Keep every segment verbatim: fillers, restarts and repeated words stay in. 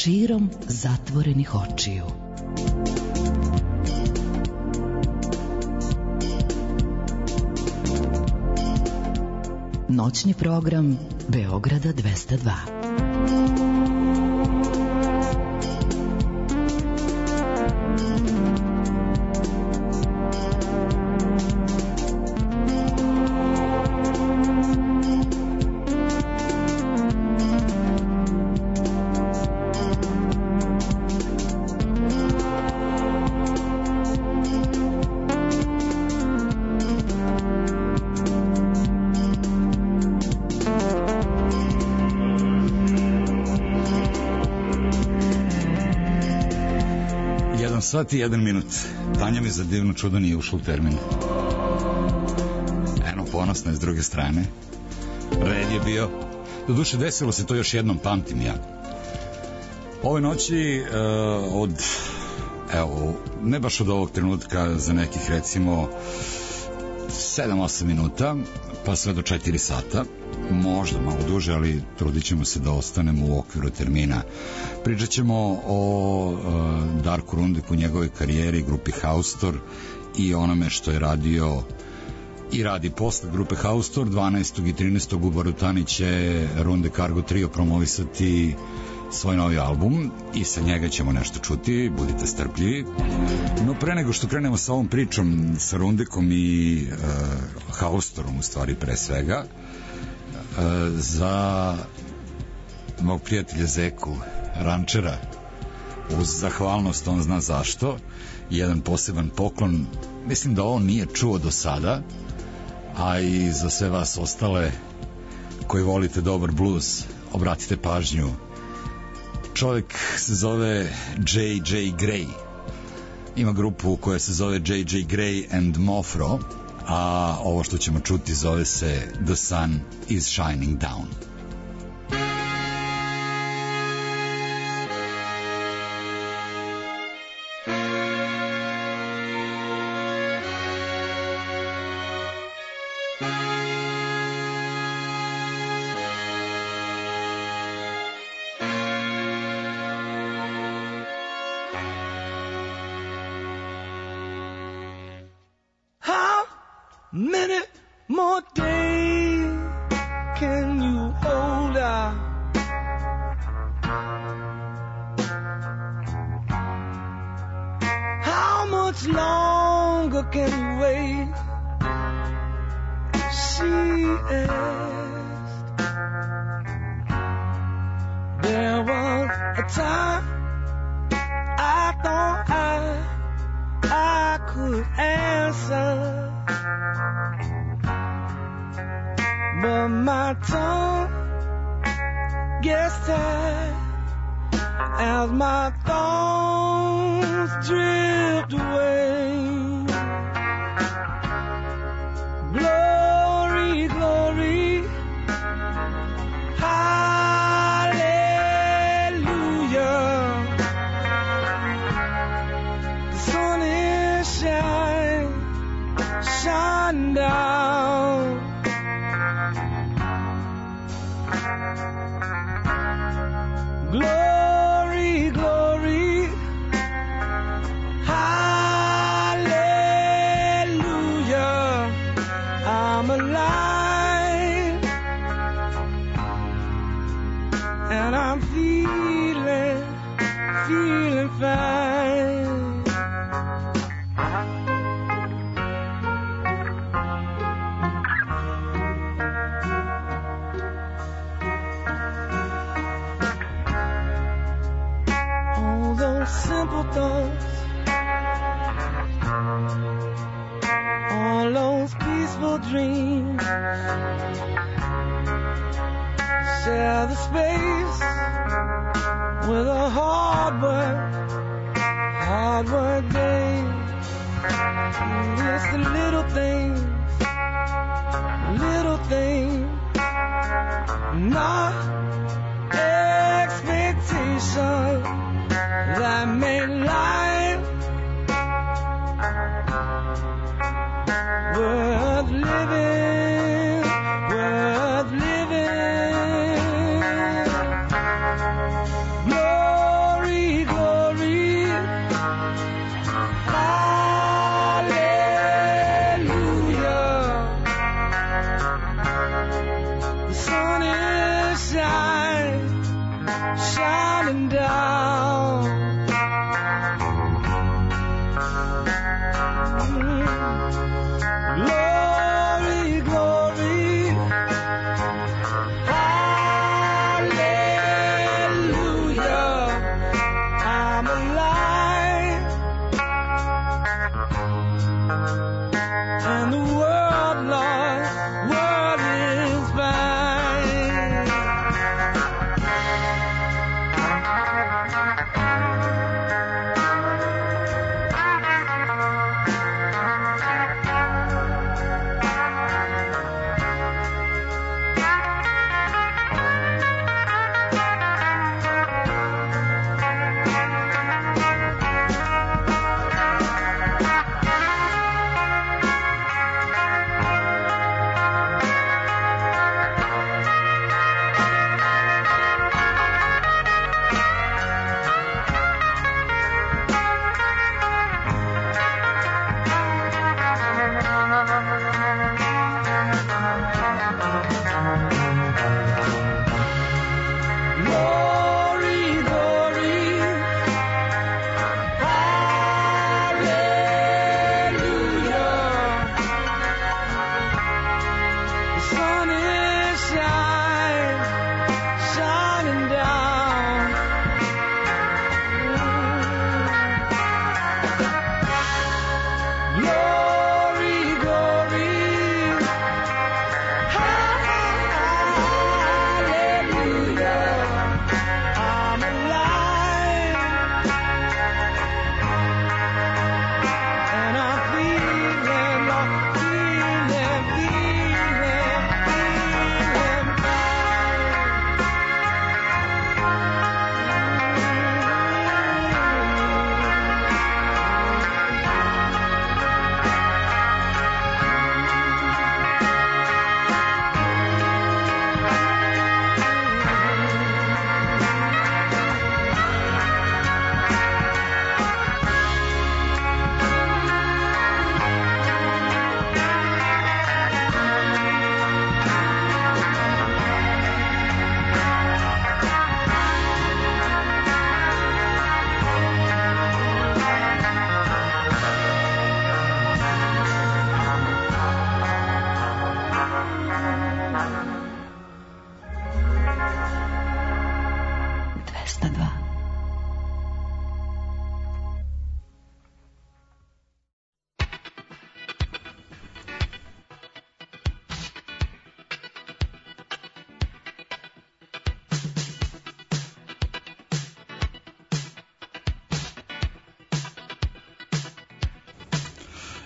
širom zatvorenih očiju. Noćni program Beograda dvesta dva. Sat i jedan minut. Tanja mi za divno čudo nije ušla u termin. Eno, ponosna je s druge strane. Red je bio. Doduše, desilo se to još jednom, pamtim ja. Ove noći uh, od, evo, ne baš od ovog trenutka, za nekih recimo sedam osam minuta, pa sve do četiri sata, možda malo duže, ali trudit ćemo se da ostanemo u okviru termina. Pričat ćemo o uh, Darku Rundeku, njegovoj karijeri, grupi Haustor i onome što je radio i radi posle grupe Haustor. Dvanaestog i trinaestog u Barutani će Rundek Cargo Trio promovisati svoj novi album i sa njega ćemo nešto čuti, budite strpljivi. No pre nego što krenemo sa ovom pričom sa Rundekom i uh, Haustorom, u stvari pre svega, uh, za mog prijatelja Zeku Rančera, uz zahvalnost, on zna zašto, jedan poseban poklon, mislim da on nije čuo do sada, a i za sve vas ostale koji volite dobar blues, obratite pažnju. Čovjek se zove J J Gray, ima grupu koja se zove J J Gray and Mofro, a ovo što ćemo čuti zove se The Sun is Shining Down. Many more days can you hold out? How much longer can you wait? She asked. There was a time I thought I I could answer, but my tongue gets tired as my thoughts drift away. Glory, glory, hallelujah. The sun is shining, shine down. Glory, glory, hallelujah. I'm alive and I'm feeling, feeling fine. Simple thoughts, all those peaceful dreams, share the space with a hard work, hard work day. It's the little things, little things, not expectation that made life worth living, worth living. Lord,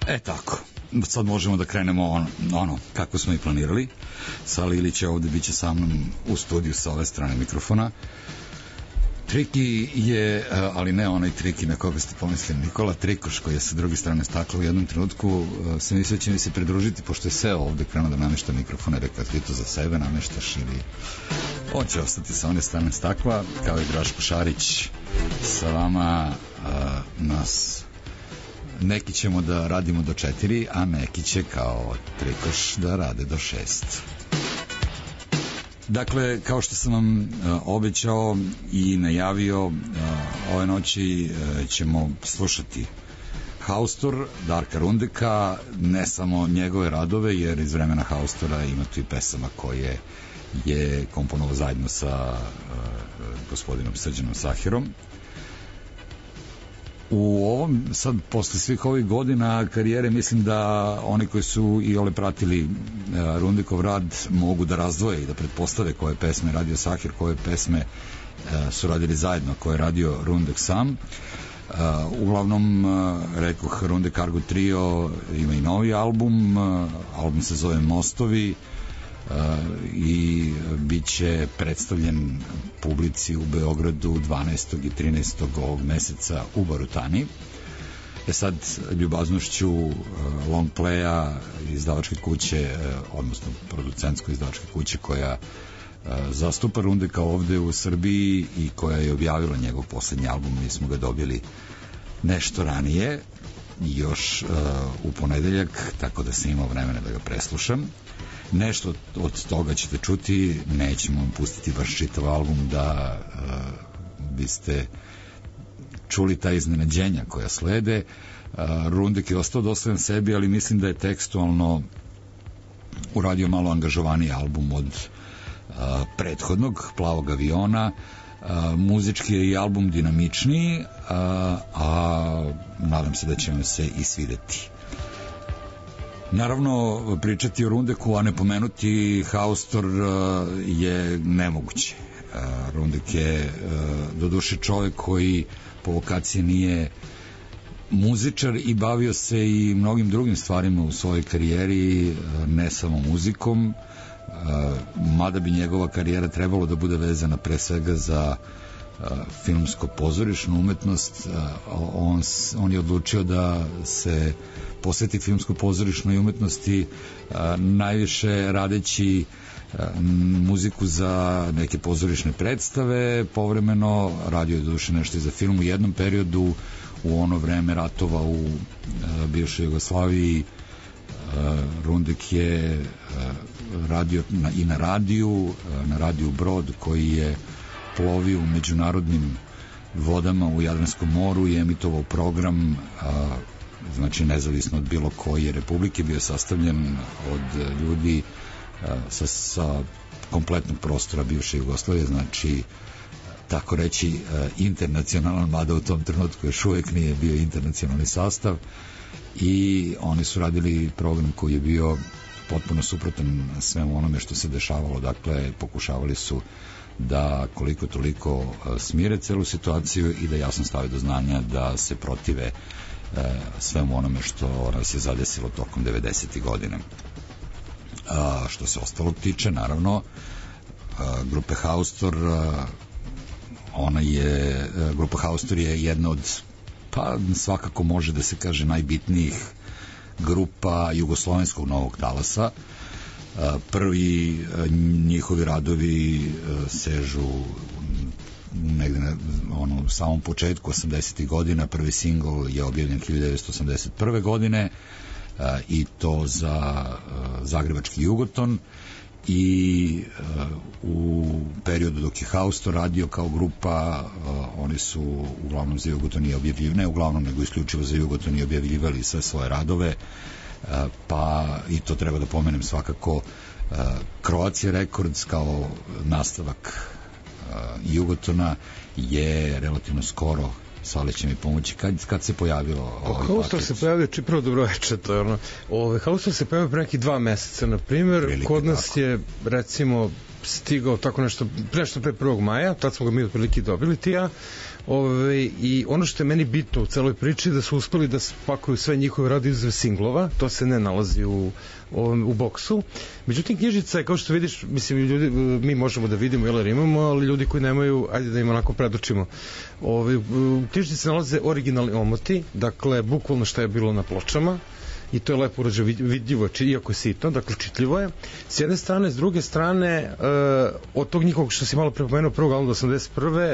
E tako, sad možemo da krenemo ono, ono kako smo i planirali. Sala Ilić je ovde, bit će sa mnom u studiju sa ove strane mikrofona. Triki je, ali ne onaj Triki na koga ste pomislili, Nikola Trikoš, koji je sa druge strane stakla u jednom trenutku. Se mislio će mi se pridružiti, pošto je seo ovde, krenuo da namešta mikrofone, rekao ti to za sebe nameštaš ili on će ostati sa one strane stakla, kao i Draško Šarić sa vama. A, nas neki ćemo da radimo do četiri, a neki će kao Trikoš da rade do šest. Dakle, kao što sam vam uh, obećao i najavio, uh, ove noći uh, ćemo slušati Haustor, Darka Rundeka, ne samo njegove radove, jer iz vremena Haustora ima tu i pesama koje je komponovao zajedno sa uh, gospodinom Srđanom Sahirom. U ovom, sad, posle svih ovih godina karijere, mislim da oni koji su i ole pratili uh, Rundekov rad mogu da razdvoje i da pretpostave koje pesme radio Sahir, koje pesme uh, su radili zajedno, koje je radio Rundek sam. Uh, uglavnom, uh, rekoh, Rundek Cargo Trio ima i novi album, uh, album se zove Mostovi, Uh, i bit će predstavljen publici u Beogradu dvanaestog i trinaestog ovog meseca u Barutani. E sad, ljubaznošću uh, long playa izdavačke kuće, uh, odnosno producentsko izdavačke kuće koja uh, zastupa Rundeka ovde u Srbiji i koja je objavila njegov poslednji album, mi smo ga dobili nešto ranije, još uh, u ponedeljak, tako da sam imao vremena da ga preslušam. Nešto od toga ćete čuti, nećemo vam pustiti baš čitav album da uh, biste čuli ta iznenađenja koja slede. Uh, Rundek je ostao dosledan sebi, ali mislim da je tekstualno uradio malo angažovaniji album od uh, prethodnog, Plavog aviona. Uh, muzički je i album dinamičniji, uh, a nadam se da će vam se i svideti. Naravno, pričati o Rundeku, a ne pomenuti Haustor je nemoguće. Rundek je doduše čovjek koji po vokaciji nije muzičar i bavio se i mnogim drugim stvarima u svojoj karijeri, ne samo muzikom, mada bi njegova karijera trebalo da bude vezana pre svega za filmsko-pozorišnu umetnost. On, on je odlučio da se posveti filmsko-pozorišnoj umetnosti, najviše radeći muziku za neke pozorišne predstave, povremeno radio je doduše nešto i za film u jednom periodu, u ono vreme ratova u bivšoj Jugoslaviji. Rundek je radio na, i na radiju, na radiju Brod, koji je plovio u međunarodnim vodama u Jadranskom moru i emitovao program, a, znači nezavisno od bilo koje republike, bio sastavljen od ljudi a, sa, sa kompletnog prostora bivše Jugoslavije, znači tako reći a, internacionalan, mada u tom trenutku još uvek nije bio internacionalni sastav, i oni su radili program koji je bio potpuno suprotan svemu onome što se dešavalo. Dakle, pokušavali su da koliko toliko smire celu situaciju i da jasno stave do znanja da se protive e, svemu onome što nas je zadesilo tokom devedesetih godina. A, što se ostalog tiče, naravno, a, grupe Haustor, a, ona je, a, grupa Haustor je jedna od, pa svakako može da se kaže, najbitnijih grupa jugoslovenskog novog talasa. Prvi njihovi radovi sežu negde na ono, u samom početku osamdesetih godina. Prvi singl je objavljen hiljadu devetsto osamdeset prve godine i to za zagrebački Jugoton, i u periodu dok je Haustor radio kao grupa, oni su uglavnom za Jugoton i objavljivali, ne uglavnom nego isključivo za Jugoton i objavljivali sve svoje radove, pa i to treba da pomenem svakako, Croatia Records kao nastavak Jugotona je relativno skoro, Sale će mi pomoći, kad, kad se pojavilo ovaj Haustor se pojavio, či prvo dobro večer, to je ono, ovaj Haustor se pojavio pre nekih dva meseca, na primjer, Prilike, kod nas tako. Je recimo stigao tako nešto, nešto pre prvog maja, tad smo ga mi otprilike dobili ti ja, Ove, i ono što je meni bitno u celoj priči da su uspeli da spakuju sve njihove radi izve singlova, to se ne nalazi u, u, u boksu. Međutim, knjižica je, kao što vidiš, mislim, ljudi, mi možemo da vidimo jer imamo, ali ljudi koji nemaju, ajde da im onako predočimo. Ove, u knjižici se nalaze originalni omoti, dakle, bukvalno šta je bilo na pločama, i to je lepo urađe vidljivo, iako je sitno, dakle čitljivo je. S jedne strane, s druge strane, od tog njihovog što si malo prepomenuo prvog albuma osamdeset prve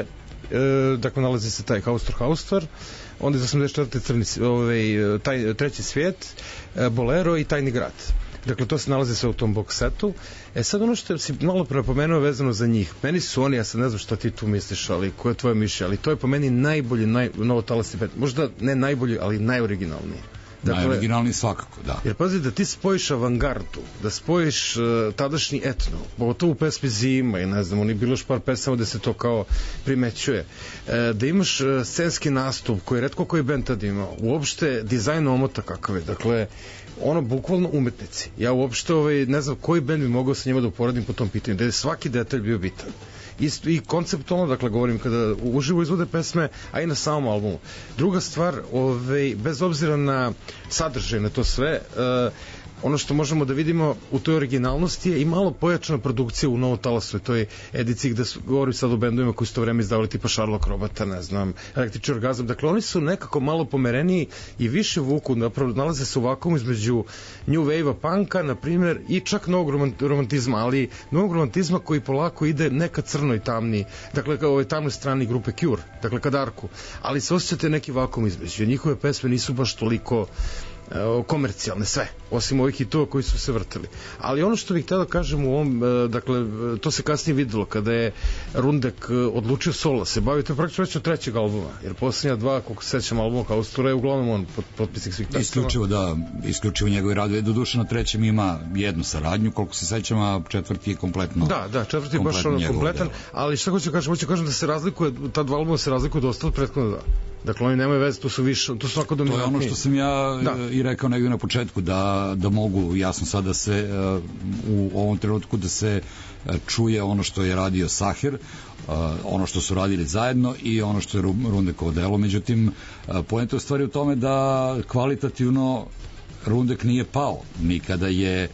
E, dakle nalazi se taj Haustor Haustor, onda iz osamdeset četvrte crni, ovaj, taj, treći svijet, e, Bolero i Tajni grad. Dakle, to se nalazi sve u tom box setu. E sad ono što si malo prepomenuo vezano za njih, meni su oni, ja sad ne znam šta ti tu misliš, ali koje je tvoje mišljenje, ali to je po meni najbolji, naj, novotalasni bend, možda ne najbolji, ali najoriginalniji. Dakle, najoriginalni svakako, da. Jer pazi da ti spojiš avangardu, da spojiš uh, tadašnji etno, pogotovo u pesmi Zima i ne znam, oni bilo još par pesama gde se to kao primećuje, uh, da imaš uh, scenski nastup koji je retko koji bend tad imao, uopšte dizajn omota kakav je, dakle ono bukvalno umetnici. Ja uopšte ovaj, ne znam koji bend bi mogao sa njima da uporedim po tom pitanju, da je svaki detalj bio bitan. Isto, i konceptualno, dakle govorim kada uživo izvode pesme, a i na samom albumu. Druga stvar, ovaj, bez obzira na sadržaj, na to sve, uh, ono što možemo da vidimo u toj originalnosti je i malo pojačana produkcija u Novom talasu, toj ediciji gde su, govorim sad o bendovima koji su to vreme izdavali tipa Sherlock Robota, ne znam, Električni orgazam, dakle oni su nekako malo pomereniji i više vuku, napravo, nalaze se u vakumu između New Wave-a punka, na primjer, i čak novog romantizma, ali novog romantizma koji polako ide neka crno i tamni, dakle kao ovoj tamnoj strani grupe Cure, dakle ka darku, ali se osjećate neki vakum između, njihove pesme nisu baš toliko komercijalne, sve, osim ovih hitova koji su se vrtili. Ali ono što bih htio da kažem u ovom, dakle, to se kasnije videlo kada je Rundek odlučio solo se bavi, to je praktično već od trećeg albuma, jer posljednja dva, koliko se sećam albuma Haustora je uglavnom on potpisnik svih tekstova. Isključivo, da, isključivo njegove radove. Do duše na trećem ima jednu saradnju, koliko se sećam, a četvrti je kompletno. Da, da, četvrti je baš ono kompletan, delo. Ali šta hoću kažem, hoću kažem da se razlikuje, ta dva albuma se razlikuju dosta od prethodna dva. Dakle, oni nemaju veze, tu su više, tu su onako dominantni. To je ono što sam ja da. i rekao negdje na početku, da, da mogu jasno sad da se uh, u ovom trenutku da se uh, čuje ono što je radio Sahir, uh, ono što su radili zajedno i ono što je Rundekovo delo. Međutim, uh, poenta je u stvari u tome da kvalitativno Rundek nije pao. Nikada je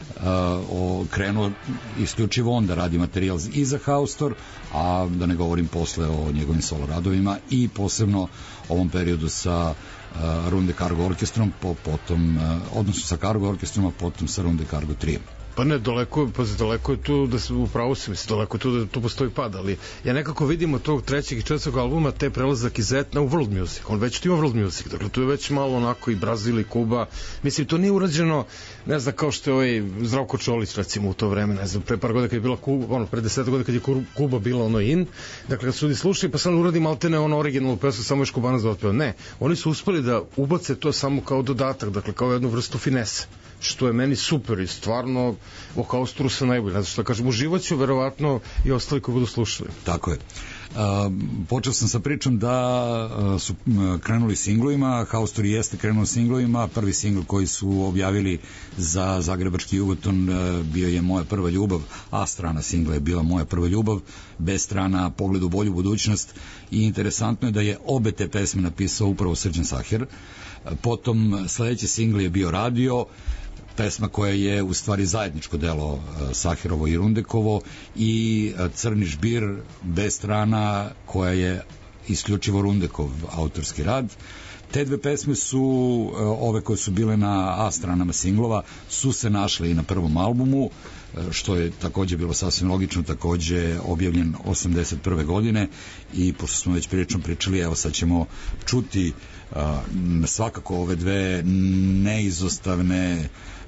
Uh, krenuo isključivo on da radi materijal i za Haustor, a da ne govorim posle o njegovim solo radovima i posebno ovom periodu sa uh, Runde Cargo orkestrom, po, potom, uh, odnosno sa Cargo orkestrom, a potom sa Runde Cargo trijem. Pa ne, daleko, pa daleko je tu da se upravo se misli, daleko je tu da tu postoji pad, ali ja nekako vidim od tog trećeg i četvrtog albuma te prelazak iz etna u world music, on već tu ima world music, dakle tu je već malo onako i Brazil i Kuba, mislim to nije urađeno, ne znam, kao što je ovaj Zdravko Čolić recimo u to vreme, ne znam, pre par godina kad je bila Kuba, ono, pre deset godina kad je Kuba bila ono in, dakle kad su ljudi slušali pa sad uradi maltene ono originalnu pesmu, samo još Kubanac da otpeva, ne, oni su uspeli da ubace to samo kao dodatak, dakle kao jednu vrstu finese, što je meni super i stvarno o Haustoru se najbolje, znači što kažem, uživaću verovatno i ostali koji budu slušali. Tako je. Uh, počeo sam sa pričom da uh, su uh, krenuli singlovima, Haustor jeste krenuo singlovima, prvi singl koji su objavili za Zagrebački Jugoton uh, bio je Moja prva ljubav, a strana singla je bila Moja prva ljubav, bez strana Pogled u bolju budućnost, i interesantno je da je obe te pesme napisao upravo Srđan Sahir. Uh, potom sledeći singl je bio Radio, pesma koja je u stvari zajedničko delo uh, Sahirovo i Rundekovo, i uh, Crni žbir, bez strana, koja je isključivo Rundekov autorski rad. Te dve pesme su, uh, ove koje su bile na A stranama singlova, su se našle i na prvom albumu, uh, što je takođe bilo sasvim logično, takođe objavljen osamdeset prve godine, i pošto smo već pričom pričali, evo sad ćemo čuti uh, svakako ove dve neizostavne,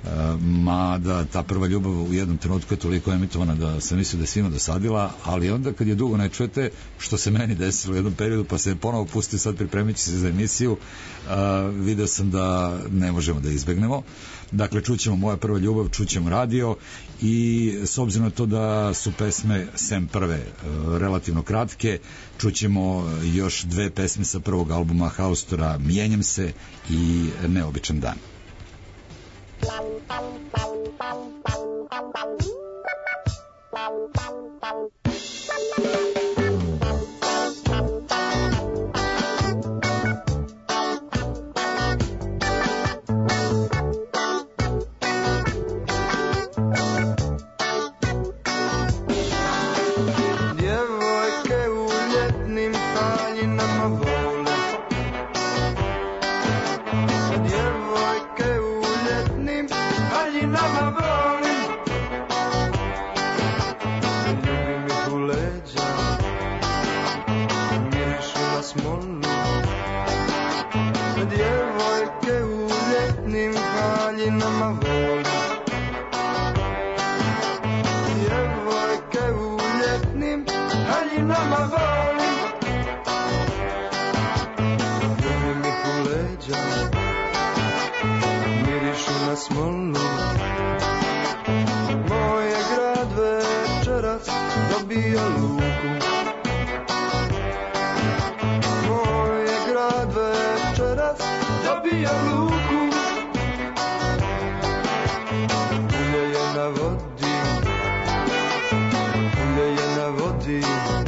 mada ta prva ljubav u jednom trenutku je toliko emitovana da sam mislio da je svima dosadila, ali onda kad je dugo ne čujete, što se meni desilo u jednom periodu, pa se je ponovo pustio sad pripremići se za emisiju, uh, video sam da ne možemo da izbegnemo. Dakle, čućemo Moja prva ljubav, čućemo Radio, i s obzirom na to da su pesme sem prve uh, relativno kratke, čućemo još dve pesme sa prvog albuma Haustora, Mijenjam se i Neobičan dan. haljinama volim. Djevojke u ljetnim haljinama volim. Ljubim ih u leđa, mirišu na smolu. Moj je grad večeras dobio luku. Moj je grad večeras dobio luku. Ulje je na vodi, ulje je na vodi.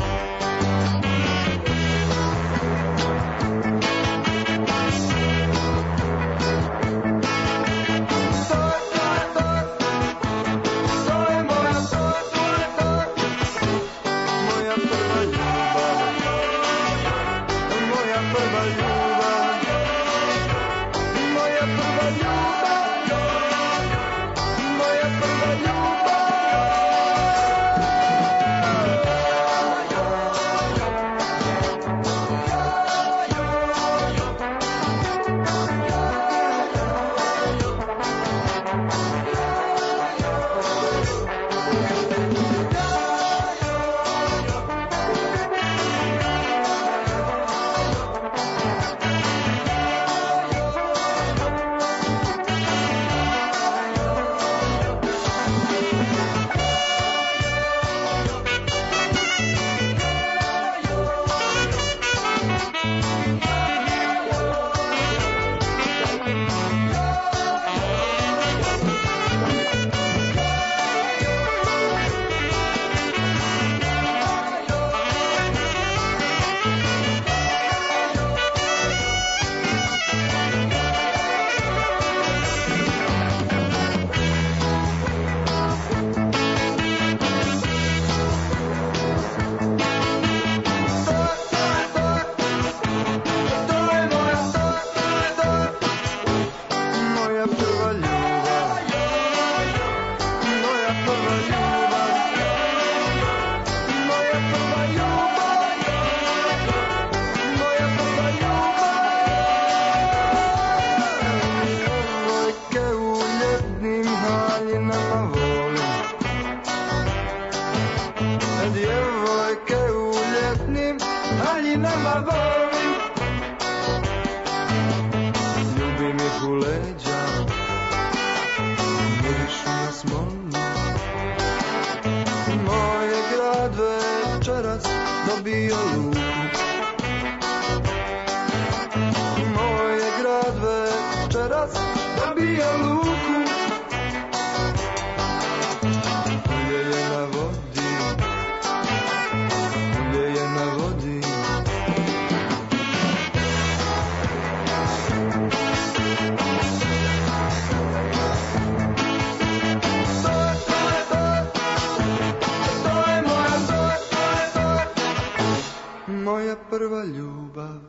Prva ljubav.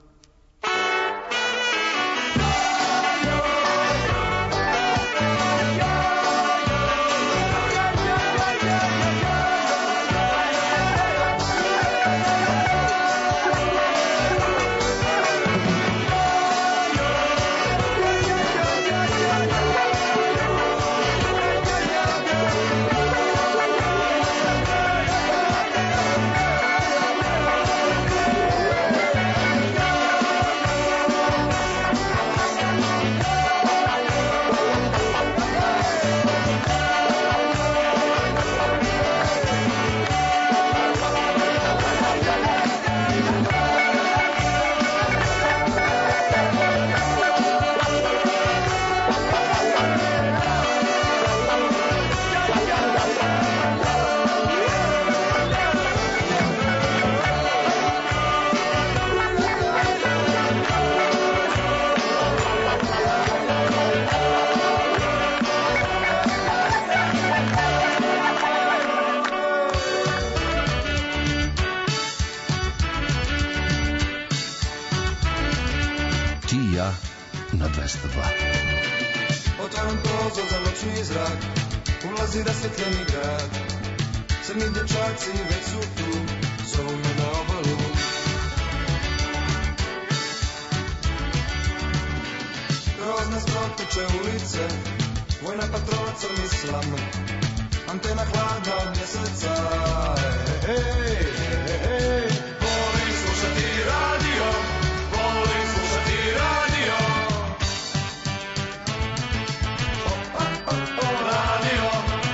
na dvesta dva. Otvaram prozor za noćni zrak, ulazi rasvetljeni grad. Crni dječaci već su tu, zovu me na obalu. Kroz nas dotiče ulice, vojna patrola crni slam, antena hladna od mjeseca. Hej, hej, hej, hej, volim slušati radio, volim slušati radio. O, o, o, o, radio.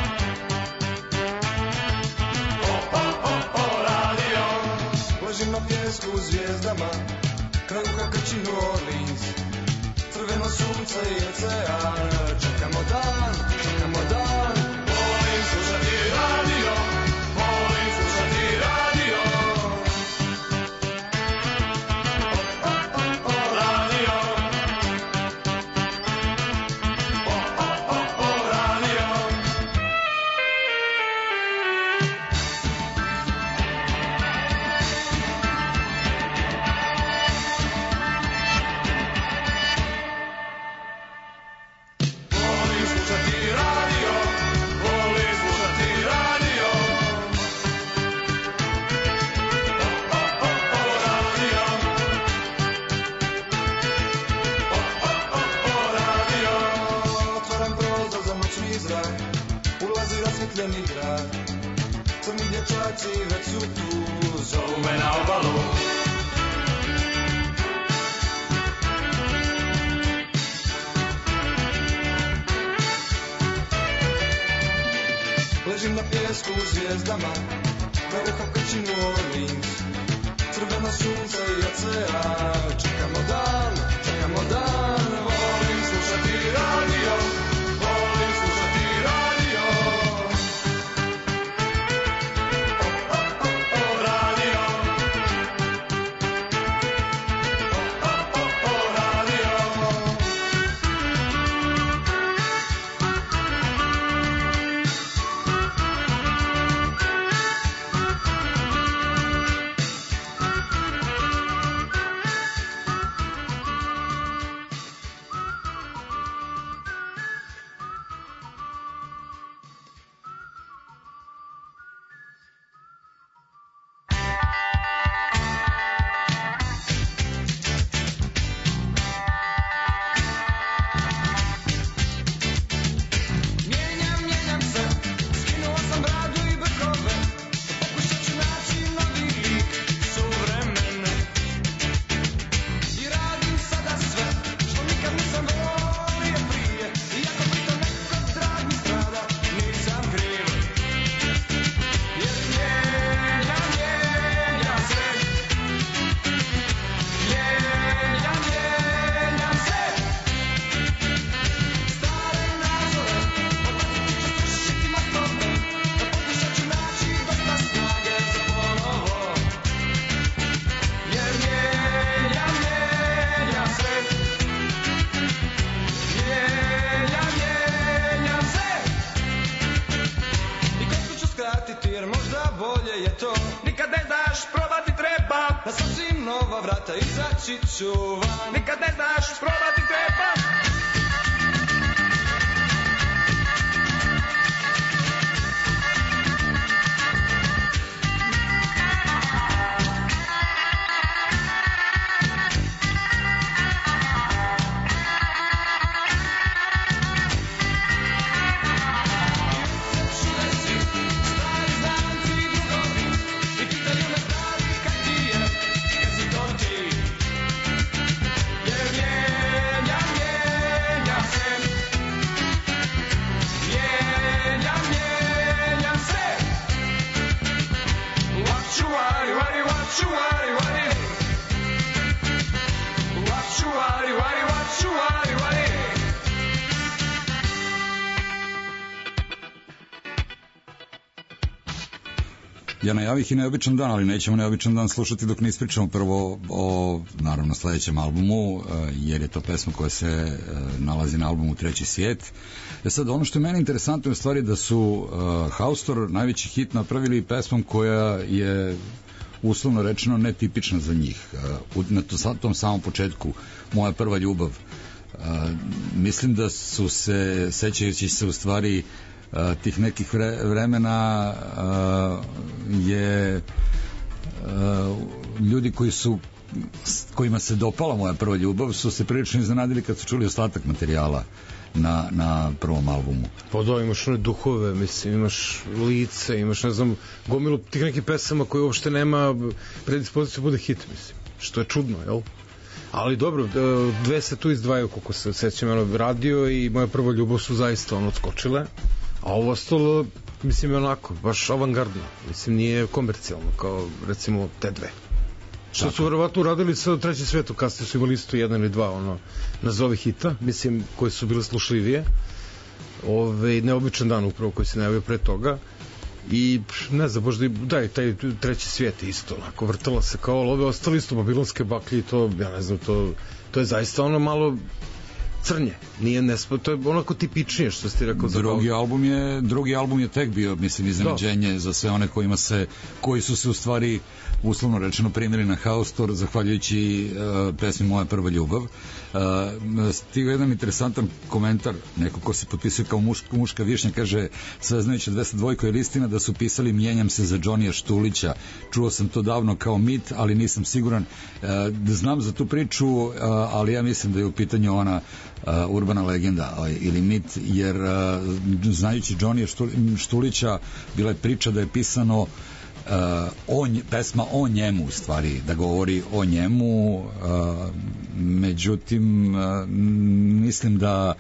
O, o, o, o, radio. Ležim na pjesku u zvijezdama, kraj uha krči New Orleans, crveno sunce i ocean. Čekamo dan, čekamo dan. Volim slušati radio, volim slušati radio. O, o, o, o, radio. O, o, o, o, radio. Volim slušati radio, volim slušati radio. O, o, o, o, radio. O, o, o, o, radio. Otvaram prozor za noćni zrak, ulazi rasvjetljeni grad, crni dječaci već su tu, zovu me na obalu. Ležim na pjesku u zvijezdama, kraj uha krči New Orleans, crveno sunce i ocean. Čekamo dan, čekamo dan. Volim slušati radio, volim slušati radio. O, o, o, o, radio. O, o, o, o, radio. Mijenjam, mijenjam se, skinuo sam bradu i brkove, pokušat ću naći novi lik suvremene. I radim sada sve što nikad nisam volio prije, iako pritom neko drag mi strada, nisam kriv. Jer mijenjam, mijenjam se, mijenjam, mijenjam se. Stare nazore, odlaziti ću srušiti mostove, da pokušat ću naći dosta snage za ponovo. Jer mijenjam, mijenjam se, mijenjam, mijenjam se. I kosu ću skratiti jer možda bolje je to. Nikad ne znaš, probati treba, na sasvim nova vrata izaći ću van. Nikad ne znaš, probati treba. Čudesi, stari znanci i drugovi, i pitaju me stari kad ti je, kad si to ti. Jer mijenjam, mijenjam se, mijenjam, mijenjam se. What you worry, worry, what you worry, worry. What you worry, worry, what you worry, worry. Ja najavih i neobičan dan, ali nećemo neobičan dan slušati dok ne ispričamo prvo o, naravno, sledećem albumu, e, jer je to pesma koja se e, nalazi na albumu Treći svijet. E sad, ono što je meni interesantno je u stvari da su e, Haustor najveći hit napravili pesmom koja je uslovno rečeno netipična za njih. E, u, na to, tom samom početku, Moja prva ljubav. E, mislim da su se, sećajući se u stvari Uh, tih nekih vre, vremena uh, je uh, ljudi koji su s kojima se dopala moja prva ljubav su se prilično iznenadili kad su čuli ostatak materijala na, na prvom albumu. Pa da, imaš one duhove, mislim, imaš lice, imaš, ne znam, gomilu tih nekih pesama koje uopšte nema predispoziciju bude hit, mislim, što je čudno, jel? Ali dobro, dve se tu izdvajaju, koliko se sećam, ono, radio i moja prva ljubav su zaista ono odskočile, a ovo ostalo, mislim, je onako, baš avangardno, mislim, nije komercijalno, kao, recimo, te dve. Što tako su verovatno uradili sve od treći svetu, kasnije su imali isto jedan ili dva, ono, nazovi hita, mislim, koje su bile slušljivije. Ove, neobičan dan upravo koji se najavio pre toga. I ne znam, možda i da, i taj treći svijet isto, onako, vrtala se kao ove ostali isto babilonske baklje i to, ja ne znam, to, to je zaista ono malo crnje, nije nespo, to je onako tipičnije što ste rekao. Drugi za album je, drugi album je tek bio, mislim, iznenađenje za sve one kojima se, koji su se u stvari uslovno rečeno primili na Haustor zahvaljujući uh, pesmi Moja prva ljubav. Uh, stigao jedan interesantan komentar, neko ko se potpisuje kao muška, muška višnja, kaže: sve znajući dvesta dva je listina da su pisali mijenjam se za Džonija Štulića. Čuo sam to davno kao mit, ali nisam siguran. Uh, znam za tu priču, uh, ali ja mislim da je u pitanju ona Uh, urbana legenda uh, ili mit, jer uh, znajući Džonija Štulića bila je priča da je pisano uh, o nj, pesma o njemu, u stvari da govori o njemu, uh, međutim uh, mislim da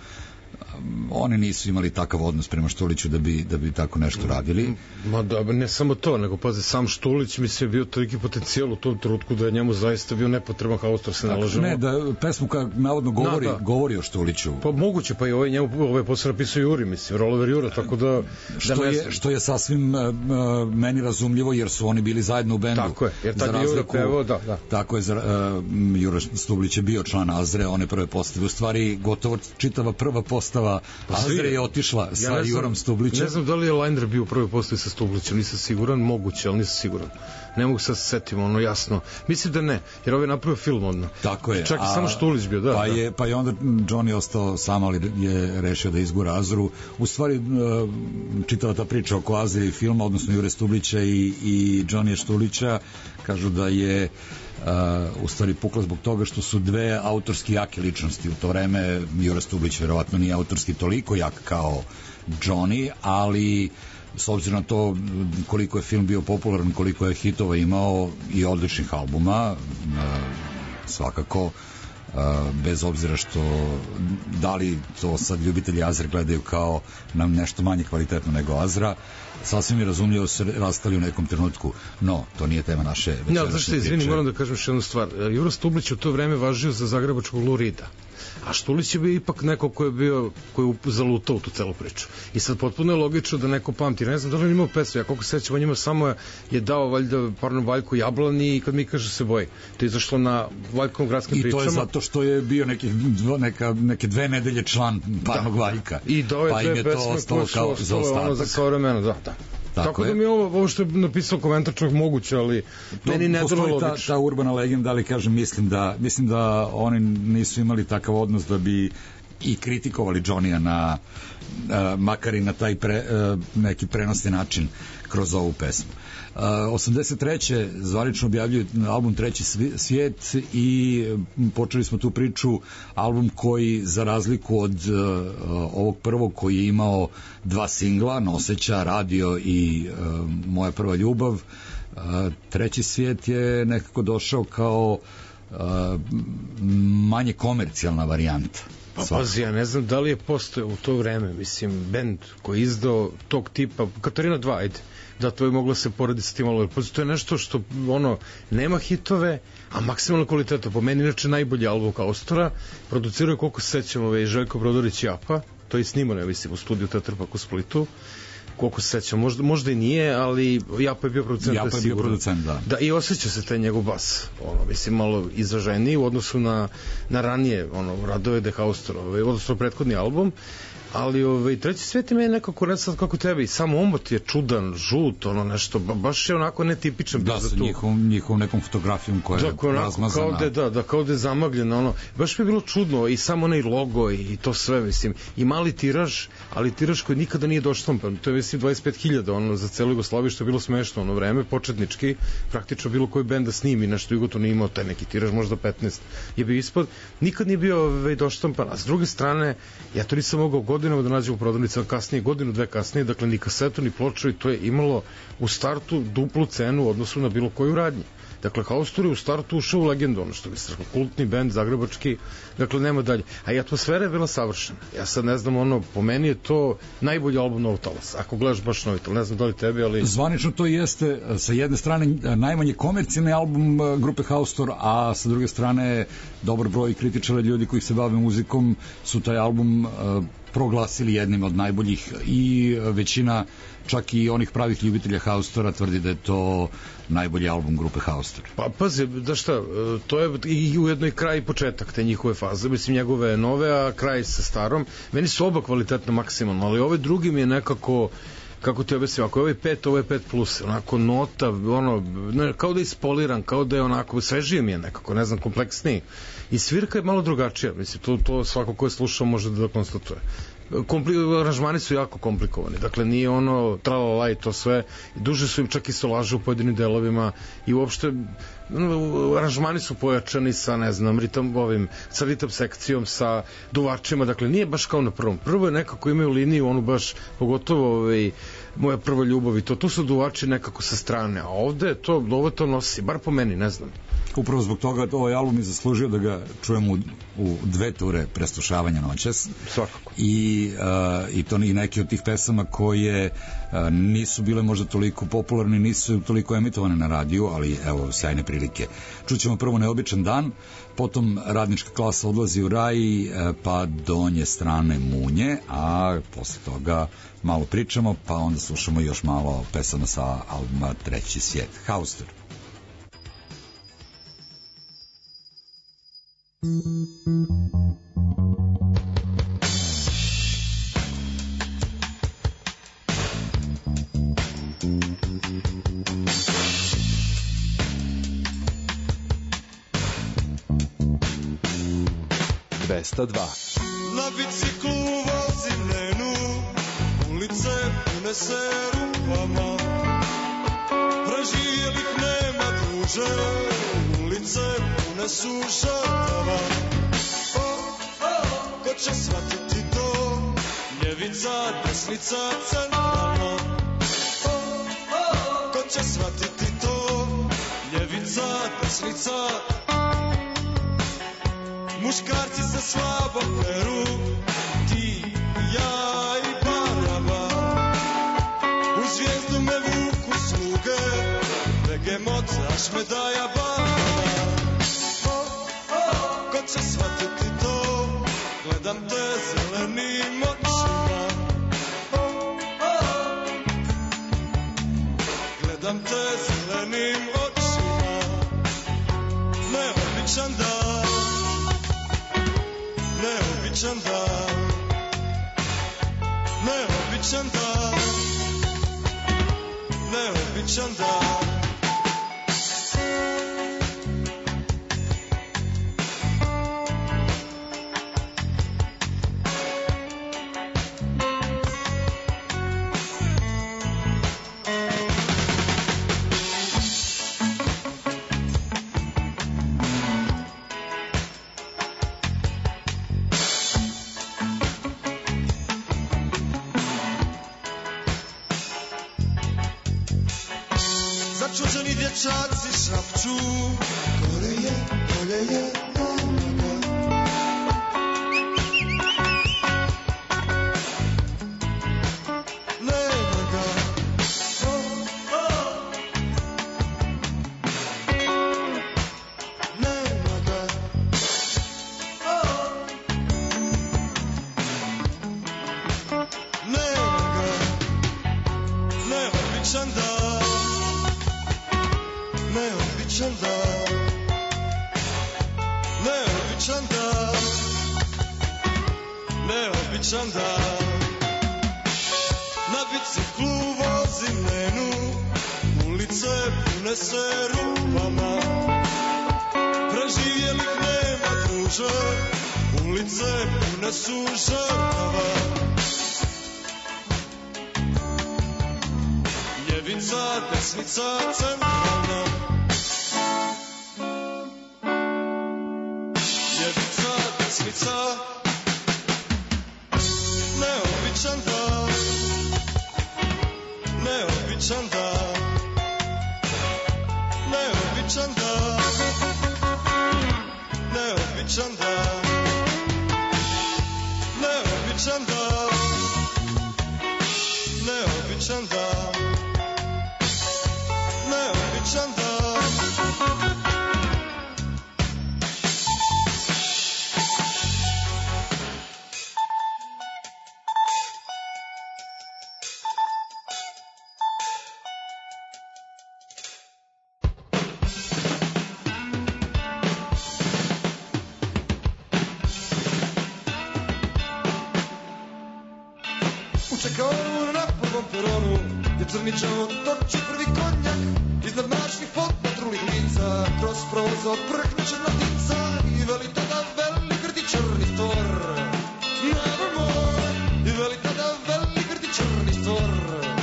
oni nisu imali takav odnos prema Štuliću da bi, da bi tako nešto radili. Ma da, ne samo to, nego pazi, sam Štulić mislim je bio toliki potencijal u tom trenutku da je njemu zaista bio nepotreban Haustor, se nalažemo. Ne, da pesmu koja navodno govori, da, da. govori o Štuliću. Pa moguće, pa i ovaj njemu ovaj posle napisao Juri, mislim, Rollover Jura, tako da... Što, da je, što je sasvim uh, meni razumljivo, jer su oni bili zajedno u bendu. Tako je, jer tad je Jura pevao, da, da. Tako je, uh, Jura Stublić je bio član Azre, one prve postave, u stvari gotovo čitava prva postava pa Azre je otišla ja sa Jurom Stublićem. Ne znam da li je Lajnder bio u prvoj postavi sa Stublićem, nisam siguran, moguće, ali nisam siguran. Ne mogu se setiti, ono jasno. Mislim da ne, jer ovaj je napravio film odmah. Tako je. Čak i samo Štulić bio, da. Pa da. je, pa je onda Johnny ostao sam, ali je rešio da izgura Azru. U stvari, čitava ta priča oko Azre i filma, odnosno Jure Stublića i, i Johnny Štulića, kažu da je Uh, u stvari pukla zbog toga što su dve autorski jake ličnosti. U to vreme Jure Stublić verovatno nije autorski toliko jak kao Johnny, ali s obzirom na to koliko je film bio popularan, koliko je hitova imao i odličnih albuma, uh, svakako, uh, bez obzira što da li to sad ljubitelji Azre gledaju kao nam nešto manje kvalitetno nego Azra, sasvim je razumljivo se rastali u nekom trenutku, no, to nije tema naše večerašnje priče. Ja, zašto, izvini, moram da kažem još jednu stvar. Juro Stublić u to vreme važio za zagrebačkog Lurida, a Štulić je bio ipak neko ko je bio, ko je zalutao tu celu priču. I sad potpuno je logično da neko pamti, ne znam da li on imao pesmu, ja koliko sećam, on njima samo je dao valjda parnu Valjku Jablani i kad mi kaže se boji. To je izašlo na Valjkovom gradskim I pričama. I to je zato što je bio nekih dvo, neka, neke dve nedelje član parnog da, Valjka. I dao je pa dve pesme koje su ostale ono za kao vremena, da, da. Tako, tako da mi je ovo, ovo što je napisao komentar čovjek moguće, ali to, meni ne delo logično. Ta, ta urbana legenda, ali kažem, mislim da, mislim da oni nisu imali takav odnos da bi i kritikovali Johnny-a na, uh, makar i na taj pre, uh, neki prenosni način kroz ovu pesmu. Uh, osamdeset treće zvanično objavljuju album Treći svijet i počeli smo tu priču, album koji za razliku od uh, ovog prvog koji je imao dva singla, Noseća, Radio i uh, Moja prva ljubav, uh, Treći svijet je nekako došao kao uh, manje komercijalna varijanta. Pa pazi, ja ne znam da li je postojao u to vreme, mislim, bend koji je izdao tog tipa, Katarina dva, ajde, da to je moglo se porediti sa tim, ali to je nešto što, ono, nema hitove, a maksimalno kvaliteto. Po meni, inače, najbolji album Haustora, produciraju, koliko se sećamo, ove, Željko Brodorić Japa, to je snimano, ja mislim, u studiju Tetar Pak u Splitu, koliko se sećam, možda, možda i nije, ali Japa je bio producent. Japa je bio producent, da. Da, i osjeća se taj njegov bas, ono, mislim, malo izraženiji u odnosu na, na ranije, ono, radove de Haustor, ovaj, odnosno prethodni album. ali ovaj, treći svet ima je nekako, ne sad kako tebi, samo omot je čudan, žut, ono nešto, ba, baš je onako netipičan. Da, sa njihovom, njihovom nekom fotografijom koja da, je razmazana. Kao da, da, da, kao da je zamagljena, ono, baš mi je bilo čudno i samo onaj logo i, i to sve, mislim, i mali tiraž, ali tiraž koji nikada nije doštampan, to je mislim dvadeset pet hiljada, ono, za celu Jugoslaviju, što je bilo smešno ono vreme, početnički, praktično bilo koji bend da snimi nešto, Jugo to nije imao taj neki tiraž, možda petnaest je bio ispod, nikad nije bio ovaj, doštampan, a s druge strane, ja to nisam mogao godinama da nađem u prodavnicama kasnije, godinu, dve kasnije, dakle ni kasetu, ni ploču i to je imalo u startu duplu cenu u odnosu na bilo koju radnju. Dakle, Haustor je u startu ušao u legendu, ono što bi se kultni bend, zagrebački, dakle, nema dalje. A i atmosfera je bila savršena. Ja sad ne znam, ono, po meni je to najbolji album Novog talasa, ako gledaš baš Novi talas, ne znam da li tebi, ali... Zvanično to jeste, sa jedne strane, najmanje komercijalni album grupe Haustor, a sa druge strane, dobar broj kritičara, ljudi koji se bave muzikom, su taj album proglasili jednim od najboljih i većina čak i onih pravih ljubitelja Haustora tvrdi da je to najbolji album grupe Haustor. Pa pazi, da šta, to je i ujedno i kraj i početak te njihove faze, mislim njegove nove, a kraj sa starom. Meni su oba kvalitetno maksimalno, ali ove drugi mi je nekako, kako te objasnim, ako je ovaj pet, ovo je pet plus, onako nota, ono, ne, kao da je ispoliran, kao da je onako, svežije mi je nekako, ne znam, kompleksniji. I svirka je malo drugačija, mislim, to, to svako ko je slušao može da konstatuje. Kompli, aranžmani su jako komplikovani, dakle nije ono tralala i to sve, duže su im čak i solaže u pojedinim delovima i uopšte aranžmani su pojačani sa, ne znam, ritam, ovim, sa ritam sekcijom, sa duvačima, dakle nije baš kao na prvom. Prvo je nekako imaju liniju, onu baš, pogotovo ovaj, moja prva ljubav i to, tu su duvači nekako sa strane, a ovde to, ovo to nosi, bar po meni, ne znam. Upravo zbog toga ovaj album je zaslužio da ga čujemo u, u dve ture preslušavanja noćas. Svakako. I, uh, i to i neke od tih pesama koje uh, nisu bile možda toliko popularne, nisu toliko emitovane na radiju, ali evo, sjajne prilike. Čućemo prvo Neobičan dan, potom Radnička klasa odlazi u raj, uh, pa Donje strane munje, a posle toga malo pričamo, pa onda slušamo još malo pesama sa albuma Treći svijet. Haustor. dvesta dva. Na biciklu vozim Nenu, ulice pune se rupama, preživjelih nema duže, ulice pune su žrtava. O, o, ko će shvatiti to, ljevica, desnica, centralno. O, o, ko će shvatiti to, ljevica, desnica. Muškarci se slabo peru, ti, ja i Baraba. U zvijezdu me vuku sluge, begemot, Ašmedaja, Baraba. O, o, ko će shvatiti to, gledam te zelenim očima. O, o, gledam te zelenim očima. Neobičan dan, neobičan dan, neobičan dan, neobičan dan. Začuđeni dječaci šapću, gore je, bolje je, nema ga. Nema ga. Oh, oh. Nema ga. Oh. Nema ga. Neobičan dan, neobičan dan, neobičan dan, neobičan dan. Ulice pune se rupama, preživjelih nema druže, ulice pune su žrtava. Ljevica, desnica, centralna, ljevica, desnica, neobičan dan, neobičan dan, neobičan dan, neobičan dan, neobičan dan, neobičan dan, neobičan dan. Čekao na prvom peronu, gdje crničao toči prvi konjak, iznad mračnih podpatrulih lica, kroz prozor prhne črnotica i veli tada veli grdi črni stor. Nevermore, i veli tada veli grdi črni stor.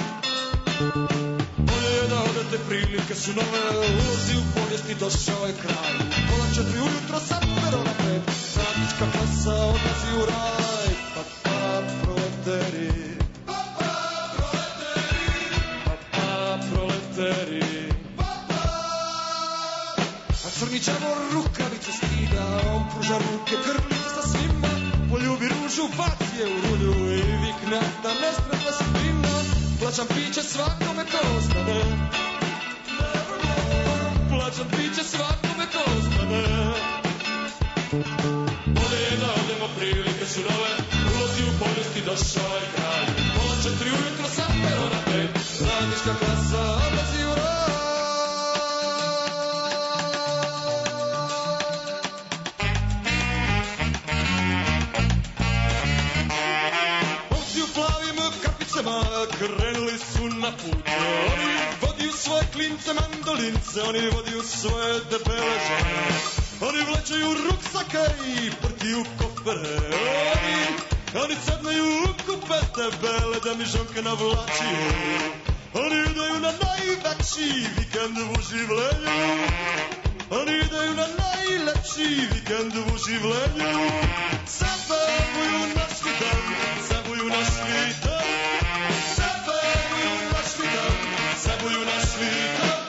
Bolje je da odete, prilike su nove, ulazi u povijesti, došao je kraj. Pola četiri ujutro sa perona pred, radnička klasa odlazi u raj. Pa pa proleteri, crni čavor rukavice stida, on pruža ruke krvnice sa svima, poljubi ružu, baci je u rulju i vikne da ne strata sudbina. Plaćam piće svakome ko ostane, plaćam piće svakome ko ostane. Bolje je da odemo, prilike su nove, ulazi u povijesti, došao je kraj. Pola četiri ujutro sa perona pet, radnička klasa odlazi u raj. Krenuli su na put, oni vodiju svoje klince mandolince, oni vodiju svoje debele žene, oni vlečaju ruksake i prtiju kofere, oni, oni sedneju u kupe debele da mi žonke navlačiju, oni idaju na najveći vikend u življenju, oni idaju na najlepši vikend u življenju, zabavuju našli dan, zabavuju našli dan. Zabuju našli dan.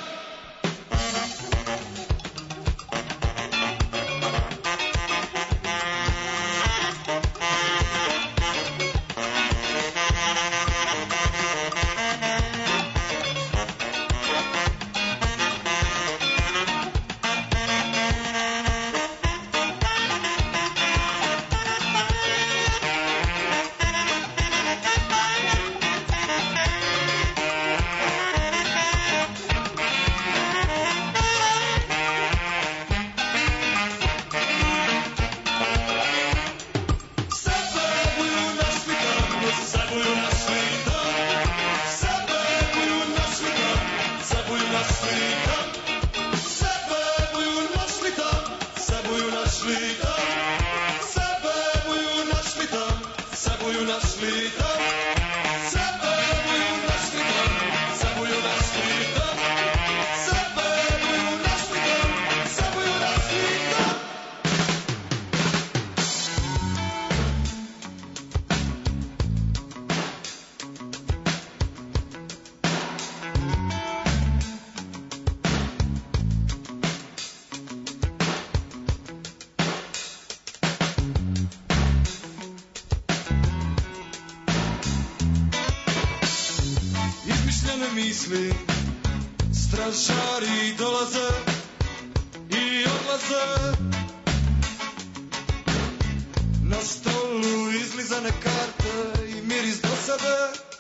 misli, stražari dolaze i odlaze. Na stolu izlizane karte i miris dosade.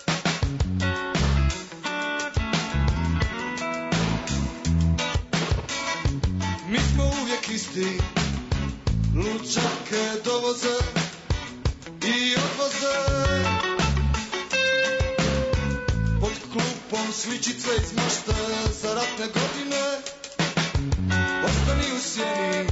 Mi smo uvijek isti, lučake dovoze i odvoze. Pod klupom sličice iz mašte za ratne godine, ostani u sjeni.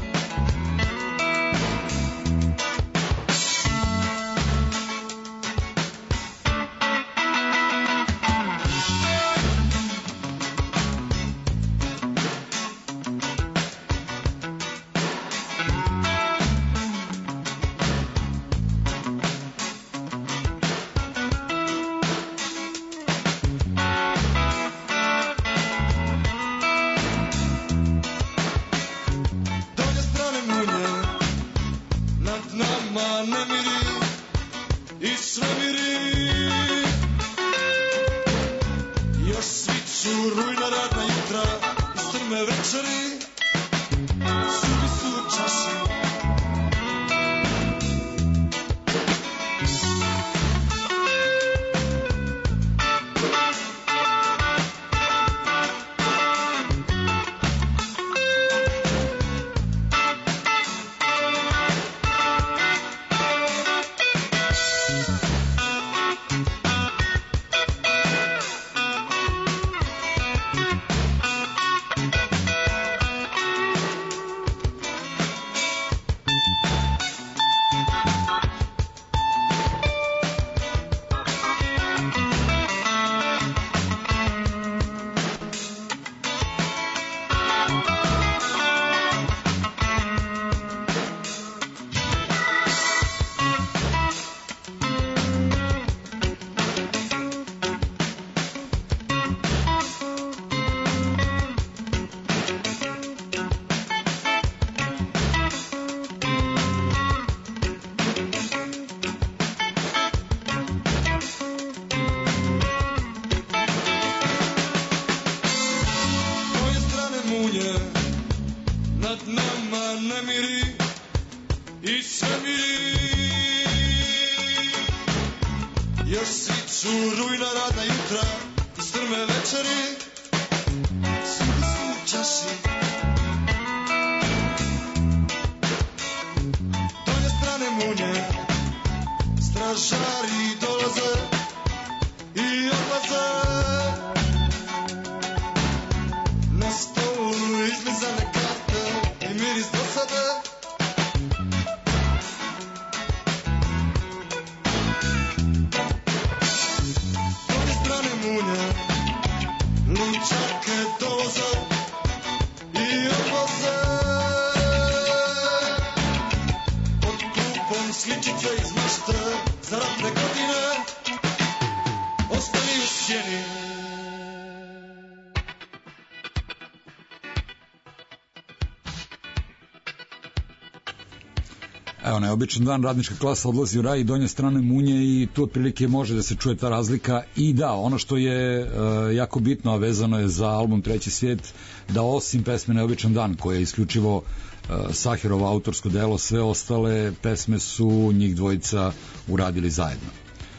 Evo, neobičan dan, radnička klasa odlazi u raj i donje strane munje i tu otprilike može da se čuje ta razlika. I da, ono što je uh, jako bitno, a vezano je za album Treći svijet, da osim pesme Neobičan dan, koja je isključivo uh, Sahirovo autorsko delo, sve ostale pesme su njih dvojica uradili zajedno.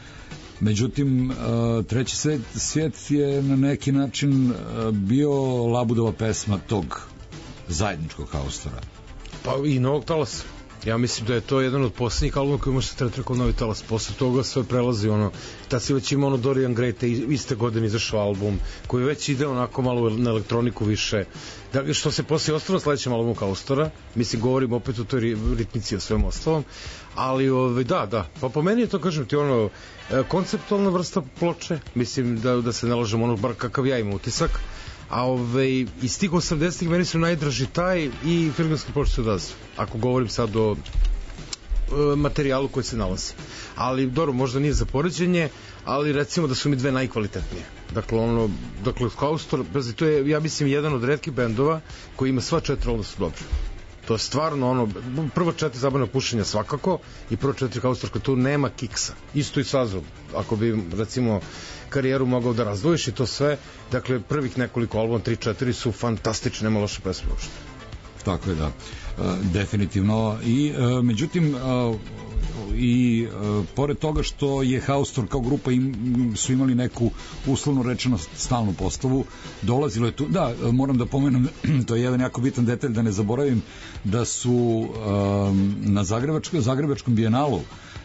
Međutim, uh, Treći svijet, svijet je na neki način uh, bio Labudova pesma tog zajedničkog haustora. Pa i Novog talasa. Ja mislim da je to jedan od posljednjih albuma koji može se treti kao Novi talas. Posle toga sve prelazi ono, tad si već ima ono Dorian Gray, te iste godine izašao album koji već ide onako malo na elektroniku više. Dakle, što se poslije ostalo sledećem albumu Kaustora, mislim, govorim opet o toj ritmici o svem ostalom, ali ove, da, da, pa po meni je to, kažem ti, ono, konceptualna vrsta ploče, mislim da, da se ne lažem, ono, bar kakav ja imam utisak, a ove, iz tih osamdesetih meni su najdraži taj i Filmski ploče odazu, ako govorim sad o e, materijalu koji se nalazi. Ali dobro, možda nije za poređenje, ali recimo da su mi dve najkvalitetnije. Dakle, ono, dakle, Kaustor, to je, ja mislim, jedan od retkih bendova koji ima sva četiri albuma su dobre. To je stvarno ono, prvo četiri Zabrana pušenja svakako i prvo četiri Kaustorka, tu nema kiksa. Isto i Sazov, ako bi recimo karijeru mogao da razdvojiš i to sve, dakle prvih nekoliko albuma, tri četiri su fantastične, nema loše pesme uopšte. Tako je, da. Uh, definitivno. I uh, međutim uh, i uh, pored toga što je Haustor kao grupa im, su imali neku uslovno rečeno stalnu postavu, dolazilo je tu, da, moram da pomenem, to je jedan jako bitan detalj, da ne zaboravim da su um, na Zagrebačkom, Zagrebačkom bijenalu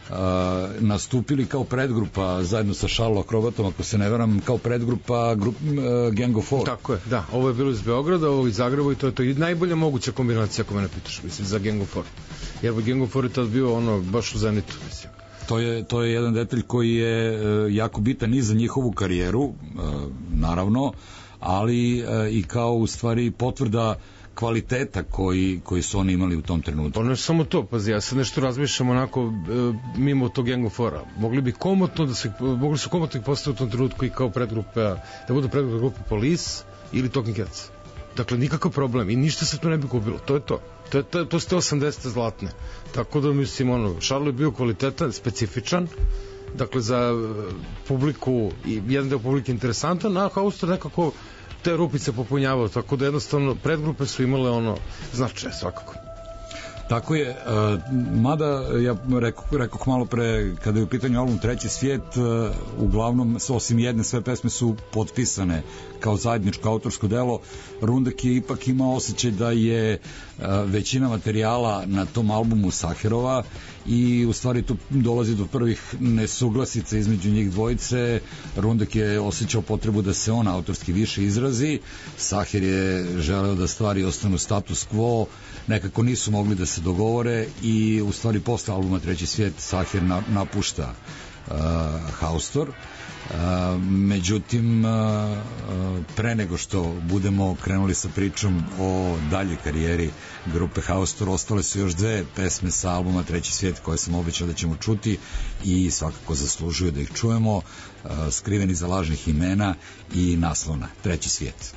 uh, nastupili kao predgrupa zajedno sa Šarlo Akrobatom, ako se ne veram, kao predgrupa grup, uh, Gang of Four. Tako je, da. Ovo je bilo iz Beograda, ovo iz Zagreba i to je to i najbolja moguća kombinacija, ako me ne pitaš, mislim, za Gang of Four. Jer Gang of Four je tad bio ono, baš u zenitu, mislim. To je, to je jedan detalj koji je uh, jako bitan i za njihovu karijeru, uh, naravno, ali uh, i kao u stvari potvrda kvaliteta koji, koji su oni imali u tom trenutku. Ono je samo to, pazi, ja sad nešto razmišljam onako e, mimo tog Gang of Foura. Mogli bi komotno da se, mogli su komotno ih postaviti u tom trenutku i kao predgrupe, da budu predgrupe grupe Police ili Talking Heads. Dakle, nikakav problem i ništa se tu ne bi gubilo, to je to. To, je, to, to ste osamdesete zlatne. Tako da mislim, ono, Šarlo je bio kvalitetan, specifičan, dakle za publiku i jedan deo publike interesantan, a Haustor nekako te rupice popunjavao, tako da jednostavno predgrupe su imale ono značaj svakako. Tako je, uh, mada ja rekao, rekao malo pre kada je u pitanju album Treći svijet, uh, uglavnom osim jedne sve pesme su potpisane kao zajedničko autorsko delo. Rundek je ipak imao osjećaj da je uh, većina materijala na tom albumu Saherova i u stvari tu dolazi do prvih nesuglasica između njih dvojice. Rundek je osjećao potrebu da se on autorski više izrazi, Saher je želeo da stvari ostanu status quo, nekako nisu mogli da se dogovore i u stvari posle albuma Treći svijet Saher na, napušta uh, Haustor. Uh, međutim uh, pre nego što budemo krenuli sa pričom o daljoj karijeri grupe Haustor, ostale su još dve pesme sa albuma Treći svijet koje sam obećao da ćemo čuti i svakako zaslužuju da ih čujemo. uh, Skriveni za lažnih imena i naslovna Treći svijet.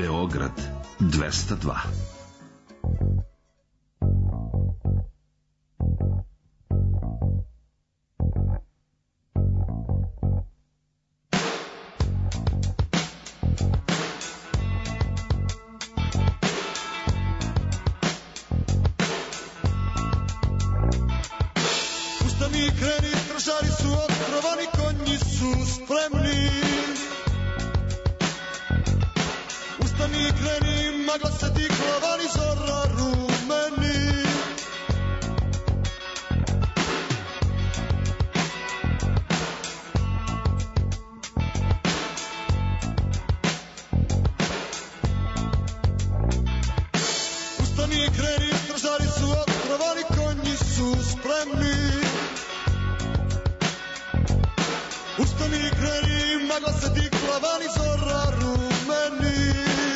Beograd dvesta dva. Ustani, kreni, stražari su otrovani, konji su spremni. Ustani, kreni, magla se digla, vani zora rumeni. Ustani, kreni, stražari su otrovani, konji su spremni. Ustani, kreni, magla se digla, vani zora rumeni.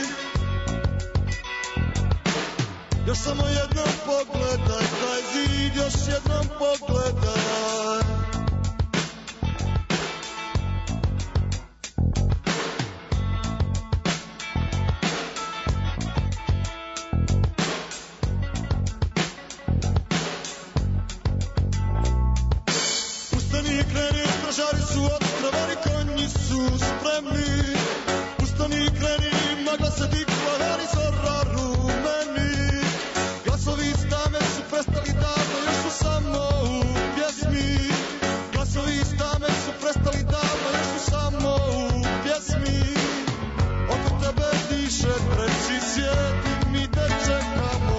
Još samo jednom pogledaj taj zid, još jednom pogledaj. Ustani, kreni, stražari su otrovani, konji su spremni. Ustani, kreni, magla se digla, vani zora rumeni. Glasovi iz tame su prestali davno, još su samo u pjesmi. Glasovi iz tame su prestali davno, još su samo u pjesmi. Oko tebe diše treći svijet i mi te čekamo.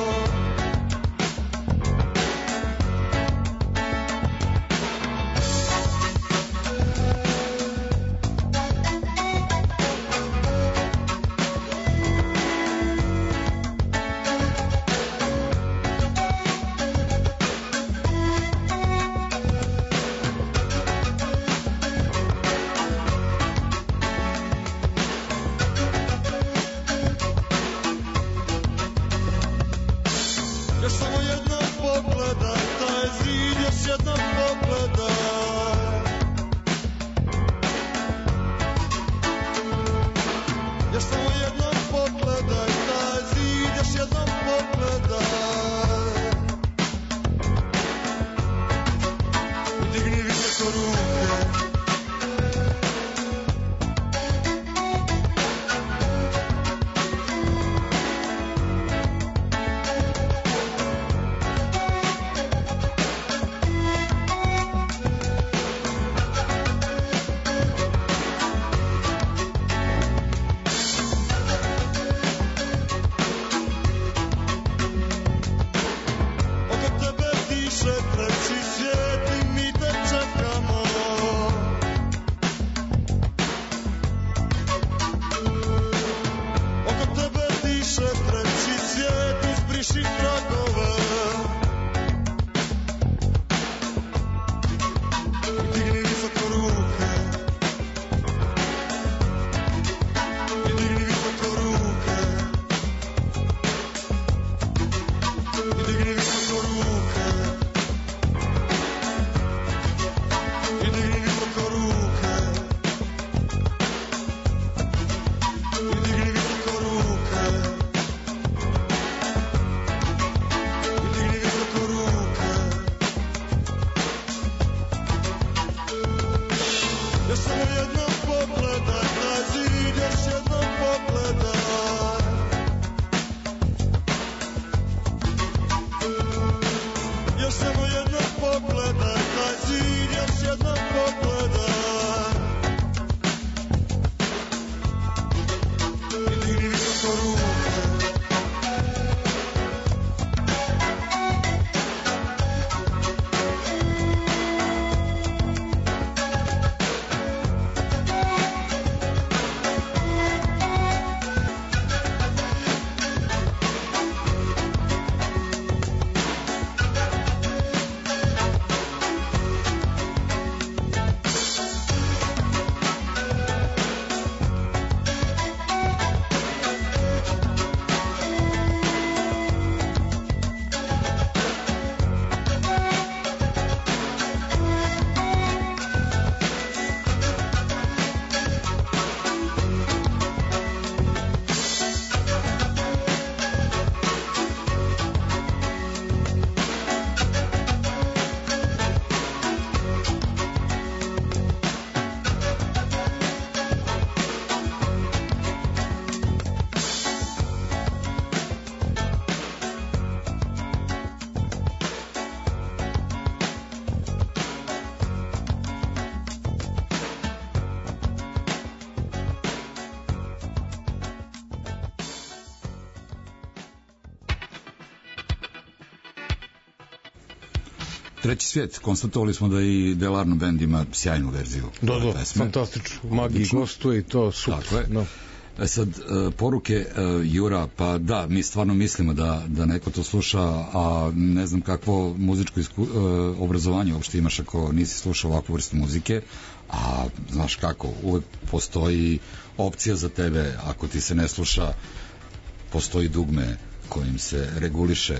Još samo jednom pogledaj taj zid, još jednom pogledaj. Još samo jednom pogledaj taj zid, još jednom pogledaj. Digni visoko ruke. Treći svijet, konstatovali smo da i Delarno band ima sjajnu verziju. Da, da, pesme. fantastično. Magi gostuje i to super. Tako je. No. E sad, e, poruke e, Jura, pa da, mi stvarno mislimo da, da neko to sluša, a ne znam kakvo muzičko isku, e, obrazovanje uopšte imaš ako nisi slušao ovakvu vrstu muzike, a znaš kako, uvek postoji opcija za tebe, ako ti se ne sluša, postoji dugme kojim se reguliše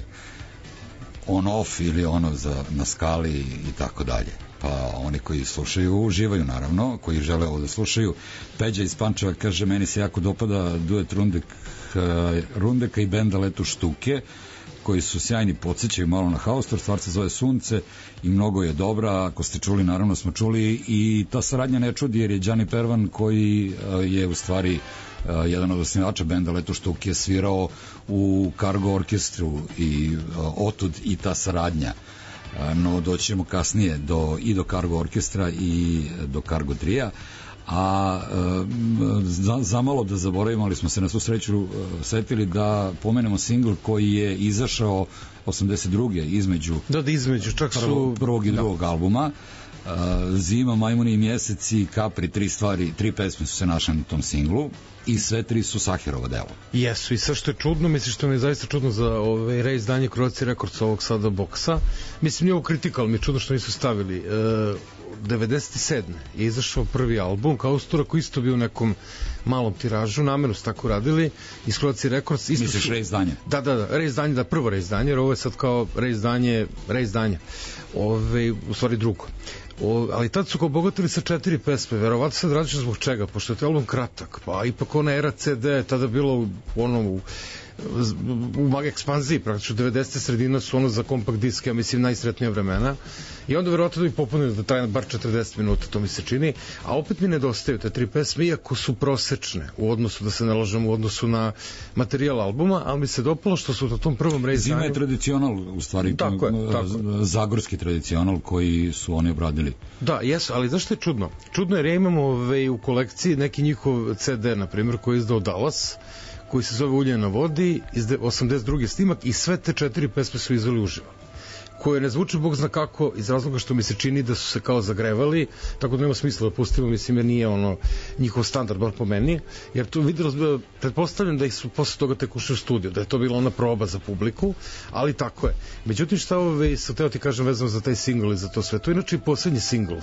on off ili ono za, na skali i tako dalje. Pa oni koji slušaju uživaju naravno, koji žele ovo da slušaju. Peđa iz Pančeva kaže, meni se jako dopada duet Rundek, Rundeka i benda Letu štuke, koji su sjajni, podsjećaju malo na Haustor, stvar se zove Sunce i mnogo je dobra, ako ste čuli, naravno smo čuli, i ta saradnja ne čudi jer je Đani Pervan, koji je u stvari Uh, jedan od osnivača benda Leto štuke, je svirao u Cargo orkestru i uh, otud i ta saradnja. Uh, no doćemo kasnije do, i do Cargo orkestra i do Cargo trija, a uh, za, zamalo da zaboravimo, ali smo se na svu sreću uh, setili da pomenemo singl koji je izašao osamdeset druge između, da, da između čak su prvog, prvog i drugog da. albuma. Uh, Zima, Majmuni i Mjeseci, Capri, tri stvari, tri pesme su se našle na tom singlu i sve tri su Saherova delo. Jesu, i sve što je čudno, mislim što mi je zaista čudno za ovaj reizdanje Croatia Records ovog sada boksa, mislim nije ovo kritika, ali mi je čudno što nisu stavili. E, devedeset sedme je izašao prvi album Kaustora, koji isto bio u nekom malom tiražu, namerno su tako radili, iz Croatia Records. Isto misliš su, reizdanje? Da, da, da, reizdanje, da, prvo reizdanje, jer ovo je sad kao reizdanje, reizdanje, ove, u stvari drugo. O, ali tad su kao obogatili sa četiri pesme, verovatno sad radiš zbog čega, pošto je to album kratak, pa ipak ona era ce de tada bilo u, ono, u, u mag ekspanziji, praktično devedesete sredina su ono za kompakt disk, ja mislim najsretnija vremena, i onda verovatno da ih popunili da traje bar četrdeset minuta, to mi se čini, a opet mi nedostaju te tri pesme, iako su prosečne u odnosu, da se ne lažem, u odnosu na materijal albuma, ali mi se dopalo što su na tom prvom reizdanju. Zima je tradicional, u stvari, tako je, tako. zagorski tradicional koji su oni obradili. Da, jesu, ali zašto je čudno? Čudno jer ja imam ove, u kolekciji neki njihov ce de, na primjer, koji je izdao Dallas, koji se zove Ulje na vodi, iz osamdeset druge snimak, i sve te četiri pesme su izveli uživo, koje ne zvuče bog zna kako, iz razloga što mi se čini da su se kao zagrevali, tako da nema smisla da pustimo, mislim, jer nije ono njihov standard, bar po meni, jer tu vidjelo, pretpostavljam da ih su posle toga tek ušli u studio, da je to bila ona proba za publiku, ali tako je. Međutim, šta ove, sam teo ti kažem vezano za taj singl i za to sve, to je inače i poslednji singl.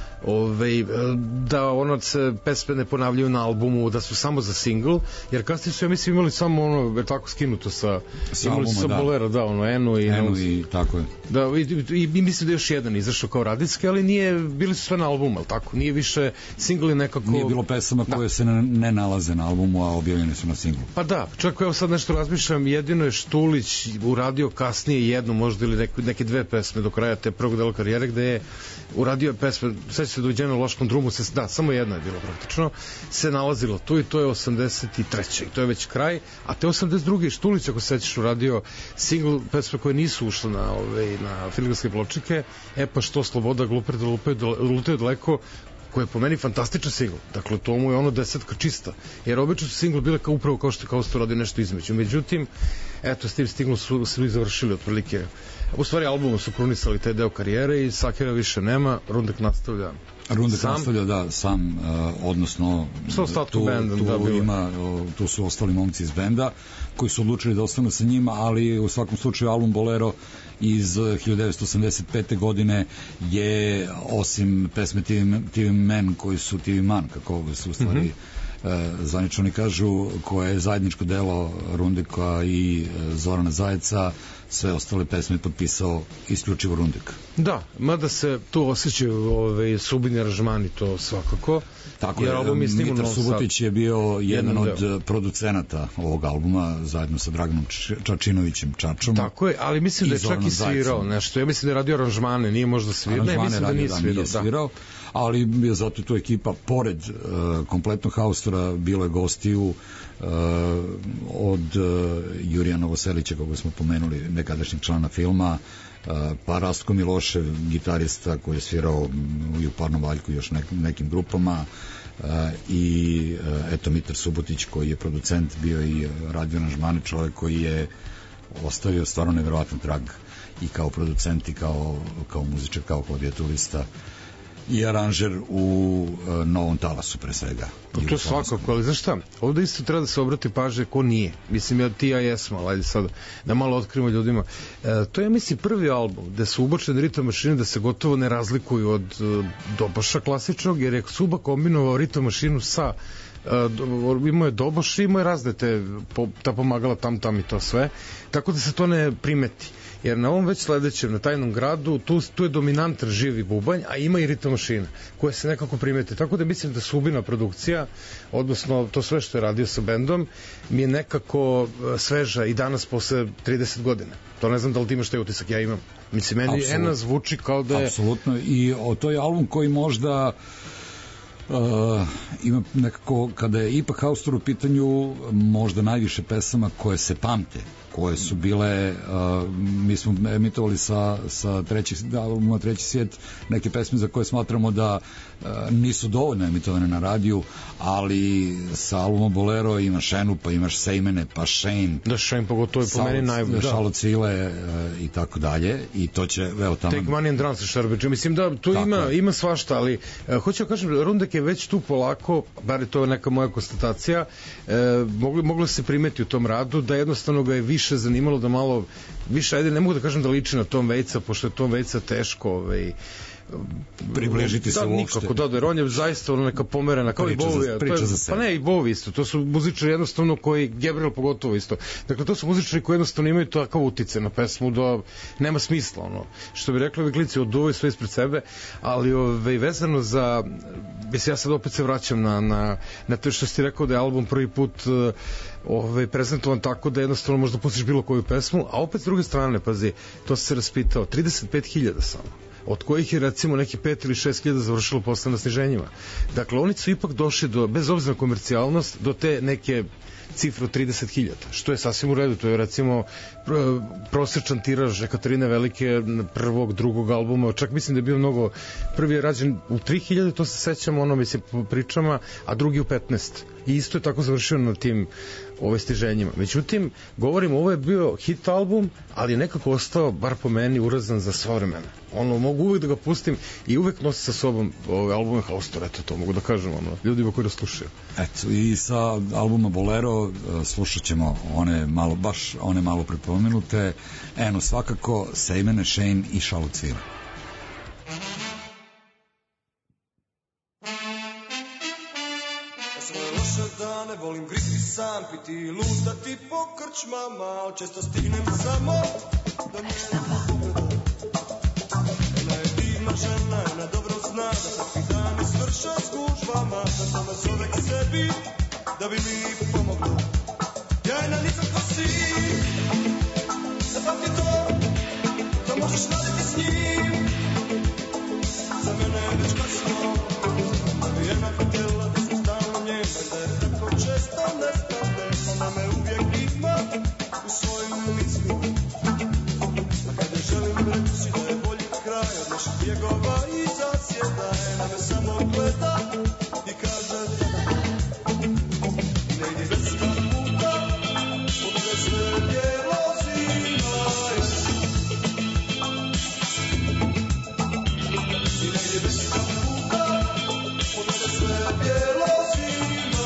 Ove, da ono se pesme ne ponavljaju na albumu, da su samo za singl, jer kasnije su, ja mislim, imali samo ono, jer tako skinuto sa, sa imali albuma, sa da. Bolera, da, ono, Enu i, Enu i tako je. Da, i, i, i mislim da je još jedan izašao kao radijski, ali nije, bili su sve na albumu, ali tako, nije više singli nekako... Nije bilo pesama koje da. se ne, ne nalaze na albumu, a objavljene su na singlu. Pa da, čak evo sad nešto razmišljam, jedino je Štulić uradio kasnije jednu, možda ili neke, neke dve pesme do kraja te prvog dela karijere, gde je uradio pesme, sve se dođeno Loškom drumu, se, da, samo jedna je bilo praktično, se nalazilo tu i to je osamdeset treće to je već kraj, a te osamdeset druge Štulić, ako se sećaš, uradio singl, pesme koje nisu ušle na, ove, na filigrafske pločike, e pa što Sloboda, Gluper da lupaju, lutaju daleko, koji je po meni fantastičan singl. Dakle, to mu je ono desetka čista. Jer obično su singl bile kao, upravo kao što, kao što radi nešto između. Međutim, eto, s tim singlom su svi završili otprilike. U stvari, albumom su krunisali taj deo karijere i Sakera više nema, Rundek nastavlja Rundek sam. nastavlja, da, sam, uh, odnosno tu, bendom, tu, da, ima, uh, tu su ostali momci iz benda koji su odlučili da ostanu sa njima, ali u svakom slučaju album Bolero iz hiljadu devetsto osamdeset pete godine je, osim pesme T V Man, koji su T V Man, kako su u stvari mm -hmm. e, zvanično oni kažu, koje je zajedničko delo Rundeka i e, Zorana Zajeca, sve ostale pesme potpisao isključivo Rundek. Da, mada se tu osjećaju ove, subini aranžmani, to svakako. Tako je, Mitar Subotić je bio jedan od deo. producenata ovog albuma, zajedno sa Draganom Čačinovićem Čačom. Tako je, ali mislim da je čak i svirao nešto. Ja mislim da je radio aranžmane, nije možda svirao. Ne, mislim da nije da, svirao. Nije svirao, da. Ali je zato tu ekipa, pored uh, kompletnog Haustora, bilo je gostiju uh, od uh, Jurija Novoselića, koga smo pomenuli, nekadašnjeg člana filma, Uh, pa Rastko Milošev, gitarista koji je svirao i u Parnom Valjku i još nek, nekim grupama, uh, i uh, eto Mitar Subotić koji je producent, bio i radio aranžmane, čovjek koji je ostavio stvarno nevjerovatan trag. i kao producent i kao, kao muzičar, kao klavijaturista i aranžer u uh, Novom Talasu pre svega. Pa to svakako, ali znaš šta, ovde isto treba da se obrati pažnje ko nije. Mislim, ja, ti ja jesmo, ali ajde sad da malo otkrimo ljudima. E, to je, mislim, prvi album gde su ubačene ritam mašine da se gotovo ne razlikuju od uh, Doboša klasičnog, jer je Suba kombinovao ritam mašinu sa Uh, imao je Doboš, imao je razne te po, ta pomagala tam tam i to sve, tako da se to ne primeti, jer na ovom već sledećem, na Tajnom gradu, tu, tu je dominantan živi bubanj, a ima i ritam mašina koja se nekako primeti, tako da mislim da Subina produkcija, odnosno to sve što je radio sa bendom, mi je nekako sveža i danas posle trideset godina. To ne znam da li ti imaš taj utisak, ja imam. Mislim, meni Absolut. Ena zvuči kao da je... Apsolutno, i o, to je album koji možda Uh, ima nekako, kada je ipak Haustor u pitanju, možda najviše pesama koje se pamte, koje su bile, uh, mi smo emitovali sa, sa trećih albuma Treći svijet neke pesme za koje smatramo da uh, nisu dovoljno emitovane na radiju, ali sa albumom Bolero imaš Šenu, pa imaš Sejmene, pa Shane, da Shane pogotovo je po meni najbolji, Šalo Cvile uh, i tako dalje, i to će, evo tamo Take Money and Drums Šarbeđa, mislim da tu tako ima, je. Ima svašta, ali uh, hoću da kažem, Rundek je već tu polako, bar je to neka moja konstatacija, uh, moglo, moglo se primeti u tom radu da jednostavno ga je više zanimalo da malo više, ajde, ne mogu da kažem da liči na Tom Waitsa, pošto je Tom Waitsa teško ovaj, približiti se da, uopšte. Nikako, da, jer on je zaista ono neka pomerena kao priča i Bowie, za, priča to je, za sebe. Pa ne, i Bowie isto, to su muzičari jednostavno koji, Gabriel pogotovo isto, dakle to su muzičari koji jednostavno imaju takav utice na pesmu da nema smisla, ono, što bi rekli ovi klici, oduvaju sve ispred sebe, ali ove, vezano za, mislim, ja sad opet se vraćam na, na, na to što si ti rekao da je album prvi put ove, prezentovan tako da jednostavno možda pustiš bilo koju pesmu, a opet s druge strane, pazi, to se raspitao, trideset pet hiljada samo, od kojih je recimo neki pet ili šest hiljada završilo posle na sniženjima. Dakle, oni su ipak došli do, bez obzira na komercijalnost, do te neke cifru trideset hiljada, što je sasvim u redu. To je recimo prosječan tiraž Ekaterine Velike prvog, drugog albuma, čak mislim da je bio mnogo, prvi je rađen u tri hiljade, to se sećamo, ono mislim po pričama, a drugi u petnaest. I isto je tako završio na tim ove stiženjima. Međutim, govorim, ovo je bio hit album, ali je nekako ostao, bar po meni, urazan za sva vremena. Ono, mogu uvek da ga pustim i uvek nosi sa sobom ove albume Haustor, eto to mogu da kažem, ono, ljudima koji da slušaju. Eto, i sa albuma Bolero slušat ćemo one malo, baš one malo prepomenute, eno svakako, Sejmene, Shane i Šalo Cvile. Dane volim griti sam, piti i lutati po krčmama, ali često stignem samo da njena pogleda. Ona je divna žena, ona dobro zna da takvi dani svrša s gužvama, da to me zove k sebi, da bi mi pomogla. Ja jedna nisam ko si, zapamti to, da možeš raditi s njim. Za mene je već kasno, da bi jedna htjela da sam stalno njen, da je tako često nestane, ona me uvijek ima u svojim mislima. A kada želim reći da je bolji kraj od naših bjegova i zasjeda, jedna me samo gleda i kaže da ne idi deset puta, pogledaj sve bijelo zima. I ne idi deset puta, pogledaj sve bijelo zima.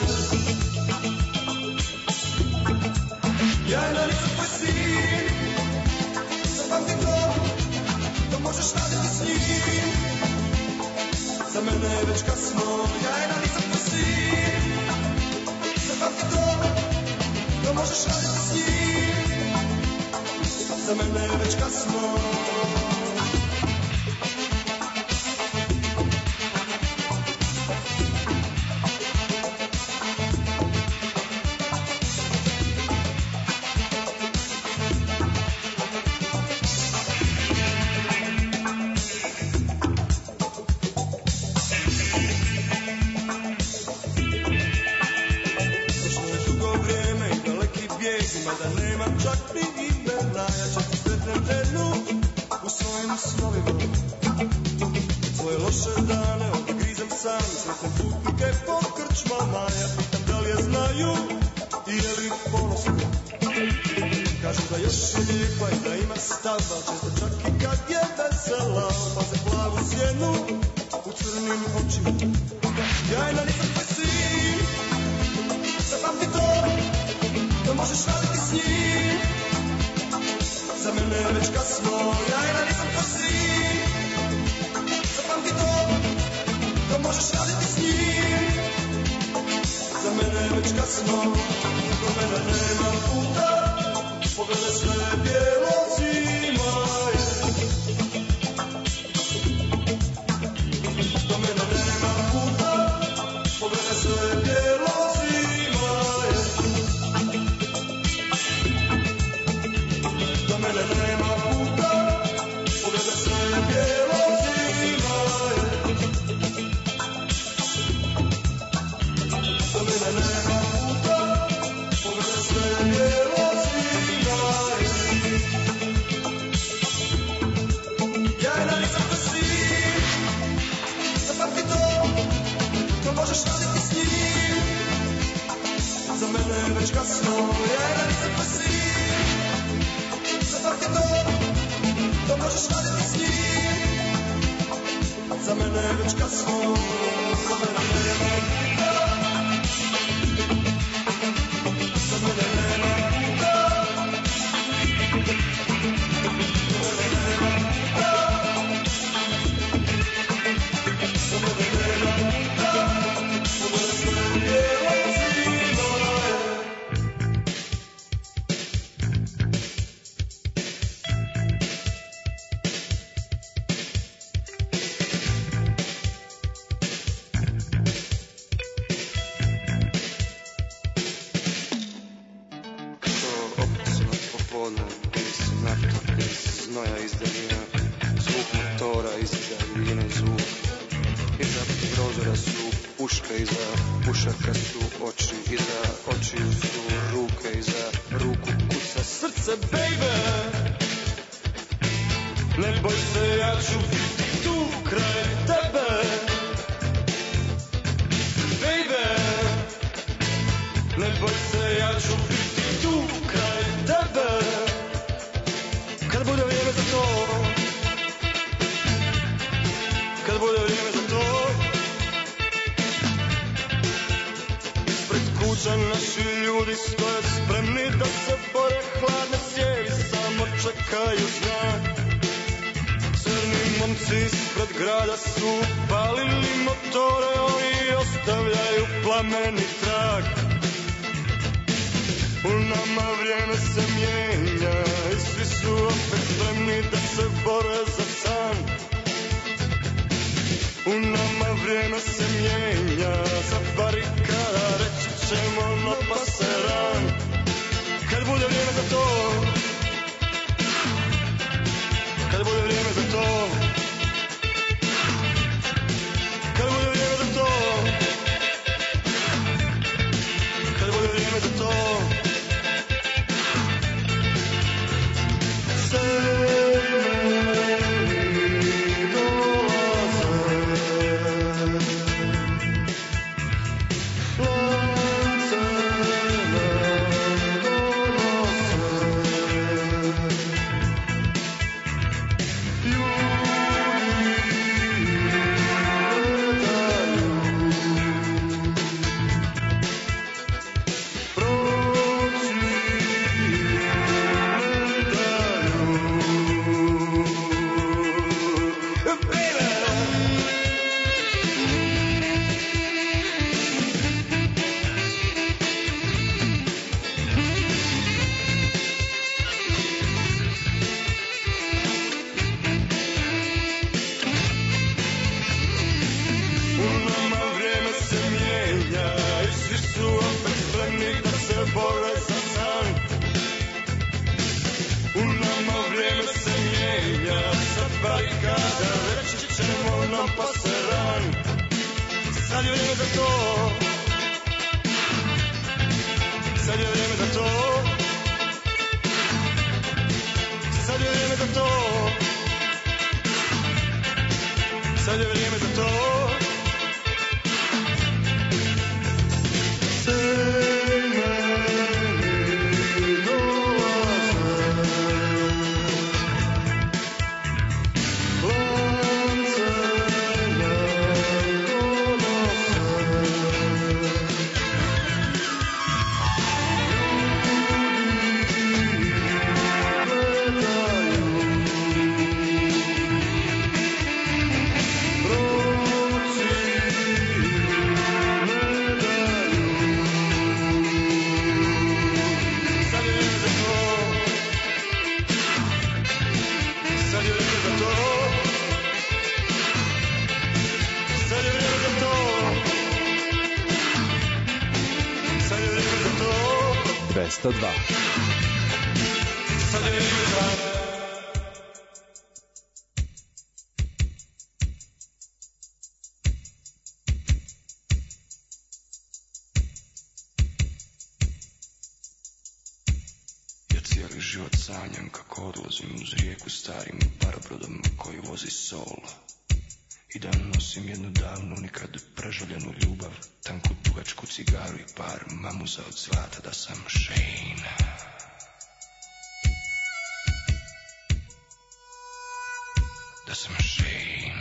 Ja jedna nisam tvoj sin, zapamti to, da možeš raditi s njim. Za mene je već kasno, ja jedna nisam tvoj sin, zapamti to, da možeš raditi s njim. Za mene je već kasno. Da nemam čak ni imena, ja čak sretnem ženu u svojim snovima. Svoje loše dane odgrizem sam, sretnem putnike po krčmama. Ja pitam da li je znaju i je li ponosno. Kažu da još je lijepa i da ima stava, često čak i kad je vesela, pa za plavu sjenu u crnim očima. Jajna nisam tvoj sin, zapamti to, da možeš raditi s njim. Za mene je već kasno, jajna nisam tvoj sin, zapamti to, da možeš raditi s njim. Za mene je već kasno, do mene nema puta, pogledaj sve bijelo zima je. Do mene nema puta, pogledaj sve bijelo zima je. Do mene nema puta, pogledaj sve bijelo zima je. Do mene nema puta, pogledaj sve bijelo zima je. Jajna nisam tvoj sin, zapamti to, to možeš raditi s njim. Za mene je već kasno, jajna nisam tvoj sin, zapamti to, to možeš raditi s njim. Za mene je već kasno, za mene nema puta. Za mene nema puta. Za mene nema puta. Za mene nema puta. Pogledaj sve bijelo zima je. To opasno popodne, gdje se nafta, gdje se znoja iz daljina, zvuk motora iz daljine zvuk. Iza prozora su puške, iza pušaka su oči, iza očiju su ruke, iza ruku kuca Srce, baby, ne boj se, ja ću biti tu kraj tebe. Baby, ne boj se, ja ću biti tu kraj tebe. Kad bude vrijeme za to, kad bude vrijeme za to, ispred kuća naši ljudi stoje spremni da se bore, hladne cijevi samo čekaju znak. Crni momci ispred grada su palili motore, oni ostavljaju plameni trag. U nama vrijeme se mijenja i svi su opet spremni da se bore za san. U nama vrijeme se mijenja, za barikada reći ćemo no paseran. Kad bude vrijeme za to, kad bude vrijeme za to, kad bude vrijeme za to, kad bude vrijeme za to. Sad je vrijeme za to, sad je vrijeme za to, sad je vrijeme za to, sad je vrijeme za to. Say meni dolaze, dvesta dva. Sad je jutra, ja cijeli život sanjam kako odlazim uz rijeku starim parobrodom koji vozi sol. I da nosim jednu davnu, nikad prežaljenu ljubav, tanku dugačku cigaru i par mamuza od zlata, da sam Shane. Da sam Shane.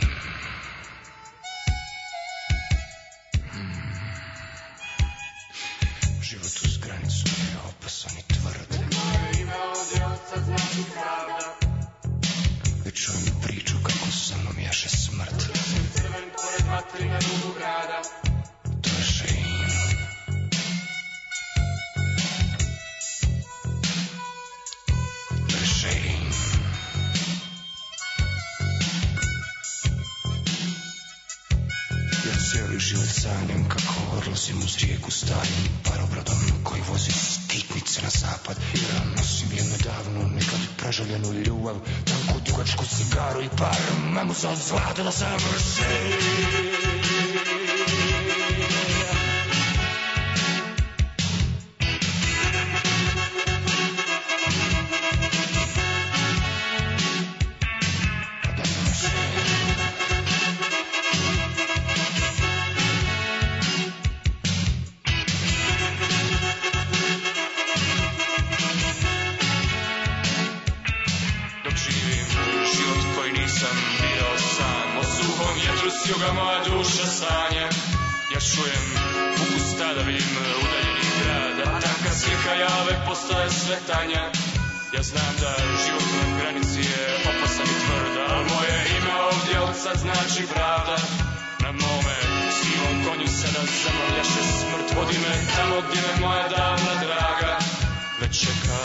Hmm. Život uz granicu je opasan i tvrd. Moje ime ovdje odsad znači pravda. Već čujem priču kako sa mnom jaše smrt. Crven pored materine rubu grada. To je Shane. To je Shane. Ja cijeli život sanjam kako odlazim uz rijeku starim parobrodom koji vozi skitnice na zapad. I da nosim jednu davnu, nikad prežaljenu ljubav, tanku dugačku cigaru i par mamuza od zlata, da sam Shane. Juga moja duša sanja. Ja čujem ukus tadavim udaljenih grada. Tanka slika jave postaje sve tanja. Ja znam da život na granici je opasan i tvrd, al moje ime ovdje od sad znači pravda. Na mome sivom konju sada za mnom jaše smrt. Vodi me tamo gdje me moja davna draga već čeka.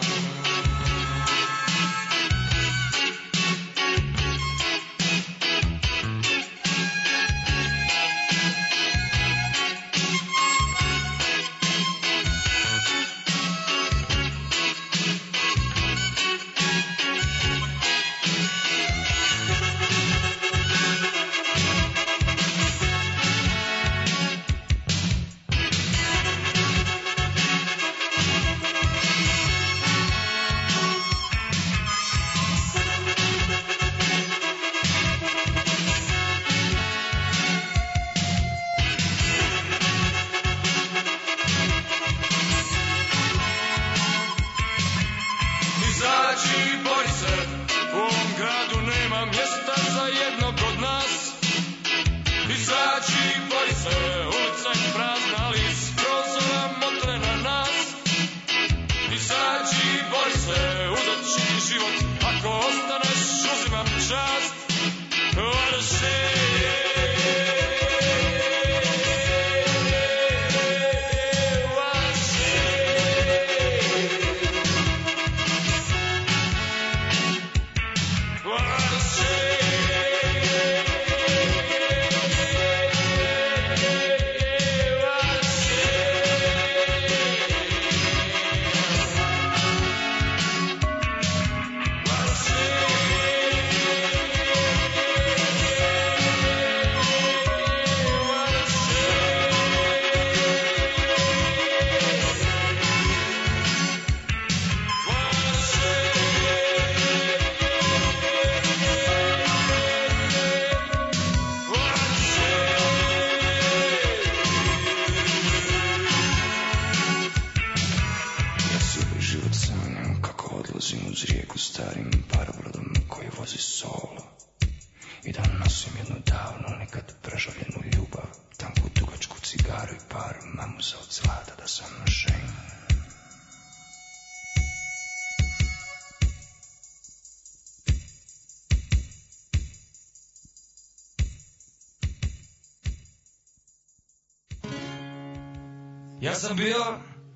Ja sam bio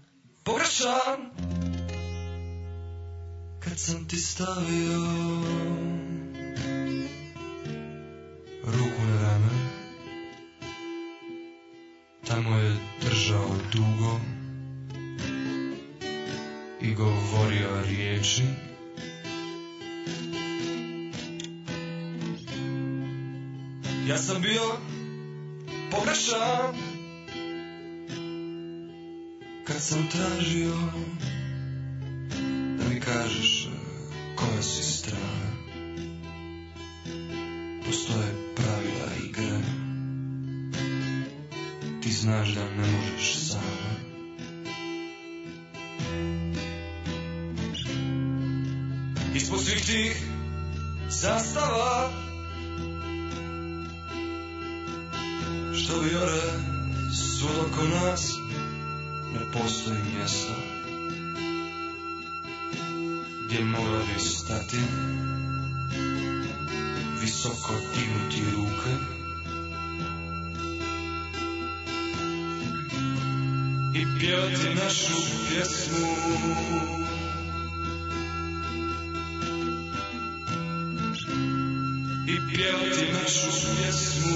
pogrešan kad sam ti stavio ruku na rame. Tamo je držao dugo i govorio riječi. Ja sam bio pogrešan kad sam tražio da mi kažeš koja si strana. Postoje pravila igre, ti znaš da ne možeš sama. Ispod svih tih zastava što vijore svud oko nas, ne postoji mjesto gdje mora bi stati, visoko dignuti ruke i pjevati našu pjesmu. I pjevati našu pjesmu.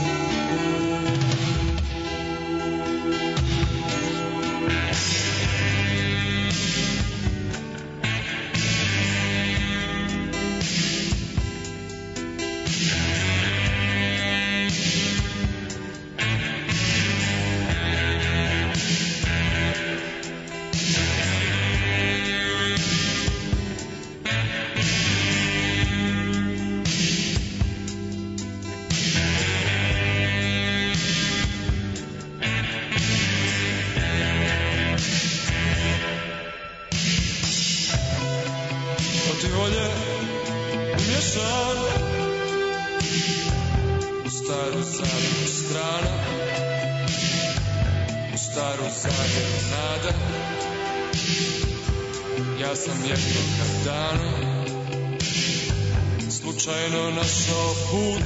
Slučajno našao put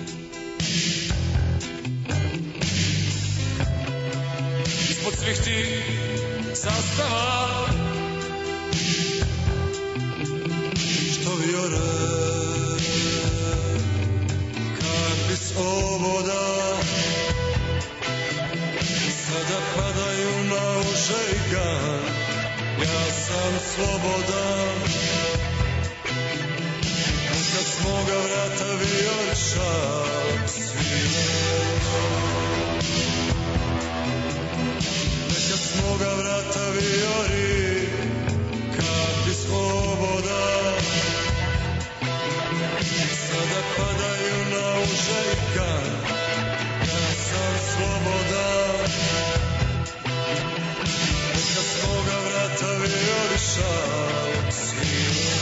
ispod svih tih zastava što vijore kad bi sloboda sada padaju na užajka. Ja sam slobodan kad s moga vrata vijorišak svira. Neka s moga vrata vijori kad bi sloboda sada padaju na užajka. Ja sam slobodan neka s moga vrata vijorišak svira.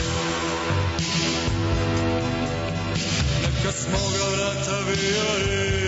Neka s moga vrata vijori.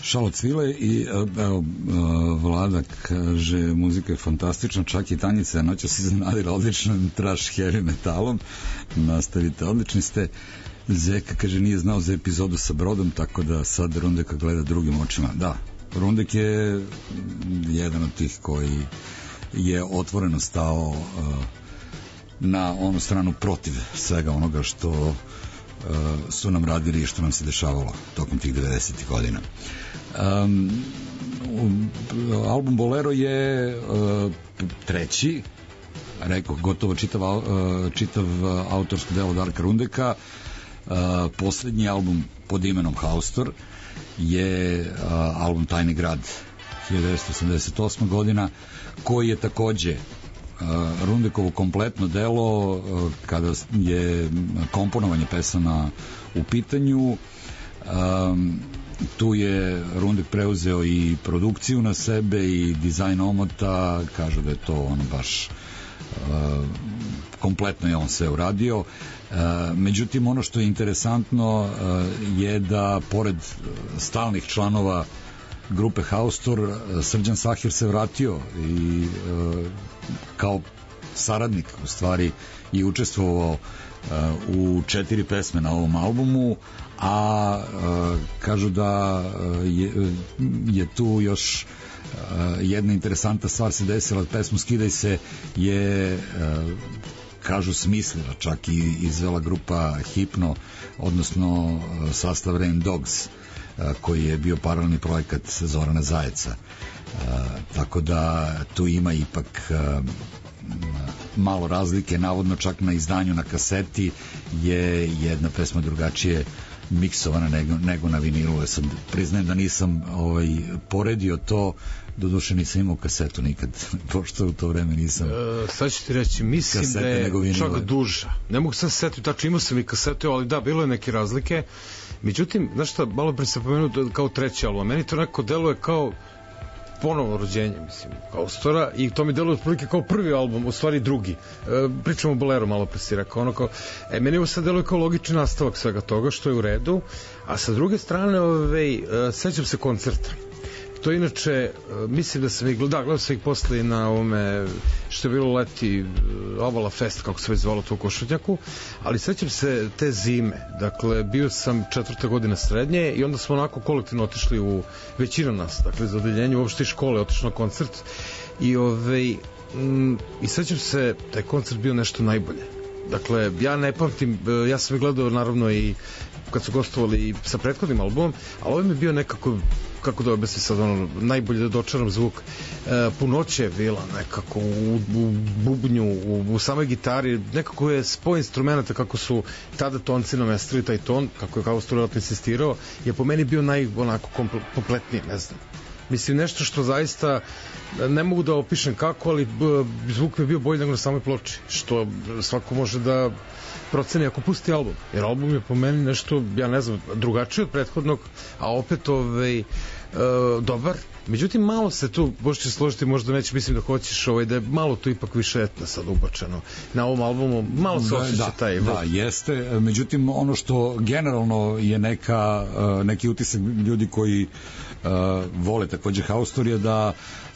Šalo cvile i evo, Vlada kaže muzika je fantastična, čak i Tanjica noća se iznenadila odličnom trash heavy metalom. Nastavite, odlični ste. Zeka kaže nije znao za epizodu sa Brodom, tako da sad Rundeka gleda drugim očima. Da, Rundek je jedan od tih koji je otvoreno stao uh, na onu stranu protiv svega onoga što uh, su nam radili i što nam se dešavalo tokom tih devedesetih godina. Um, album Bolero je uh, treći, rekao gotovo čitav, uh, čitav autorsko delo Darka Rundeka. Uh, poslednji album pod imenom Haustor je uh, album Tajni grad hiljadu devetsto osamdeset osma godina, koji je takođe uh, Rundekovo kompletno delo uh, kada je komponovanje pesama u pitanju. Um, tu je Rundek preuzeo i produkciju na sebe i dizajn omota, kažu da je to ono baš uh, kompletno je on sve uradio. Uh, međutim, ono što je interesantno uh, je da pored stalnih članova grupe Haustor, Srđan Sahir se vratio i uh, kao saradnik u stvari i učestvovao uh, u četiri pesme na ovom albumu, a uh, kažu da uh, je, je tu još uh, jedna interesantna stvar se desila, pesmu Skidaj se je uh, kažu smislila, čak i izvela grupa Hipno, odnosno sastav Rain Dogs, koji je bio paralelni projekat Zorana Zajeca. Tako da tu ima ipak malo razlike, navodno čak na izdanju na kaseti je jedna pesma drugačije miksovana nego, nego na vinilu. Ja sam priznajem da nisam ovaj, poredio to, doduše nisam imao kasetu nikad, pošto u to vreme nisam. E, sad ću ti reći, mislim kasete, da je čak duža. Ne mogu sad setiti, tačno imao sam i kasetu, ali da, bilo je neke razlike. Međutim, znaš šta, malo pre se pomenuo kao treći album, meni to nekako deluje kao ponovo rođenje, mislim, kao stora, i to mi deluje otprilike kao prvi album, u stvari drugi. E, pričamo o Bolero, malo pre si rekao, ono kao, e, meni ovo sad deluje kao logični nastavak svega toga, što je u redu, a sa druge strane, ovaj, sećam se koncerta. To inače, mislim da sam ih gledao, da, gledao sam ih posle na ovome, što je bilo leti, Avala Fest, kako se već zvalo to u Košutnjaku, ali sećam se te zime, dakle, bio sam četvrta godina srednje i onda smo onako kolektivno otišli u, većina nas, dakle, za odeljenje uopšte iz škole, otišli na koncert i, ovaj, m, i sećam se, taj koncert bio nešto najbolje. Dakle, ja ne pamtim, ja sam ih gledao naravno i kad su gostovali i sa prethodnim albumom, ali ovo mi je bio nekako, kako da objasnim sad, ono, najbolje da dočaram zvuk. E, punoće je bila nekako u, u bubnju, u, u samoj gitari, nekako je spoj instrumenta kako su tada tonci namestili taj ton, kako je Haustor vjerojatno insistirao, je po meni bio naj, onako, kompletniji, ne znam. Mislim, nešto što zaista ne mogu da opišem kako, ali zvuk mi je bio bolji nego na samoj ploči, što svako može da proceni ako pusti album, jer album je po meni nešto, ja ne znam, drugačiji od prethodnog, a opet ovaj, e, dobar. Međutim, malo se tu, možeš će složiti, možda neće, mislim da hoćeš, ovaj, da je malo tu ipak više etna sad ubačeno na ovom albumu, malo se osjeća da, taj da, jeste, međutim ono što generalno je neka, neki utisak ljudi koji uh, vole takođe Haustor je da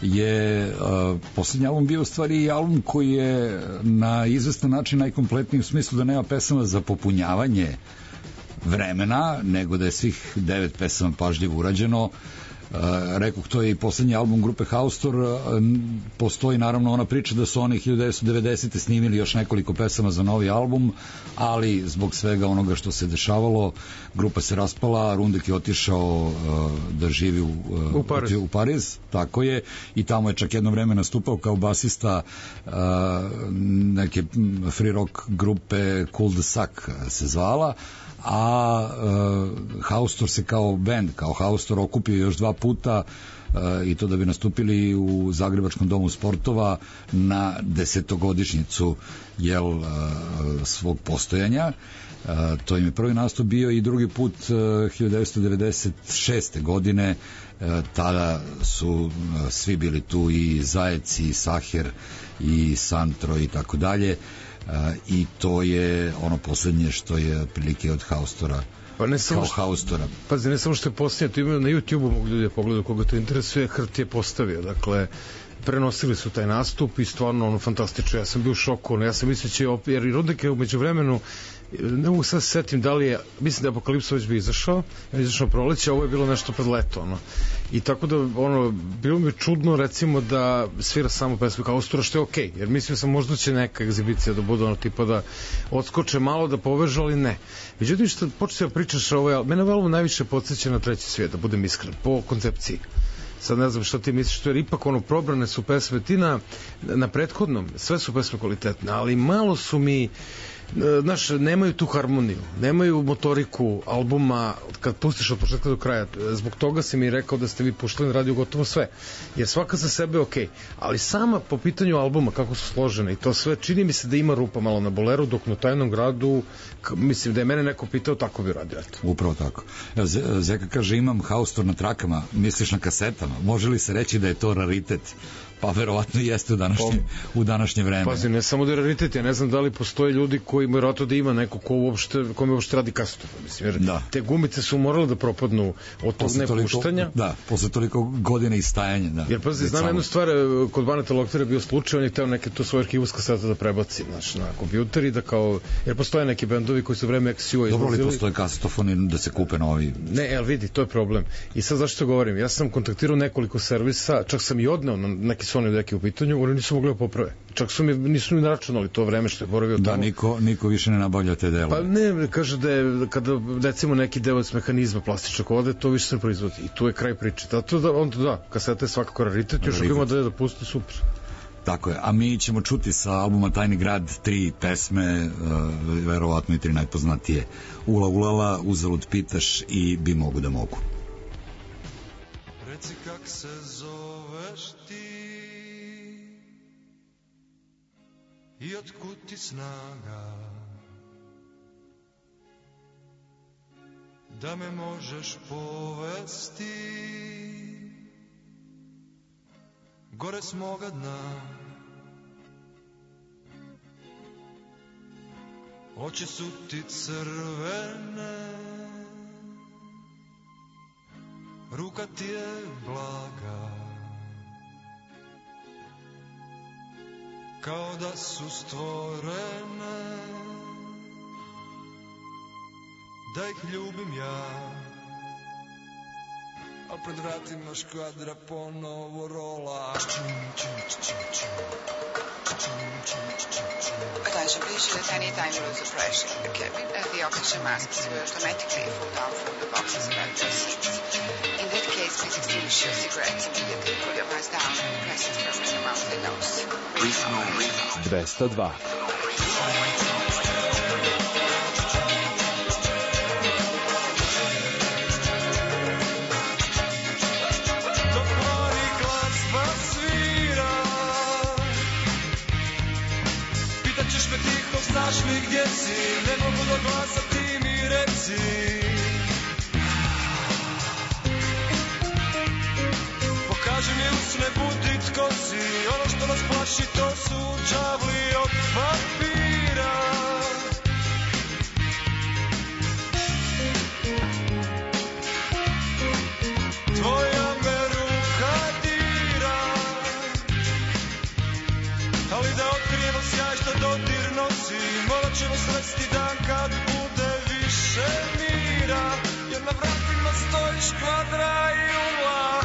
je uh, poslednji album bio u stvari album koji je na izvestan način najkompletniji u smislu da nema pesama za popunjavanje vremena, nego da je svih devet pesama pažljivo urađeno. Uh, rekoh, to je i poslednji album grupe Haustor. Uh, postoji naravno ona priča da su oni hiljadu devetsto devedesete snimili još nekoliko pesama za novi album, ali zbog svega onoga što se dešavalo grupa se raspala, Rundek je otišao uh, da živi u, uh, u, Pariz. u Pariz, tako je, i tamo je čak jedno vreme nastupao kao basista uh, neke free rock grupe Cul de Sac se zvala, a uh, Haustor se kao band, kao Haustor okupio još dva puta uh, i to da bi nastupili u Zagrebačkom domu sportova na desetogodišnjicu jel, uh, svog postojanja. Uh, to im je prvi nastup bio i drugi put uh, hiljadu devetsto devedeset šeste godine. Uh, tada su uh, svi bili tu, i Zajec, i Sahir, i Santro i tako dalje. Uh, i to je ono poslednje što je prilike od Haustora Pa ne samo kao što, haustora. pazi, ne samo što je posljednje, to imaju na YouTube-u, mogu ljudi da pogledaju koga to interesuje, Hrt je postavio, dakle, prenosili su taj nastup i stvarno ono fantastično, ja sam bio u šoku, ono, ja sam mislio će, op- jer i Rudek je umeđu vremenu, ne mogu sad se setim da li je, mislim da je Apokalipsa već bi izašao, je izašao proleće, a ovo je bilo nešto pred leto, ono. I tako da, ono, bilo mi čudno, recimo, da svira samo pesmu kao Haustora, što je okej, okay, jer mislio sam možda će neka egzibicija da bude ono tipa da odskoče malo, da povežu, ali ne. Međutim, što počeo da pričaš, ovaj, mene ovo album najviše podsjeća na Treći svijet, da budem iskren, po koncepciji. Sad ne znam šta ti misliš, to jer ipak ono probrane su pesme, ti na, na prethodnom, sve su pesme kvalitetne, ali malo su mi, znaš, nemaju tu harmoniju, nemaju motoriku albuma kad pustiš od početka do kraja. Zbog toga si mi rekao da ste vi puštali na radiju gotovo sve, jer svaka za sebe je okej, ali sama po pitanju albuma kako su složene i to sve, čini mi se da ima rupa malo na boleru, dok na Tajnom gradu, mislim da je mene neko pitao, tako bi radio. Eto. Upravo tako. Zeka kaže, imam Haustor na trakama, misliš na kasetama, može li se reći da je to raritet? Pa verovatno jeste u današnje, u današnje vreme. Pazi, ne samo da je raritet, ja ne znam da li postoje ljudi koji verovatno da ima neko ko uopšte, kome uopšte radi kasetofon, mislim, jer da. Te gumice su morale da propadnu od tog nepuštanja. Da, posle toliko godina istajanja, da. Jer pazi, znam jednu stvar, kod Baneta Loktera je bio slučaj, on je hteo neke to svoje arhivu s kaseta da prebaci, znaš, na kompjuter i da kao, jer postoje neki bendovi koji su vreme X U-a izlazili. Dobro li postoje kasetofoni da se kupe novi? Ne, ali vidi, to je problem. I sad zašto govorim, ja sam kontaktirao nekoliko servisa, čak sam i odneo na neki Sony deki u pitanju, oni nisu mogli da poprave. Čak su mi, nisu mi naračunali to vreme što je boravio tamo. Da, niko, niko više ne nabavlja te delove. Pa ne, kaže da je, kada recimo neki deo s mehanizma plastičnog ovde, to više se ne proizvodi. I tu je kraj priče. Zato da, onda da, kaseta je svakako raritet, još ako ima da je da pusti, super. Tako je, a mi ćemo čuti sa albuma Tajni grad tri pesme, uh, verovatno i tri najpoznatije. Ula ulala, Uzalud pitaš i Bi mogu da mogu. Reci kak se zoveš ti i otkud ti snaga da me možeš povesti gore s moga dna. Oči su ti crvene, ruka ti je blaga, kao da su stvorene da ih ljubim ja. A pred vratima škvadra ponovo rola. Attention, please should at any time lose the pressure in the cabin as the oxygen masks will automatically fall down from the boxes around your seats. In that case, please extinguish your cigarettes immediately, pull your mask down and press it firmly in the mouth and nose. dvesta dva. Znaš li gdje si, ne mogu do glasa, ti mi reci. Pokaži mi usne, budi tko si, ono što nas plaši to su đavli od papira. Tvoja me ruka dira, ali da otkrijemo sjaj što dodir nosi, morat ćemo svesti dan kad bude više mira, jer na vratima stoji škvadra i ula.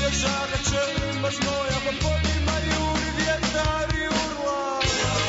stražara črba znoja, pa podima juri vjetar i urla.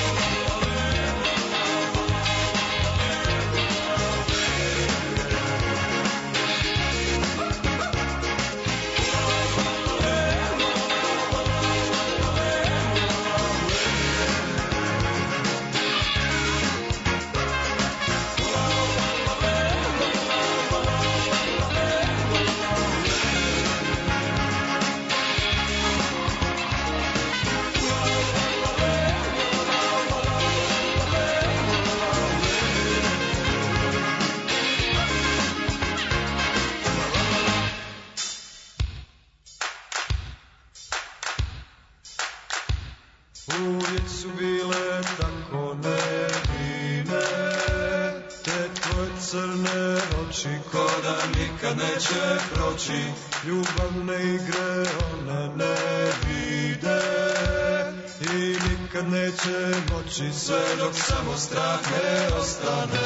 Uvijek su bile tako nevine, te tvoje crne oči, ko da nikad neće proći. Ljubavne igre one ne vide i nikad neće moći, sve dok samo strah ne ostane.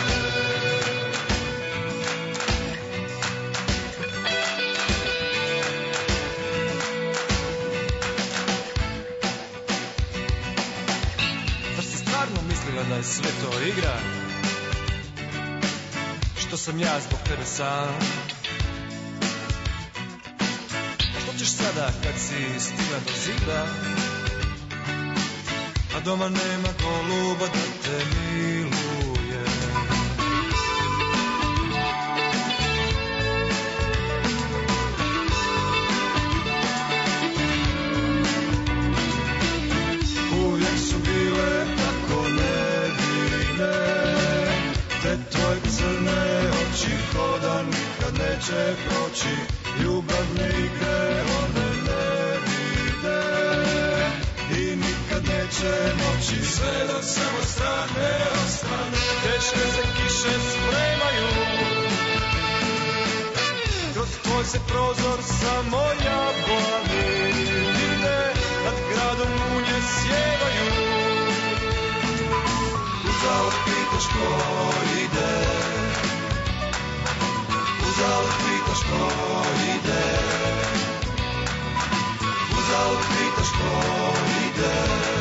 Da je sve to igra, što sam ja zbog tebe sam. Što ćeš sada kad si stigla do zida, a doma nema goluba da te miluje. Uvijek su bile tako nevine, te tvoje crne oči, ko da nikad neće proći. Ljubavne igre one ne vide i nikad neće moći, sve dok samo strah ne ostane. Teške se kiše spremaju, kroz tvoj se prozor samo jablani vide, nad gradom munje sjevaju. Uzalud pitaš ko ide, uzalud pitaš ko ide, uzalud pitaš ko ide,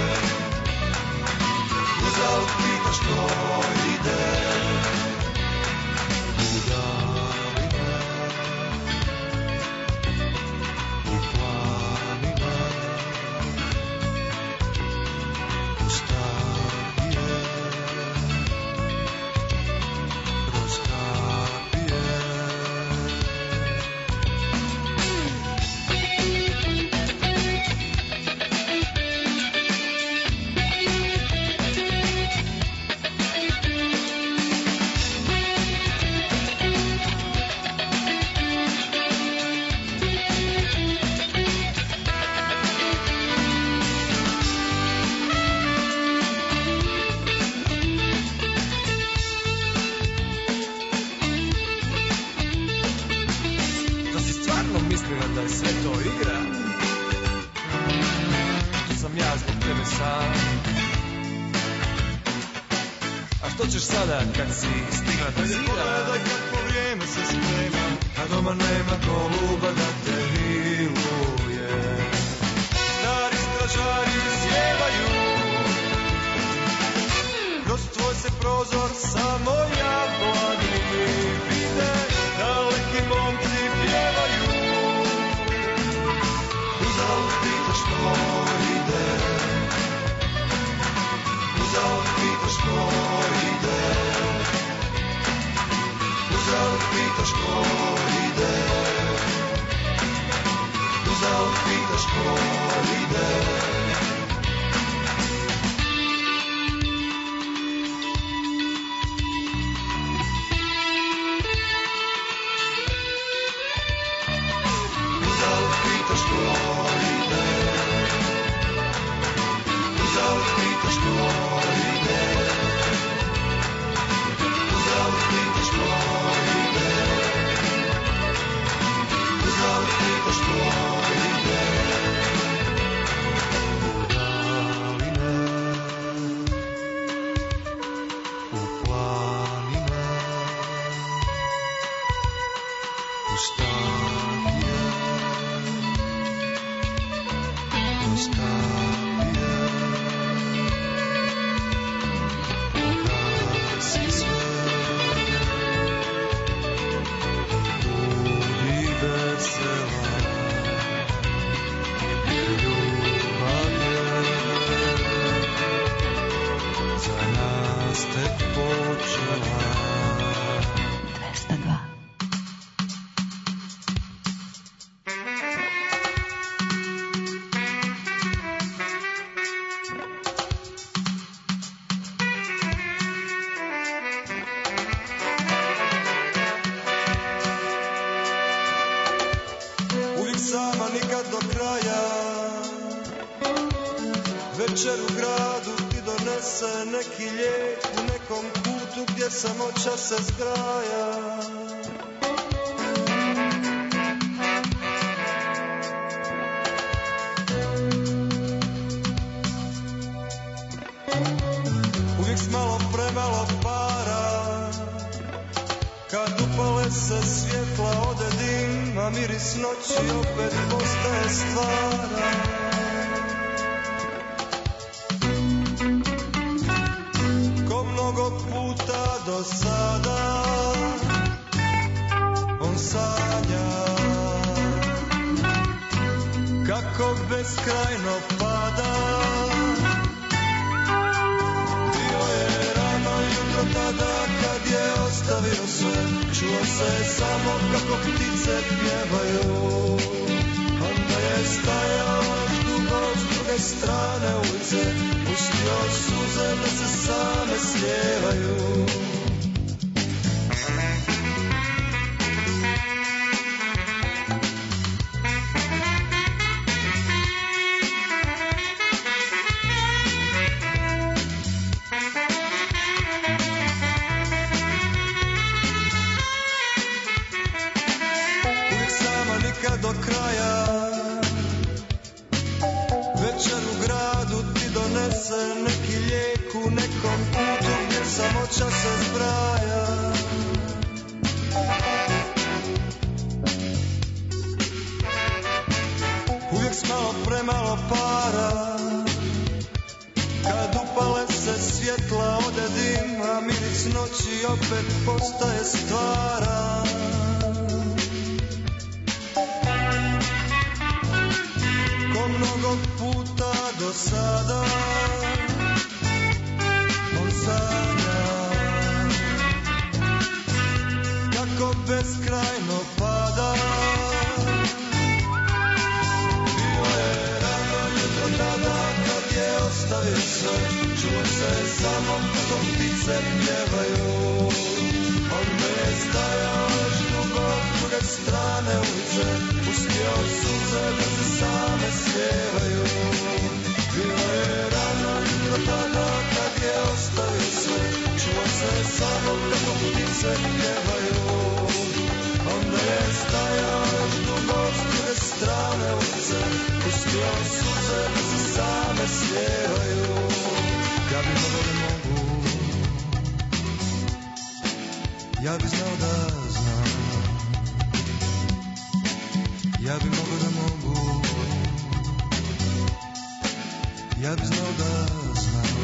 uzalud pitaš ko ide. U danima, u planima, u stanje, kroz kapije. Da si stvarno mislila da je sve to igra, što sam ja zbog tebe sam. A što ćeš sada kad si stigla do zida? Pogledaj kako vrijeme se sprema, a doma nema goluba da te miluje. Stari stražari sjevaju, kroz tvoj se prozor samo jablani vide, daleki momci pjevaju. Uzalud pitaš ko ide, uzalud pitaš ko ide, uzalud pitaš ko ide, uzalud pitaš ko ide. Uzalud pitaš ko ide, uzalud pitaš ko ide, uzalud pitaš ko ide, uzalud pitaš ko ide. donese neki lijek u nekom kutu gdje samoća se zgraja. Uvijek s malo premalo para, kad upale se svjetla ode dim, a miris noći opet postaje stvara. Ko mnogo puta do sada on sanja kako beskrajno pada. Tada kad je ostavio sve, čuo se samo kako ptice pjevaju. Onda je stajao još dugo s druge strane ulice, pustio suze da se same slijevaju. Do kraja večer u gradu ti donese neki lijek u nekom putu gdje samoća se zbraja. Uvijek s malo premalo para, kad upale se svjetla ode dim, a miris noći opet postaje stvara. Mnogo puta do sada on sanja kako beskrajno pada. Bilo je rano jutro tada kad je ostavio sve, čuo se samo kako ptice pjevaju. Onda je stajao još dugo s druge strane ulice, pustio suze da se same slijevaju. Bilo je rano jutro tada kad je ostavio sve, čuo se samo kako ptice pjevaju. Onda je stajao još dugo s druge strane ulice, pustio suze da se same slijevaju. Ja bi mogao da mogu, ja bi znao da znam, ja bi mogao da mogu, ja bi znao da znam.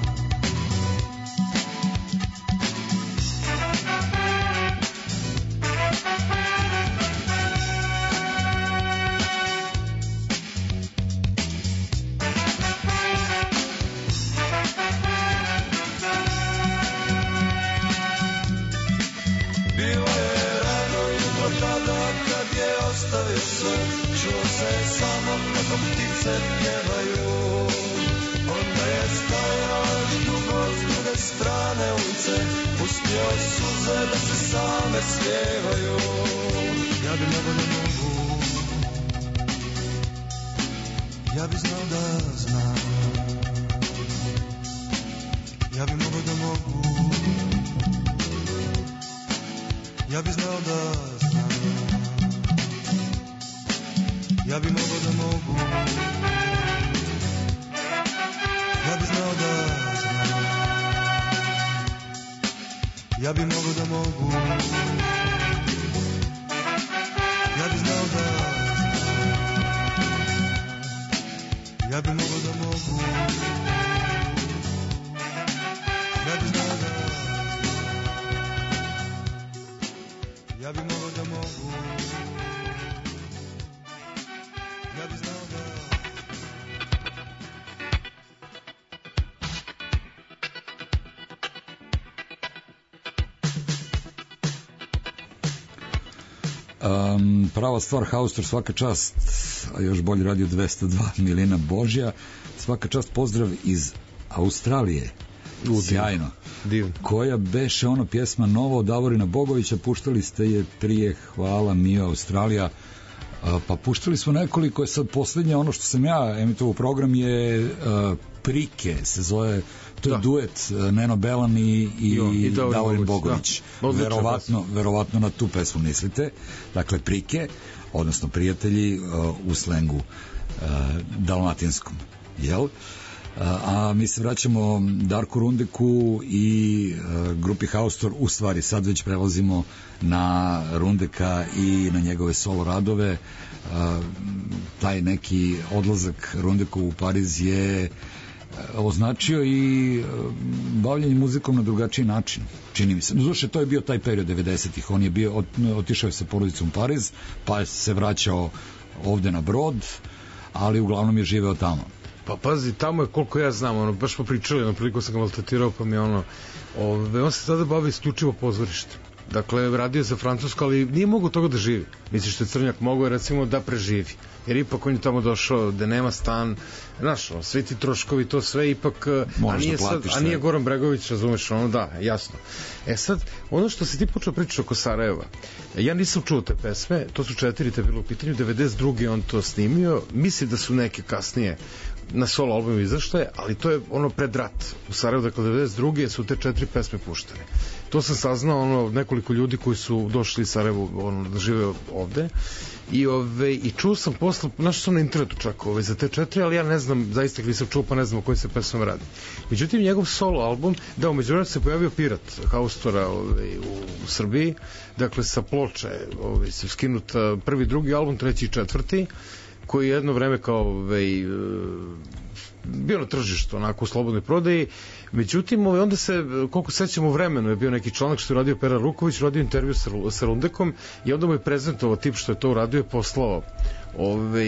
Ostavio sve, čuo se samo kako ptice pjevaju. Onda je stajao još dugo s druge strane ulice, pustio suze da se same slijevaju. Ja bi mogao da mogu, ja bi znao da znam, ja bi mogao da mogu, ja bi znao da znam. Ja bi mogao da mogu, ja bi znao da znam, ja bi mogao da mogu, ja bi znao da znam, ja bi mogao da mogu, ja bi znao da znam, ja bi mogao da mogu. Um, prava stvar, Haustor, svaka čast, a još bolje radio dvesta dva, Milena Božja, svaka čast, pozdrav iz Australije. U, sjajno. Divno. Koja beše ono pjesma nova od Davorina Bogovića, puštali ste je prije, hvala Mio Australija. A, pa puštali smo nekoliko, je sad poslednje ono što sam ja emitovao program je a, Prike, se zove To je Da. duet uh, Neno Belan i, i, I on, i Davorin Davorin Bogović, Bogović. da. Odlična Verovatno, verovatno na tu pesmu mislite. Dakle, Prike, odnosno prijatelji uh, u slengu uh, dalmatinskom. Jel? Uh, a mi se vraćamo Darku Rundeku i uh, grupi Haustor, u stvari sad već prelazimo na Rundeka i na njegove solo radove. Uh, taj neki odlazak Rundeku u Pariz je označio i bavljanje muzikom na drugačiji način, čini mi se. Doduše, to je bio taj period devedesetih. On je bio, otišao je sa porodicom u Pariz, pa je se vraćao ovde na Brod, ali uglavnom je živeo tamo. Pa pazi, tamo je, koliko ja znam, ono, baš smo pričali, ono, priliko sam ga maltretirao, pa mi je ono, ove, on se tada bavi isključivo pozorište. Dakle, radio je za Francusku, ali nije mogu toga da živi. Misliš što je Crnjak mogao je, recimo, da preživi. Jer ipak on je tamo došao, da nema stan, znaš, ono, svi ti troškovi, to sve, ipak, a nije, sad, a nije Goran Bregović, razumeš, ono, da, jasno. E sad, ono što si ti počeo pričati oko Sarajeva, ja nisam čuo te pesme, to su četiri te bilo u pitanju, devedeset druge on to snimio, mislim da su neke kasnije na solo albumu izašle, ali to je ono pred rat u Sarajevu, dakle devedeset druge su te četiri pesme puštene. To sam saznao ono nekoliko ljudi koji su došli iz Sarajevu, ono, da žive ovde, i ove i čuo sam posle, našao sam na internetu čak ove za te četiri, ali ja ne znam, zaista ih nisam čuo, pa ne znam o kojoj se pesmama radi. Međutim, njegov solo album, da, umeđu vremenu se pojavio Pirat Haustora ove, u, u Srbiji, dakle sa ploče ove, se skinuta prvi, drugi album, treći i četvrti, koji je jedno vreme kao ove, bio na tržištu, onako u slobodnoj prodaji. Međutim, ove, onda se, koliko sećam u vremenu, je bio neki članak što je radio Pera Ruković, radio intervju sa, sa Rundekom i onda mu je prezentovao tip što je to uradio, je poslao ove,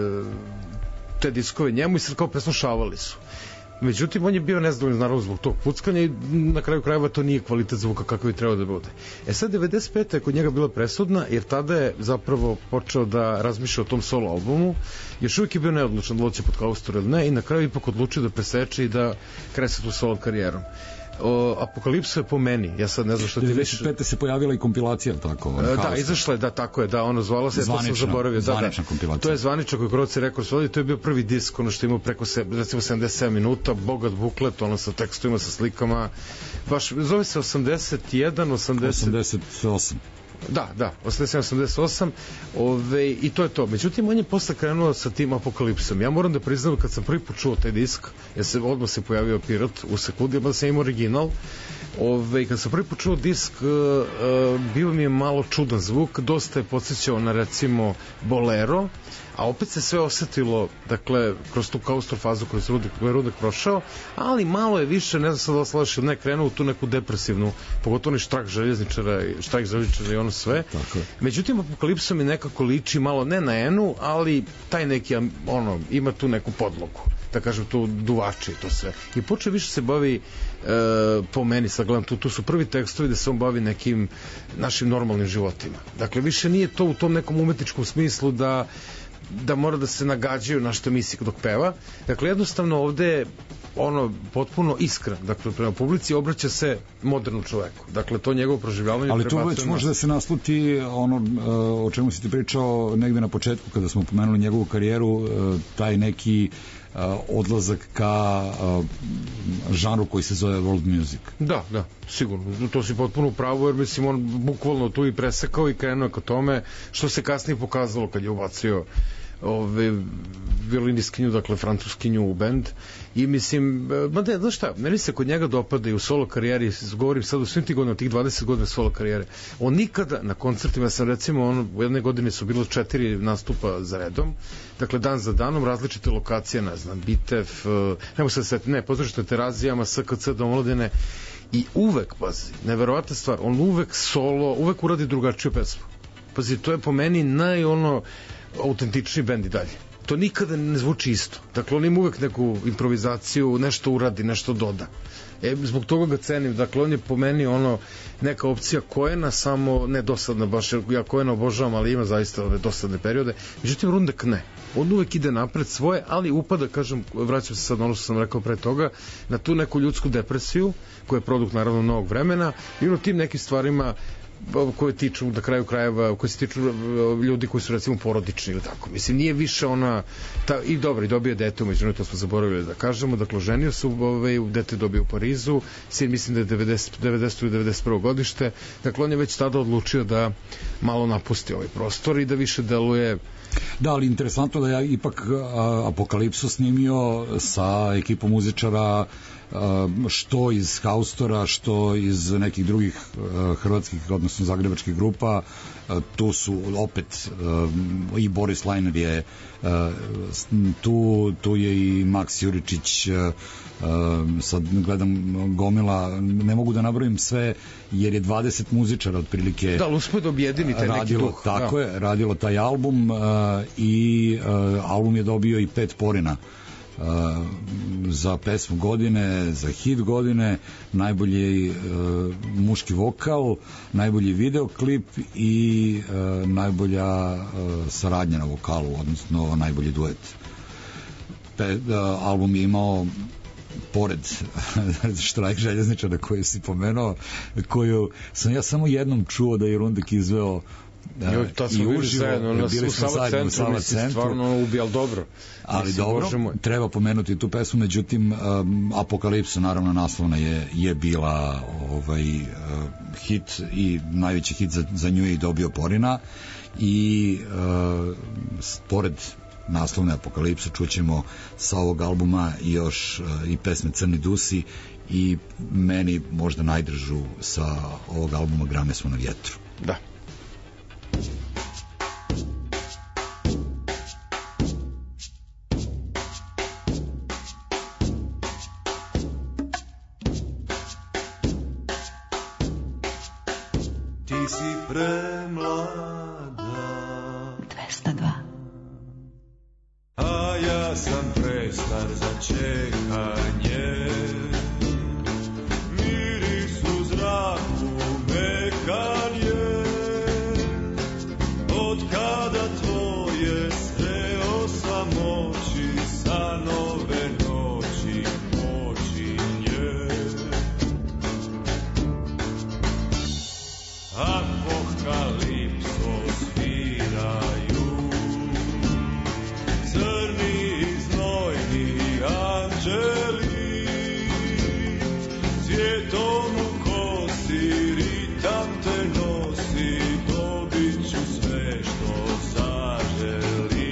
te diskove njemu i sad kao preslušavali su. Međutim, on je bio nezadovoljan naravno zbog tog puckanja i na kraju krajeva to nije kvalitet zvuka kakav je trebao da bude. E sad, devedeset pete je kod njega bila presudna, jer tada je zapravo počeo da razmišlja o tom solo albumu. Još uvijek je bio neodlučan da će pod Haustor ili ne i na kraju ipak odlučio da preseče i da krene sa tu solo karijerom. O, Apokalipsa je po meni, ja sad ne znam što ti više... devedeset pete se pojavila i kompilacija, tako? E, da, izašla je, da, tako je, da, ono zvala se, zvanična, to sam zaboravio. Da, zvanična da, kompilacija. to je zvanična koju Kroci Rekords vodi, to je bio prvi disk, ono što je imao preko se, recimo sedamdeset sedam minuta, bogat buklet, ono sa tekstovima, sa slikama, baš, zove se osamdeset jedan, osamdeset... osamdeset osam. Da, da, osamdeset sedam osamdeset osam, ove, i to je to. Međutim, on je posle krenuo sa tim Apokalipsom. Ja moram da priznam, kad sam prvi put čuo taj disk, ja se odmah se pojavio Pirat u sekundi, odmah sam imao original, ove, kad sam prvi put čuo disk, uh, uh, bio mi je malo čudan zvuk, dosta je podsjećao na, recimo, Bolero, a opet se sve osetilo, dakle, kroz tu Haustor fazu koju je Rundek, Rundek prošao, ali malo je više, ne znam sad da slažeš ili ne, krenuo u tu neku depresivnu, pogotovo ni štrajk željezničara, štrajk željezničara i ono sve. Tako. Međutim, Apokalipsa mi nekako liči malo, ne na Enu, ali taj neki, ono, ima tu neku podlogu, da kažem, tu duvači i to sve. I počeo više se bavi, e, po meni, sad gledam, tu, tu su prvi tekstovi da se on bavi nekim našim normalnim životima. Dakle, više nije to u tom nekom umetničkom smislu da da mora da se nagađaju na što misli dok peva. Dakle, jednostavno ovde je ono potpuno iskren, dakle, prema publici obraća se modernom čoveku. Dakle, to njegovo proživljavanje... Ali to već može da se nasluti ono o čemu si ti pričao negde na početku kada smo pomenuli njegovu karijeru, taj neki odlazak ka žanru koji se zove world music. Da, da, sigurno. To si potpuno upravo, jer mislim on bukvalno tu i presekao i krenuo ka tome, što se kasnije pokazalo kad je ubacio ove violiniskinju, dakle francuskinju u bend i mislim, mada, znaš šta, meni se kod njega dopada i u solo karijeri, govorim sad u svim tih godina, u tih dvadeset godina solo karijere, on nikada na koncertima, sam recimo, on, u jedne godine su bilo četiri nastupa za redom, dakle dan za danom, različite lokacije, ne znam, Bitev, nemo se seti, ne, pozdravište Terazijama, S K C, Domladine, i uvek, pazi, neverovatna stvar, on uvek solo, uvek uradi drugačiju pesmu. Pazi, to je po meni naj ono autentični bend i dalje. To nikada ne zvuči isto. Dakle, on ima uvek neku improvizaciju, nešto uradi, nešto doda. E, zbog toga ga cenim. Dakle, on je po meni ono neka opcija Koena, samo ne dosadna baš, ja Koena obožavam, ali ima zaista ove dosadne periode. Međutim, Rundek ne. On uvek ide napred svoje, ali upada, kažem, vraćam se sad ono što sam rekao pre toga, na tu neku ljudsku depresiju, koja je produkt naravno novog vremena, i ono tim nekim stvarima koje tiču na kraju krajeva, koje se tiču ljudi koji su recimo porodični ili tako. Mislim, nije više ona ta, i dobro, i dobio dete umeđu, to smo zaboravili da kažemo, dakle, ženio se, ovaj, dete dobio u Parizu, sin mislim da je devedeset, devedeset ili devedeset prvo godište, dakle, on je već tada odlučio da malo napusti ovaj prostor i da više deluje. Da, ali interesantno da je ipak a, Apokalipsu snimio sa ekipom muzičara što iz Haustora, što iz nekih drugih hrvatskih, odnosno zagrebačkih grupa. Tu su opet i Boris Lajner je tu, tu je i Maks Juričić, sad gledam gomila, ne mogu da nabrojim sve jer je dvadeset muzičara otprilike da, uspio da objedini taj neki duh. Tako da. je, radilo taj album i album je dobio i pet porina Uh, za pesmu godine, za hit godine, najbolji uh, muški vokal, najbolji videoklip i uh, najbolja uh, saradnja na vokalu, odnosno najbolji duet. Pe, uh, album je imao pored Štrajk željezničara koju si pomenuo, koju sam ja samo jednom čuo da je Rundek izveo Jo, tad smo bili zajedno na, u Sava centru, mislim, stvarno ubijal dobro. Ali mislim, dobro, treba pomenuti tu pesmu, međutim um, Apokalipsa, naravno naslovna je, je bila ovaj, uh, hit i najveći hit za, za nju je i dobio porina i uh, pored naslovne Apokalipsa čućemo sa ovog albuma još uh, i pesme Crni dusi i meni možda najdržu sa ovog albuma Grame smo na vjetru. Da. Ti si premlada, dvesta dva, a ja sam prestar za čekanje. Miris u zraku mekan je, od kada tvoje sreo sam oči, sa nove noći počinje. Apokalipso sviraju crni i znojni anđeli, cvjetom u kosi ritam te nosi, dobit ću sve što zaželim.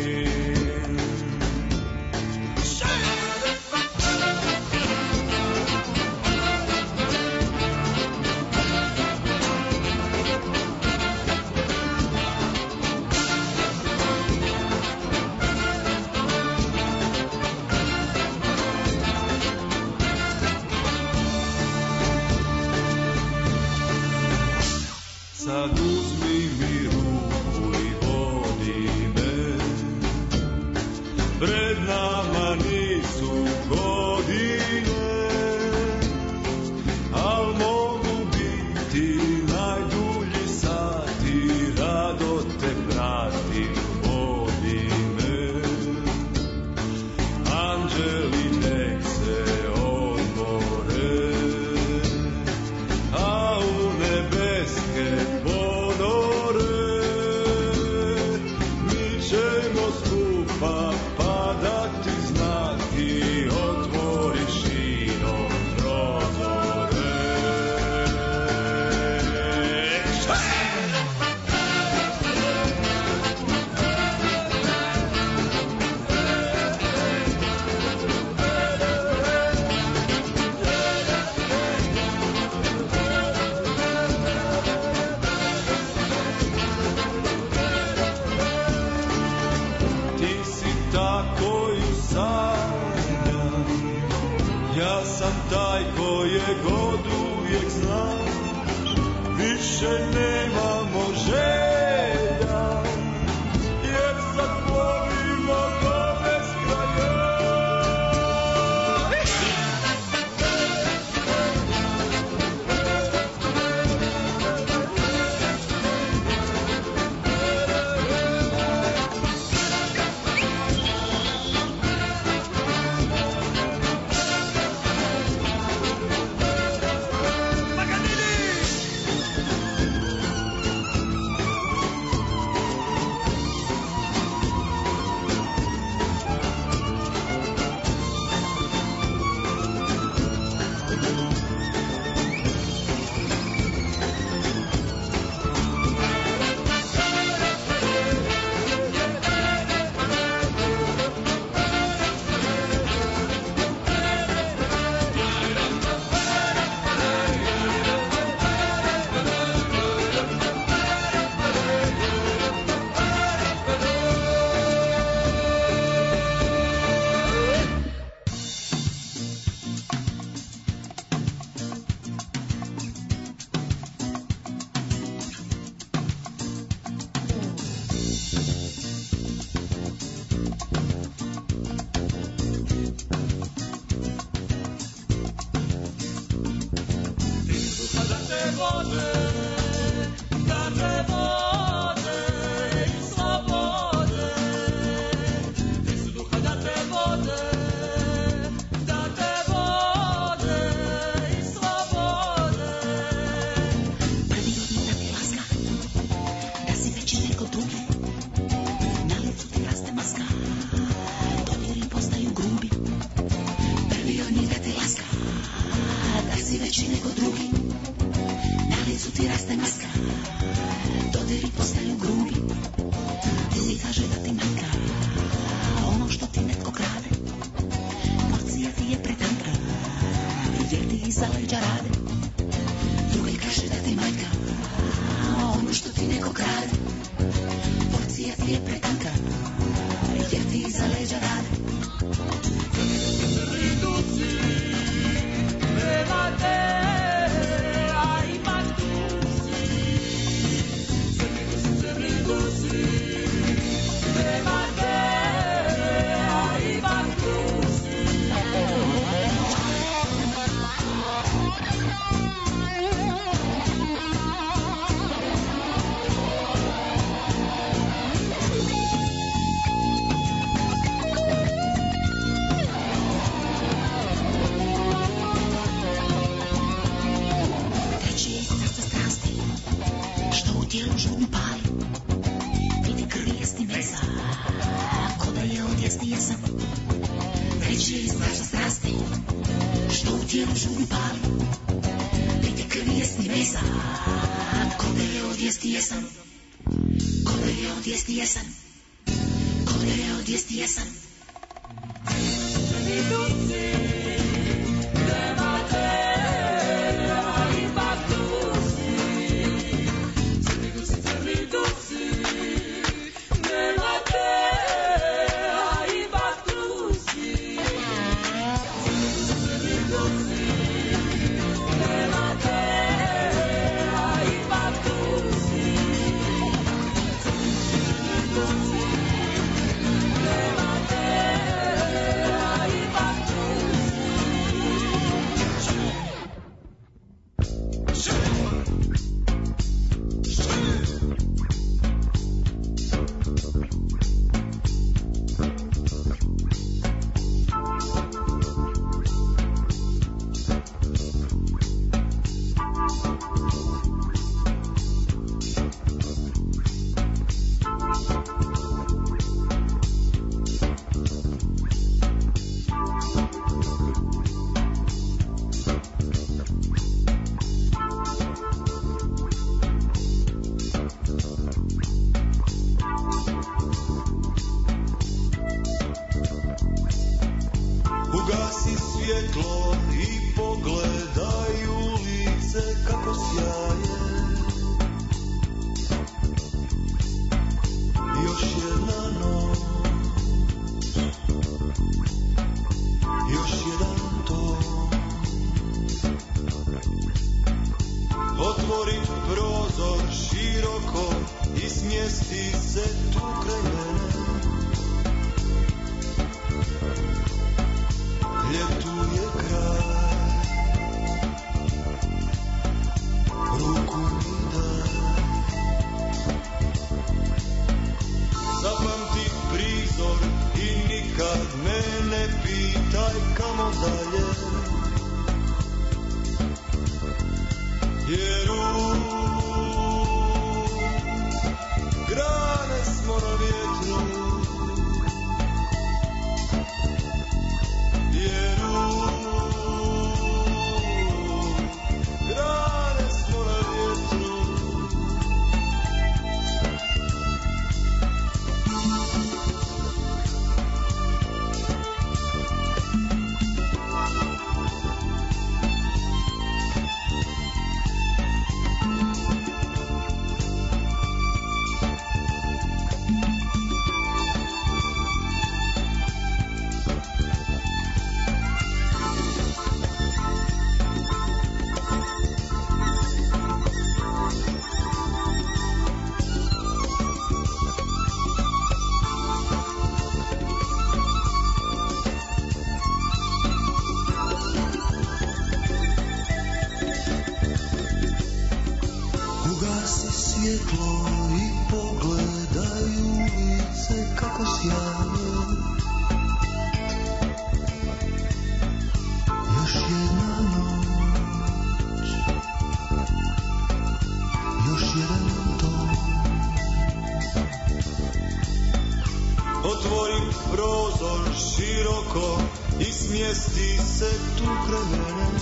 Sad uzmi mi ruku i vodi me, pred nama nisu godine, al mogu biti najdulji sati, rado te pratim, vodi me. Anđeli nek se odmore, a u nebeske ponore mi ćemo skupa padati, znati, otvori širom prozore. Ti si ta koju sanjam, ja sam taj kojeg od uvijek znam, više nemamo želja, jer sad plovimo do beskraja. svjetlo i pogledaj ulice kako sjaju. Još jedna noć, još jedan dom. Otvori prozor široko i smjesti se tu kraj mene.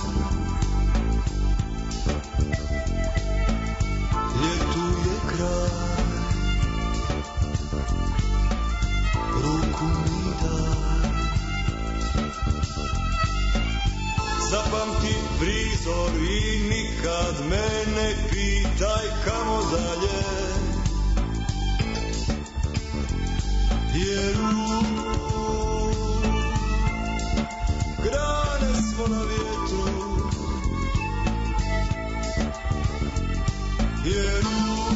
Ljetuje kraj, ruku mi daj. Zapamti prizor i nikad me ne pitaj kamo dalje. Jer u grane smo na vjetru. Jer u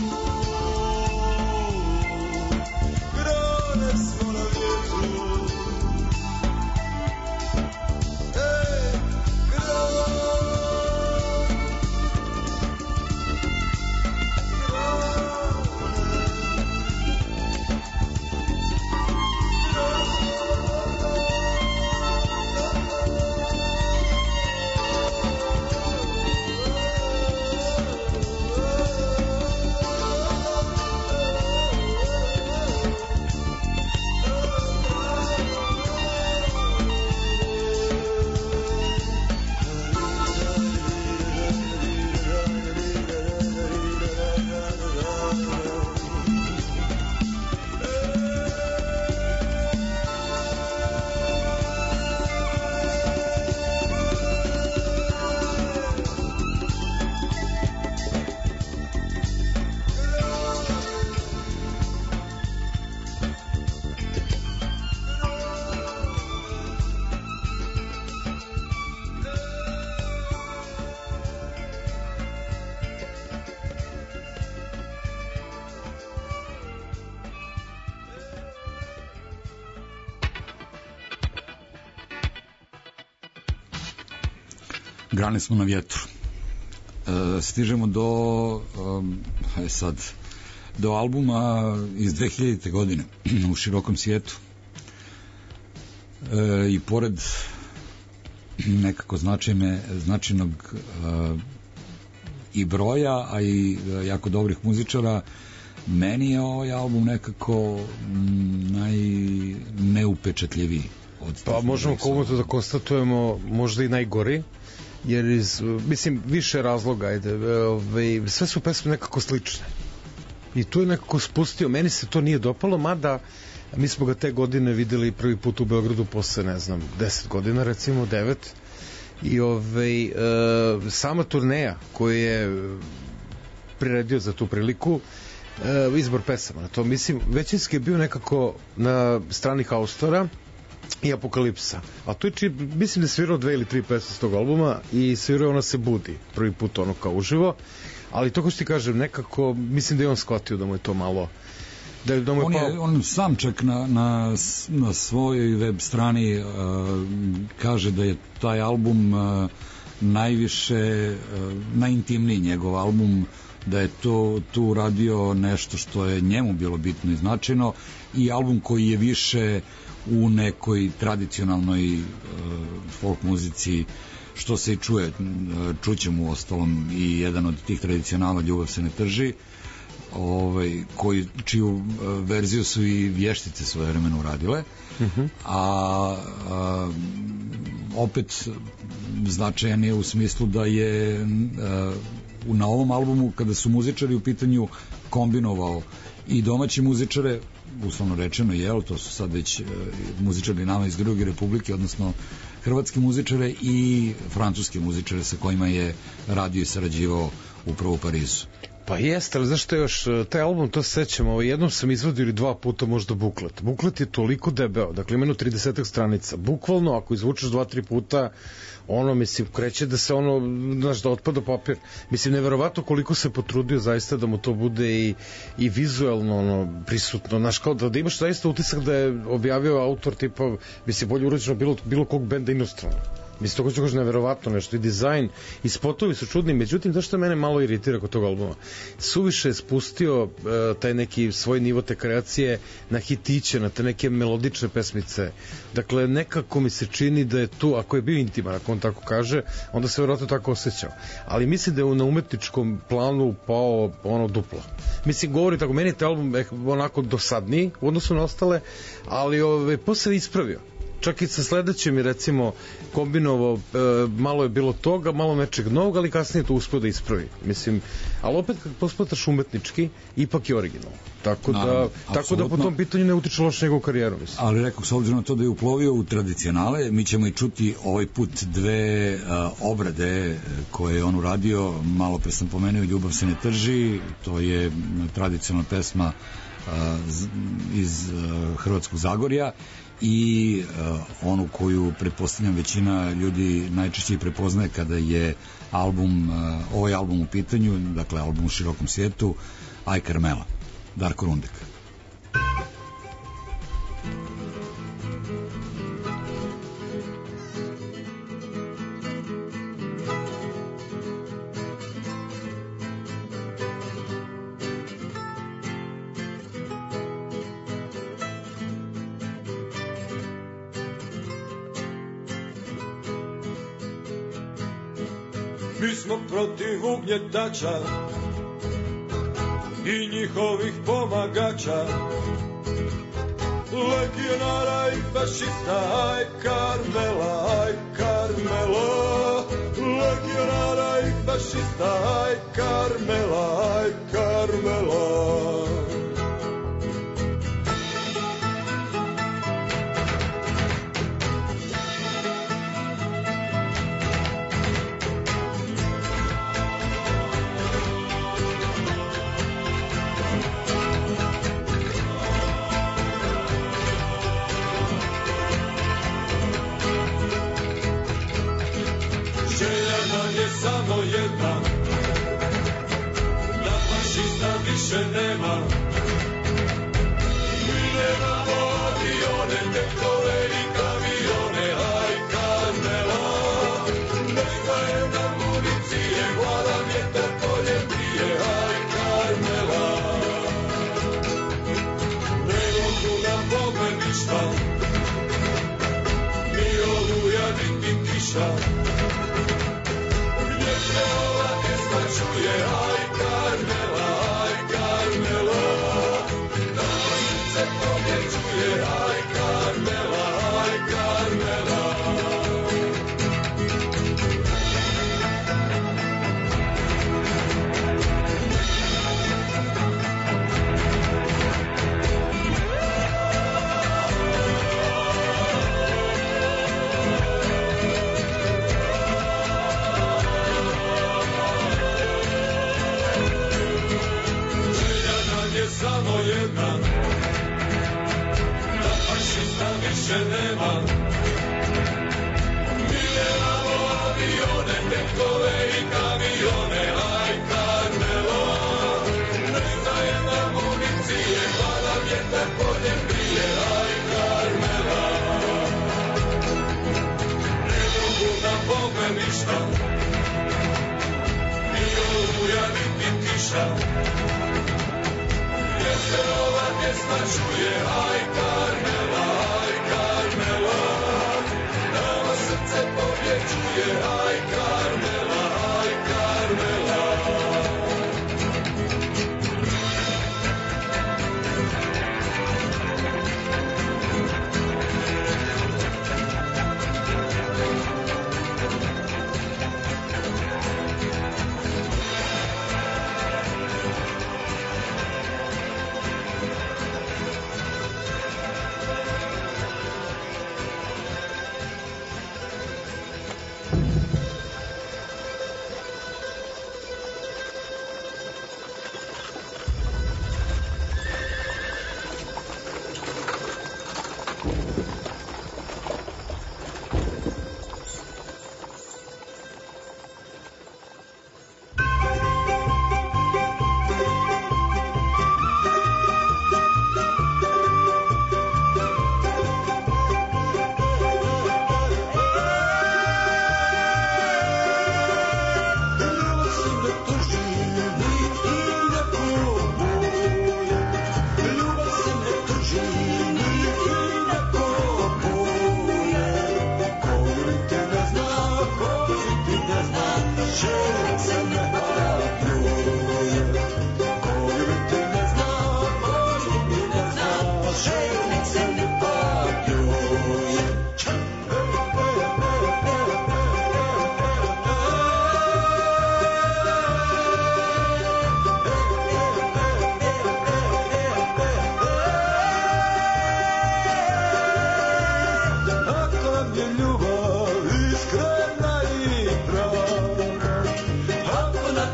grane smo na vjetru. Ej, grane, Grane smo na vjetru. E, stižemo do um, aj sad do albuma iz dve hiljadite godine U širokom svijetu. E, i pored nekako značajne, značajnog uh, i broja, a i uh, jako dobrih muzičara, meni je ovaj album nekako m, najneupečatljiviji od pa možemo komotno da konstatujemo možda i najgori, jer iz, mislim, više razloga, ajde, ove, sve su pesme nekako slične i tu je nekako spustio, meni se to nije dopalo, mada mi smo ga te godine videli prvi put u Beogradu posle, ne znam, deset godina, recimo devet, i ove, e, sama turneja koju je priredio za tu priliku, e, izbor pesama na to, mislim, većinski je bio nekako na strani Haustora i Apokalipsa, a tu je či, mislim da je svirao dve ili tri pesme s tog albuma i svirao Ona se budi prvi put ono kao uživo, ali to ko što ti kažem, nekako mislim da je on shvatio da mu je to malo da je, da mu je on, pao... je, on sam čak na, na, na svojoj web strani uh, kaže da je taj album uh, najviše uh, najintimniji njegov album, da je to tu radio nešto što je njemu bilo bitno i značajno, i album koji je više u nekoj tradicionalnoj uh, folk muzici, što se i čuje, čućemo u ostalom i jedan od tih tradicionala Ljubav se ne trži, ovaj, koji, čiju verziju su i vještice svoje vremeno uradile, uh-huh. a, a opet značajan je u smislu da je a, na ovom albumu, kada su muzičari u pitanju, kombinovao i domaći muzičare, uslovno rečeno, jel, to su sad već uh, muzičari nama iz druge republike, odnosno hrvatski muzičare, i francuski muzičare sa kojima je radio i sarađivao upravo u Parizu. Pa jeste, ali zašto još taj album, to se sećamo, jednom sam izvadio ili dva puta možda buklet. Buklet je toliko debeo, dakle imeno trideset stranica. Bukvalno, ako izvučeš dva, tri puta, ono, mislim, kreće da se ono, znaš, da otpada papir. Mislim, neverovatno koliko se potrudio zaista da mu to bude i, i vizuelno ono, prisutno. Znaš, kao da, da imaš zaista utisak da je objavio autor tipa, mislim, bolje urađeno bilo, bilo kog benda inostrano. Mislim, to ko ću kažem, neverovatno nešto, i dizajn, i spotovi su čudni, međutim, to što mene malo iritira kod tog albuma, suviše je spustio uh, taj neki svoj nivo te kreacije na hitiće, na te neke melodične pesmice. Dakle, nekako mi se čini da je tu, ako je bio intiman, ako on tako kaže, onda se verovatno tako osjećao. Ali mislim da je na umetničkom planu pao ono duplo. Mislim, govori tako, meni je taj album eh, onako dosadniji u odnosu na ostale, ali ove, posle ispravio. Čak i sa sledećem je recimo kombinovao, e, malo je bilo toga, malo nečeg novog, ali kasnije to uspio da ispravi. Mislim, ali opet kad posmataš umetnički, ipak je originalno. Tako da, Naravno, tako da po tom pitanju ne utiče loše njegovu karijeru, mislim. Ali rekao, s obzirom na to da je uplovio u tradicionale, mi ćemo i čuti ovaj put dve a, obrade koje je on uradio. Malo pre sam pomenuo, Ljubav se ne trži, to je tradicionalna pesma a, z, iz a, Hrvatskog Zagorja, i uh, onu koju pretpostavljam većina ljudi najčešće i prepoznaje kada je album, uh, ovaj album u pitanju, dakle album u širokom svijetu, Aj Karmela, Darko Rundek. Mi smo protiv ugnjetača i njihovih pomagača, legionara i fašista. Aj Karmela, aj Karmela, legionara i fašista. Aj Karmela, aj Karmela. Samo jedna, da fašista više nema. Mi nemamo avione, tenkove i kamione. Aj Karmela, nestaje nam municije, glada vjetar polje prije. Aj Karmela, ne mogu nam Boga ništa, ni oluja niti kiša. Ova pjesma čuje, aj Karmela, aj Karmela, nama srce pobjeđuje. Aj Karmela, aj Karmela. Samo jedna, da fašista više nema. Mi nemamo avione, tenkove i kamione. Aj Karmela, nestaje nam municije, glada vjetar polje prije. Aj Karmela, ne mogu nam Boga ništa, ni oluja niti kiša. Gdje se ova pjesma čuje, aj Karmela, aj Karmela, nama srce pobjeđuje. Aj Karmela, aj Karmela.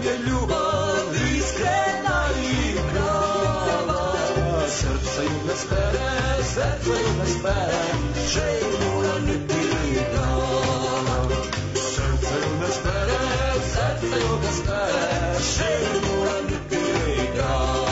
nam je ljubav iskrena i prava. Srce ju ne spere, srce ju ne spere, šejmura niti dana. Srce ju ne spere, srce ju ne spere, šejmura niti dana.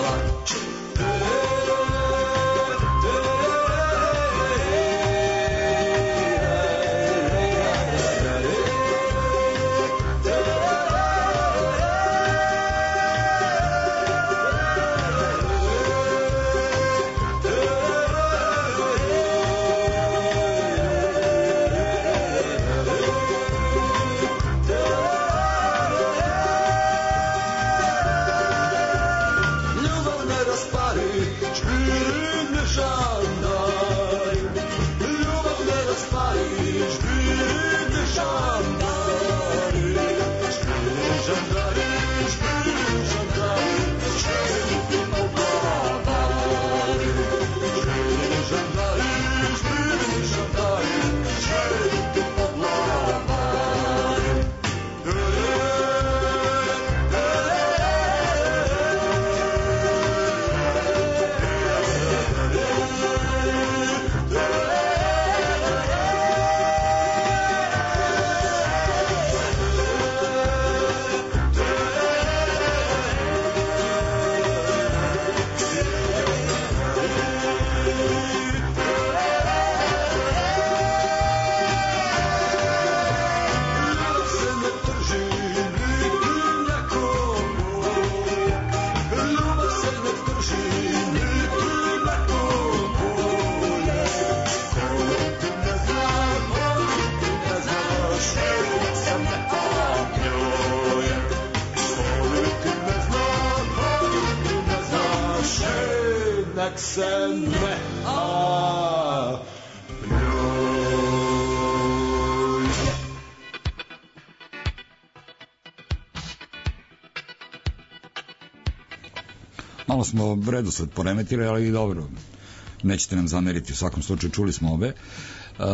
Malo smo redosled poremetili, ali dobro, nećete nam zameriti, u svakom slučaju čuli smo obe. Uh,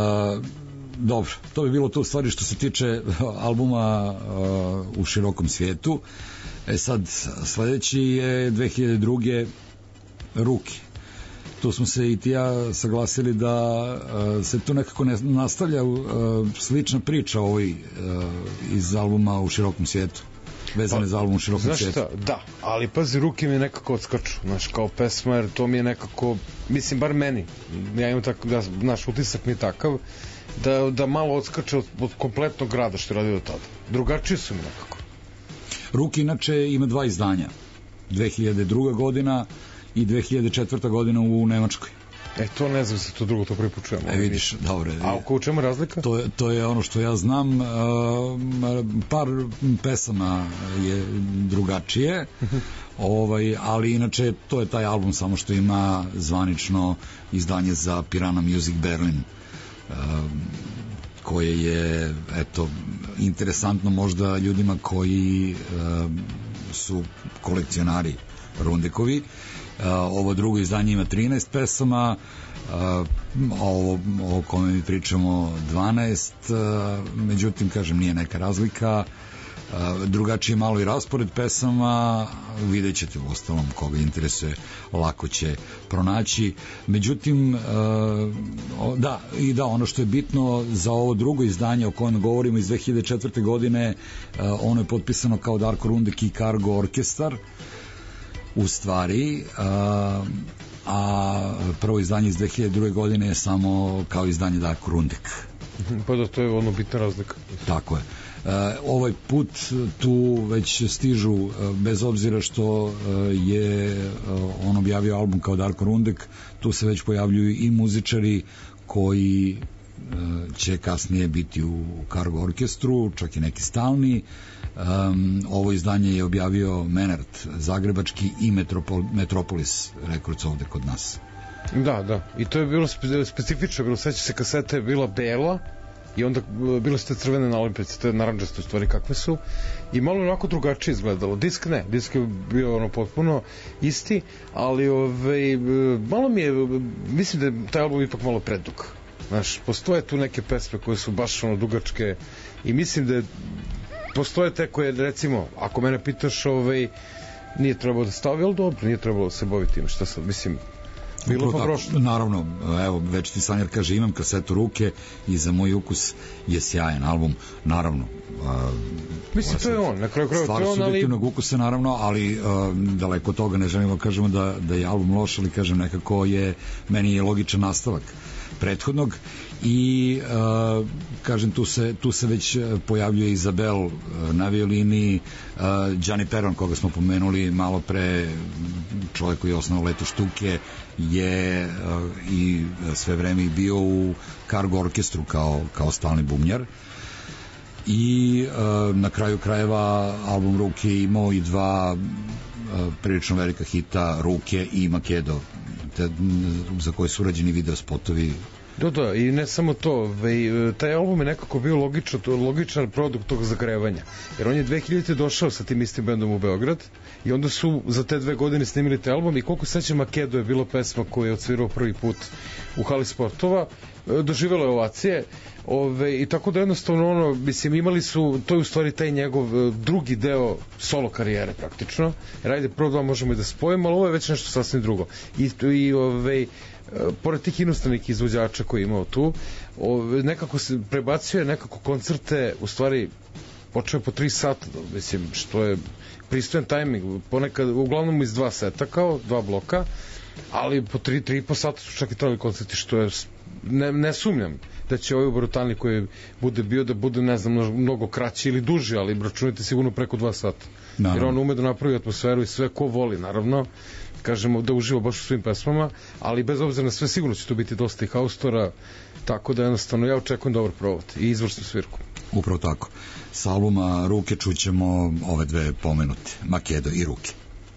dobro, to bi bilo to u stvari što se tiče albuma uh, u širokom svijetu. E sad, sledeći je dve hiljade druge. Ruki. Tu smo se i ti ja saglasili da uh, se tu nekako ne nastavlja uh, slična priča ovoj uh, iz albuma u širokom svijetu. Vezane pa, za album u širokom znaš svijetu. Šta, da, ali pazi, Ruki mi nekako odskaču, znaš, kao pesma, jer to mi je nekako, mislim, bar meni, ja imam tako, da, naš utisak mi je takav, da, da malo odskače od, od kompletnog grada što je radio do tada. Drugačiji su mi nekako. Ruki inače ima dva izdanja, dve hiljade druga godina i dve hiljade četvrta godina u Nemačkoj. E, to ne znam se to drugo, to prvi put čujem. E, vidiš, dobro. A u čemu razlika? To je, to je ono što ja znam. Uh, par pesama je drugačije, ovaj, ali inače to je taj album samo što ima zvanično izdanje za Piranha Music Berlin, uh, koje je, eto, interesantno možda ljudima koji uh, su kolekcionari Rundekovi. Uh, ovo drugo izdanje ima trinaest pesama, uh, ovo o kome mi pričamo dvanaest, uh, međutim, kažem, nije neka razlika. Uh, drugačije malo i raspored pesama, vidjet ćete u ostalom koga interesuje, lako će pronaći. Međutim, uh, da, i da, ono što je bitno za ovo drugo izdanje o kojem govorimo iz dve hiljade četvrte godine, uh, ono je potpisano kao Darko Rundek i Cargo Orkestar, u stvari, a, a prvo izdanje iz dve hiljade druge. godine je samo kao izdanje Darko Rundek. Pa da, to je ono bitna razlika. Tako je. E, ovaj put tu već stižu, bez obzira što je on objavio album kao Darko Rundek, tu se već pojavljuju i muzičari koji će kasnije biti u Cargo orkestru, čak i neki stalni. Um, ovo izdanje je objavio Menart Zagrebački i Metropol, Metropolis Records ovde kod nas. Da, da, i to je bilo spe, specifično, bilo, seća se, kaseta je bila bela i onda bilo ste crvene nalepnice, te naranđaste u stvari kakve su, i malo onako drugačije izgledalo. Disk ne, disk je bio ono potpuno isti, ali ove, malo mi je, mislim da je taj album ipak malo predug. Znaš, postoje tu neke pesme koje su baš ono dugačke i mislim da je postoje te koje, recimo, ako mene pitaš, ovaj, nije trebalo da stavi, ali dobro, nije trebalo da se baviti tim, šta sad, mislim, bilo pa prošlo. Naravno, evo, već ti Sanjar kaže, imam kasetu ruke i za moj ukus je sjajan album, naravno. A, mislim, to je on, na kraju kraju, stvar to je on, ali... subjektivnog ukusa, naravno, ali a, daleko od toga ne želimo kažemo da, da je album loš, ali kažem nekako je, meni je logičan nastavak prethodnog i uh, kažem tu se, tu se već pojavljuje Izabel uh, na violini, uh, Gianni Perron koga smo pomenuli malo pre, čovjek koji je osnovao Leto štuke je uh, i sve vreme bio u Cargo orkestru kao, kao stalni bubnjar i uh, na kraju krajeva album Ruke je imao i dva uh, prilično velika hita, Ruke i Makedo, te, za koje su urađeni video spotovi. Da, da, i ne samo to, vej, taj album je nekako bio logičan, logičan produkt tog zagrevanja, jer on je dve hiljadite došao sa tim istim bendom u Beograd i onda su za te dve godine snimili taj album i koliko sećam Makedo je bilo pesma koju je odsvirao prvi put u hali sportova, doživjela je ovacije. Ove, i tako da jednostavno ono, mislim, imali su, to je u stvari taj njegov drugi deo solo karijere praktično, jer ajde prvo dva možemo i da spojimo, ali ovo je već nešto sasvim drugo i, i ove, pored tih inostranih izvođača koji je imao tu, ove, nekako se prebacuje nekako koncerte, u stvari počeo je po tri sata, mislim, što je pristojan tajming, ponekad, uglavnom iz dva seta kao, dva bloka, ali po tri, tri i po sata su čak i trajali koncerti, što je, ne, ne sumnjam da će ovaj brutalni koji bude bio da bude, ne znam, mnogo kraći ili duži, ali računajte sigurno preko dva sata. Naravno. Jer on ume da napravi atmosferu i sve ko voli, naravno, kažemo da uživa baš u svim pesmama, ali bez obzira na sve sigurno će to biti dosta i haustora, tako da jednostavno ja očekujem dobar provod i izvrsnu svirku. Upravo tako. S albuma Ruke čućemo ove dve pomenute, Makedo i Ruke.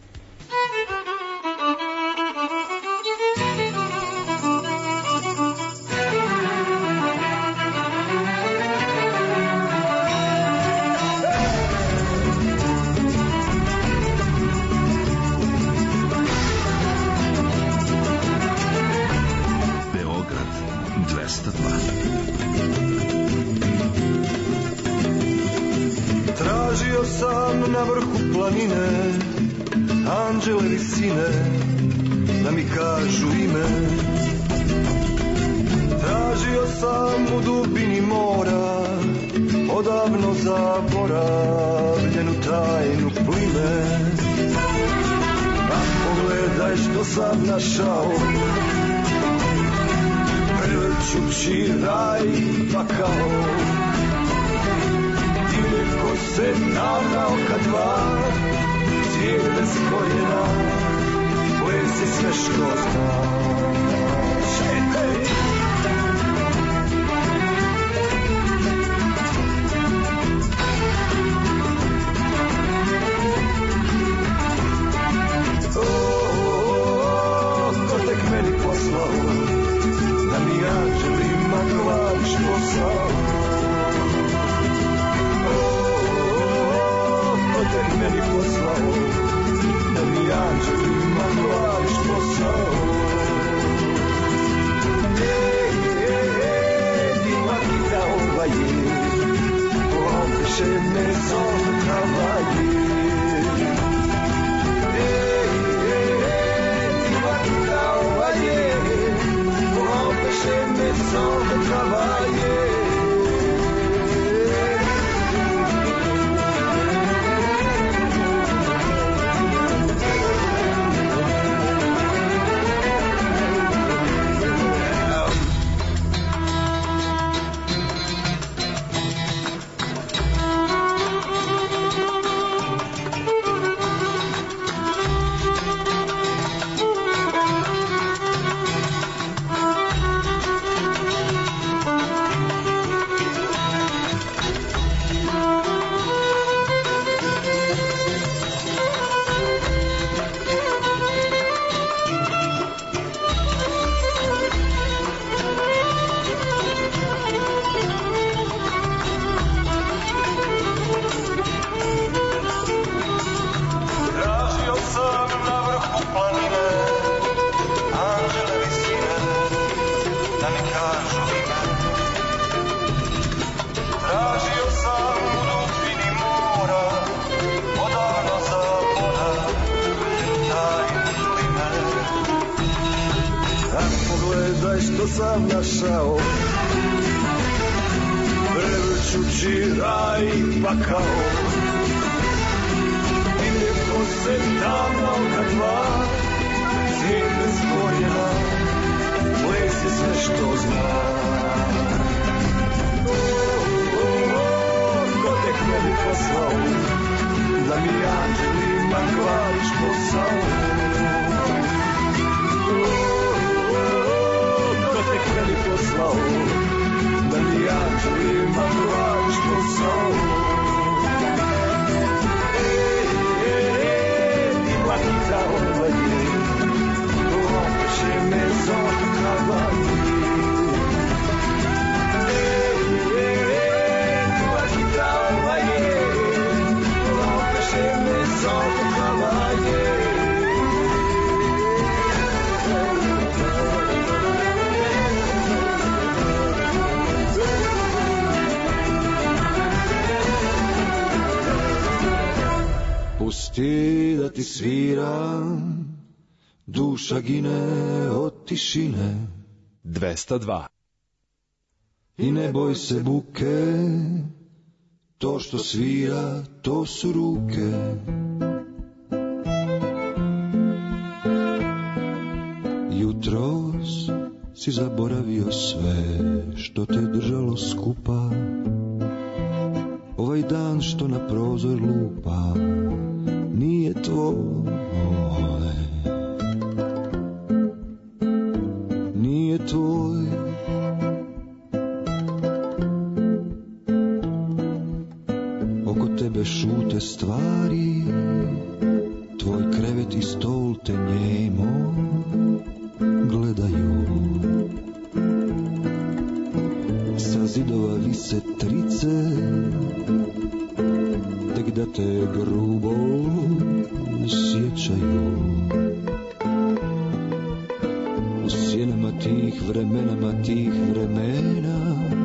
Tražio sam na vrhu planine anđele visine da mi kažu ime. Tražio sam u dubini mora odavno zaboravljenu tajnu pline. A pogledaj što sam našao, prevrćući raj pakao. Ko se navnao kad dva svijet bez koljena, plesi sve što znaš. Hey, oh, oh, oh, ko tek meni poslao da mi anđelima glaviš posao. Tek meni poslao da mi anđelima glaviš posao. Ej, ej, ej, dima ti kao vaje, pompeše me zon travaje. Ej, ej, ej, dima ti kao vaje, pompeše me zon travaje. onaj što sam našao. Prevrćući raj i pakao, i lijepo se tamna oka dva, svijet bez korijena, ples je sve što zna. Ko tek ne bi poslao, da mi anđelima kvariš posao. Ko tek ne bi poslao, da mi anđelima kvariš posao. Ej, ej, ej, ti platica odlaje, opeše me zon kavanje. Ej, ej, ej, ti platica odlaje, opeše me zon kavanje. Pusti da ti sviram, duša gine od tišine. dvesta dva. I ne boj se buke, to što svira, to su ruke. Jutros si zaboravio sve što te držalo skupa. Ovaj dan što na prozor lupa nije tvoj, nije tvoj. Oko tebe šute stvari, tvoj krevet i stol te njemo gledaju. Sa zidova vise trice, tek da te grubo sjećaju. U sjenama tih vremenama tih vremena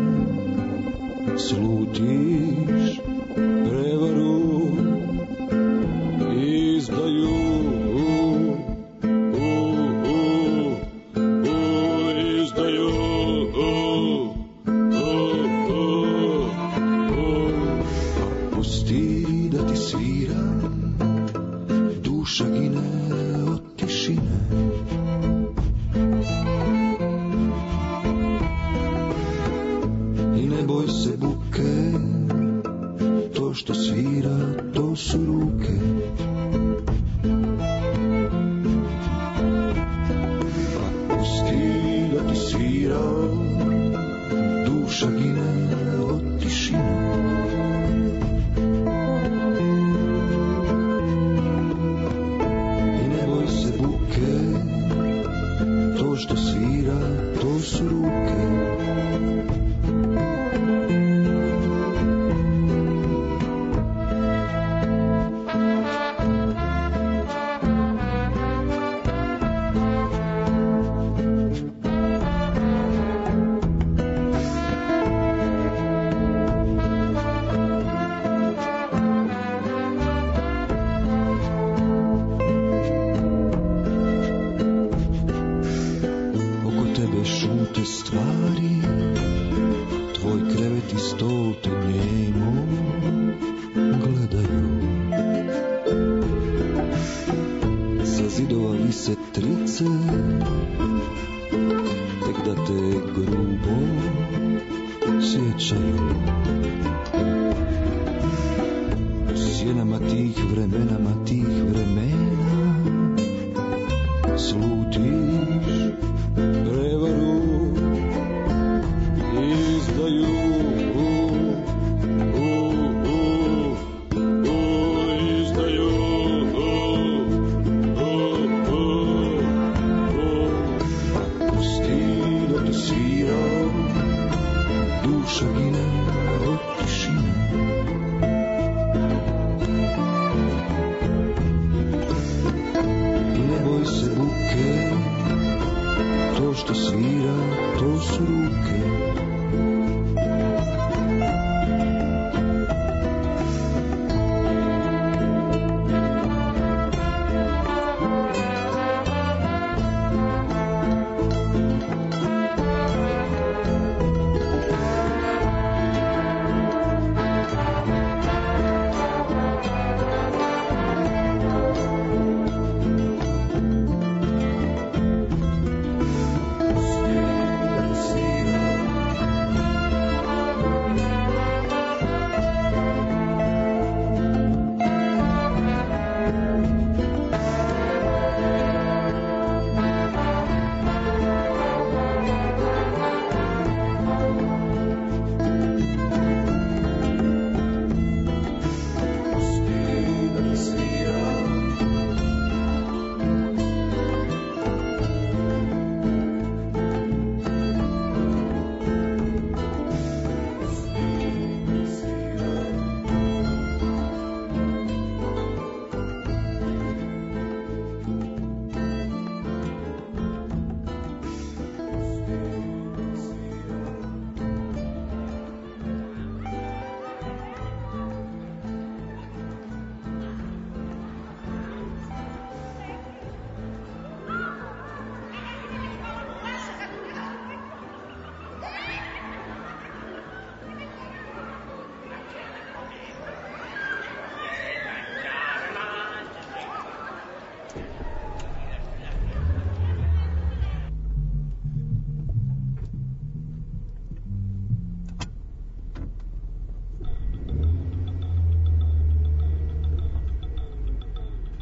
slutiš prevaru, izdaju.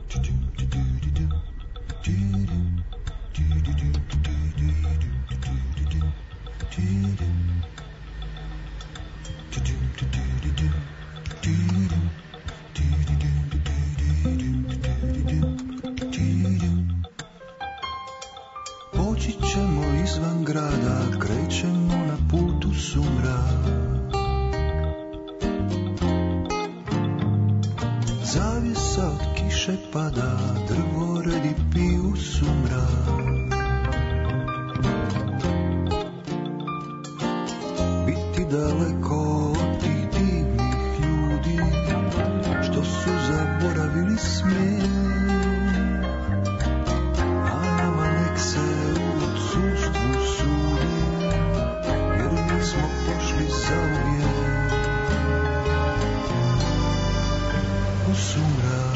Poći ćemo izvan grada, krećemo na putu sumrak. Zavjesa od kiše pada, drvoredi piju sumrak. Biti daleko od tih divnih ljudi, što su zaboravili smijeh. A nama nek se u odsustvu sudi, jer mi smo pošli zauvijek u sumrak.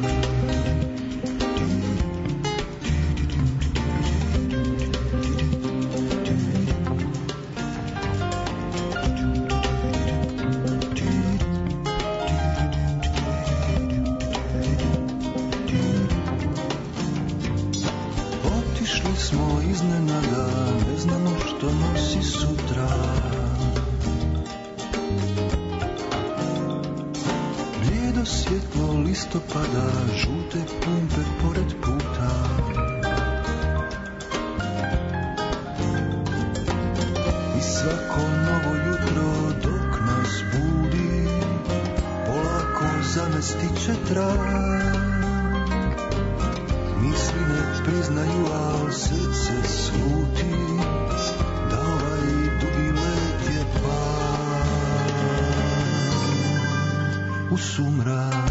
Otišli smo iznenada, ne znamo što nosi sutra. Blijedo svjetlo listopada, žute pumpe pored puta. I svako novo jutro dok nas budi, polako zamestit će trag. Misli ne priznaju, al srce sluti da ovaj dugi let je pad u sumrak.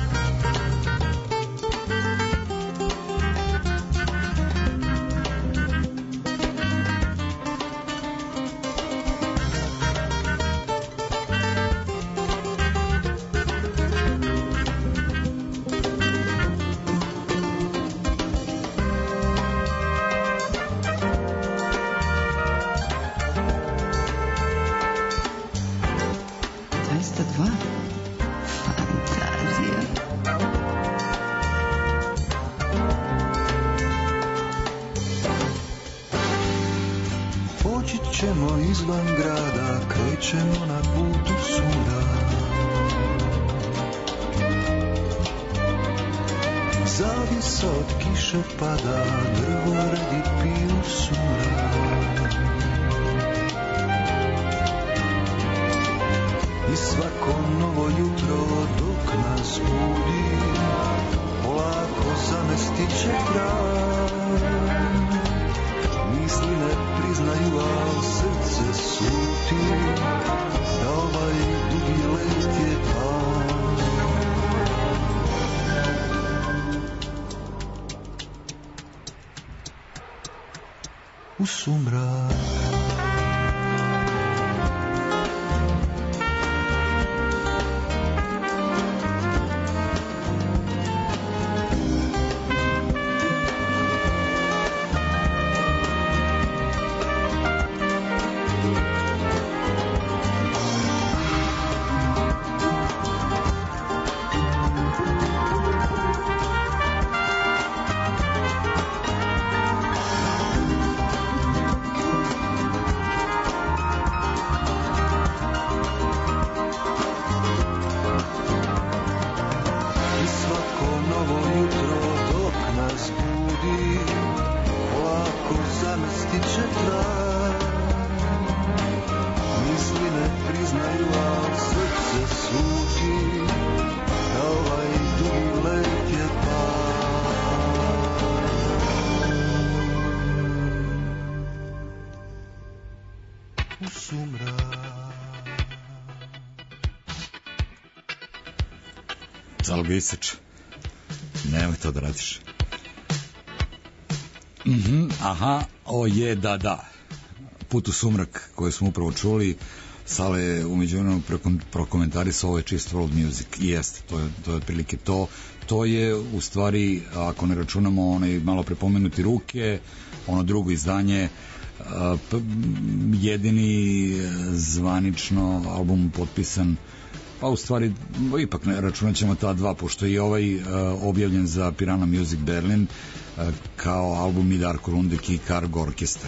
dvesta dva. Fantazija. Poći ćemo izvan grada, krećemo na putu sumrak. Zavjesa od kiše pada, drvoredi piju sumrak. I svako novo jutro dok nas budi, polako zamestit će trag. Misli ne priznaju, al srce sluti da ovaj dugi let je pad u sumrak. Zalga iseče. Nemoj to da radiš. Mm-hmm, aha, o je, da, da. Put u sumrak koji smo upravo čuli, Sale je umeđu vremenu prokomentarisao, ovo je čist world music. I jeste, to je, to je otprilike to. To je u stvari, ako ne računamo onaj malo prepomenuti Ruke, ono drugo izdanje, jedini zvanično album potpisan Pa u stvari, ipak ne računat ćemo ta dva, pošto je ovaj uh, objavljen za Piranha Music Berlin uh, kao album i Darko Rundek i Cargo Orkestar.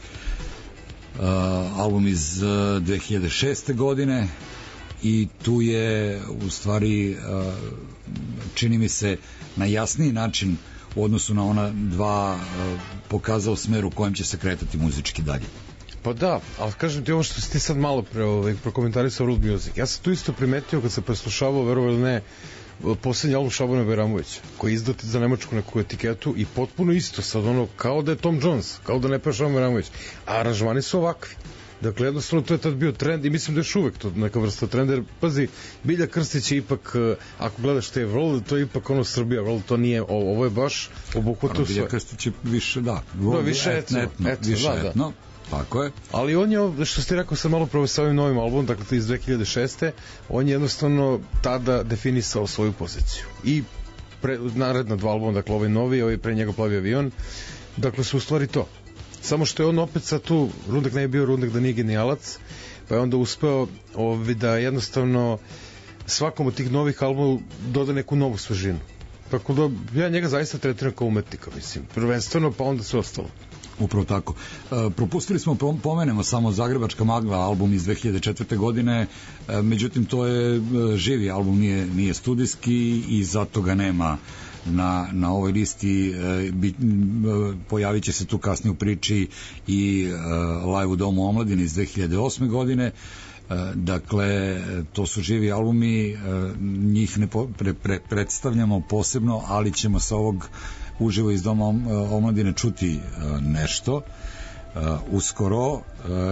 Uh, album iz uh, dve hiljade šeste godine i tu je u stvari uh, čini mi se na jasniji način u odnosu na ona dva uh, pokazao smer u kojem će se kretati muzički dalje. Pa da, ali kažem ti ovo što si ti sad malo pre ovaj, prokomentarisao World Music. Ja sam tu isto primetio kad sam preslušavao, verovali ili ne, poslednji album Šabana Bajramovića, koji je izdat za nemačku neku etiketu i potpuno isto sad ono, kao da je Tom Jones, kao da ne peva Šaban Bajramović. A aranžmani su ovakvi. Dakle, jednostavno to je tad bio trend i mislim da je još uvek to neka vrsta trenda, jer pazi, Bilja Krstić je ipak, ako gledaš te World, to je ipak ono Srbija World, to nije ovo, ovo je baš obuhvatio sve. Bilja Krstić je više, da, no, više etno, etno, etno, više da, etno. Tako je. Ali on je, što ste rekao sad malo prvo sa ovim novim albumom, dakle iz dve hiljade šeste. On je jednostavno tada definisao svoju poziciju. I pre, naredna dva albuma, dakle ovaj novi, ovaj pre njega Plavi avion, dakle su u stvari to. Samo što je on opet sad tu, Rundek ne je bio Rundek da nije genijalac, pa je onda uspeo ovaj, da jednostavno svakom od tih novih albuma doda neku novu svežinu. Tako da ja njega zaista tretiram kao umetnika, mislim. Prvenstveno, pa onda sve ostalo. Upravo tako. E, propustili smo, pomenemo samo Zagrebačka magla, album iz dve hiljade četvrte godine, e, međutim to je e, živi album, nije, nije studijski i zato ga nema na, na ovoj listi. E, bi, e, pojavit će se tu kasnije u priči i e, Live u Domu omladine iz dve hiljade osme godine. E, dakle, to su živi albumi, e, njih ne po, pre, pre, predstavljamo posebno, ali ćemo sa ovog uživo iz Doma omladine čuti uh, nešto uh, uskoro uh,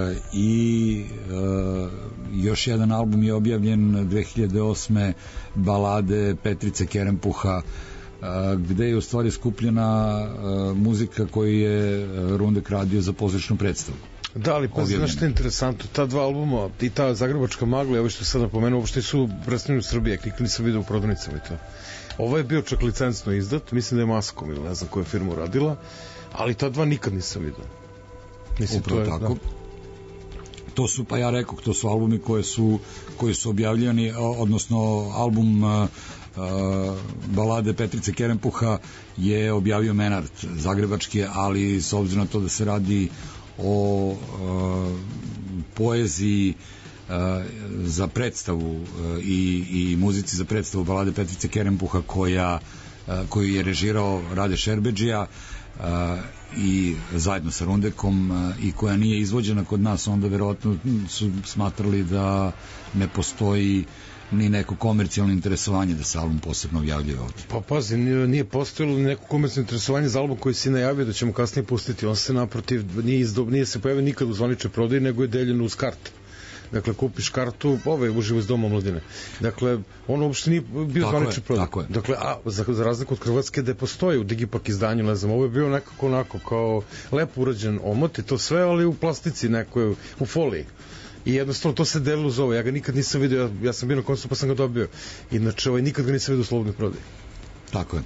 i uh, još jedan album je objavljen dve hiljade osme, balade Petrice Kerempuha, uh, gde je u stvari skupljena uh, muzika koju je Rundek radio za pozorišnu predstavu. Da, ali pa znaš što je interesantno, ta dva albuma i ta Zagrebačka magla, ovo što sad napomenuo, uopšte su predstavljeni u Srbiji, nikad nisam vidio u prodavnicama i to. Ovo je bio čak licencno izdat, mislim da je Maskom ili ne znam koja firma uradila, ali ta dva nikad nisam vidio. Mislim, upravo to je, tako. Da. To su, pa ja rekao, to su albumi koje su, koji su objavljeni, odnosno album uh, balade Petrice Kerempuha je objavio Menard zagrebački, ali s obzirom na to da se radi o uh, poeziji uh, za predstavu uh, i, i muzici za predstavu balade Petrice Kerempuha koja, uh, koju je režirao Rade Šerbedžija uh, i zajedno sa Rundekom uh, i koja nije izvođena kod nas, onda verovatno su smatrali da ne postoji ni neko komercijalno interesovanje da se album posebno objavljuje ovdje. Pa pazi, nije postojilo neko komercijalno interesovanje za album koji si najavio da ćemo kasnije pustiti. On se naprotiv nije, izdob, nije se pojavio nikad u zvaničnoj prodaji, nego je deljen uz karte. Dakle, kupiš kartu, ove uživo iz Doma omladine. Dakle, on uopšte nije bio zvanični prodaj. Tako je. Dakle, a za, za razliku od Hrvatske gde postoji u Digipak izdanju, ne znam, ovo je bio nekako onako kao lepo urađen omot i to sve, ali u plastici nekoj, u foliji. I jednostavno to se delilo uz ovo. Ja ga nikad nisam vidio, ja, ja sam bio na koncertu pa sam ga dobio. Inače, ovaj, nikad ga nisam vidio u slobodnoj prodaji. Tako je.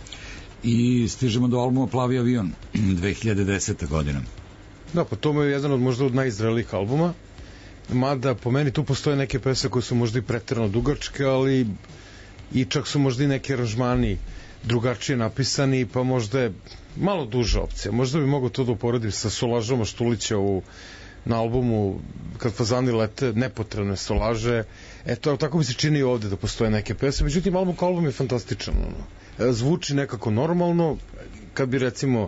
I stižemo do albuma Plavi avion, dve hiljade desete godine. Da, pa to je jedan od možda od najizraelijih albuma. Mada po meni tu postoje neke pesme koje su možda i preterano dugačke, ali i čak su možda i neki aranžmani drugačije napisani, pa možda je malo duža opcija. Možda bi mogo to da uporedim sa Solažom Štulića u na albumu Kad fazani lete, nepotrebne solaže. Eto, tako mi se čini ovde da postoje neke pesme. Međutim, album kao album je fantastičan. Ono. Zvuči nekako normalno. Kad bi recimo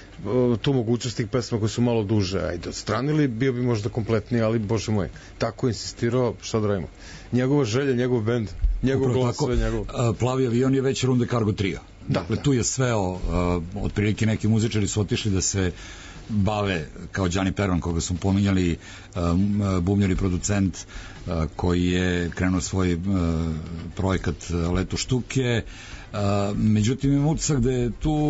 tu mogućnost tih pesma koje su malo duže ajde odstranili, bio bi možda kompletniji, ali bože moj, tako insistirao, šta da radimo. Njegova želja, njegov bend, njegov glas, sve njegov. Plavi avion je već Runde Cargo trio. Da, dakle, da. tu je sveo, otprilike neki muzičari su otišli da se bave kao Gianni Perron, koga smo pominjali, um, bubnjar i producent uh, koji je krenuo svoj uh, projekat Leto štuke. Uh, međutim, imam utisak da je tu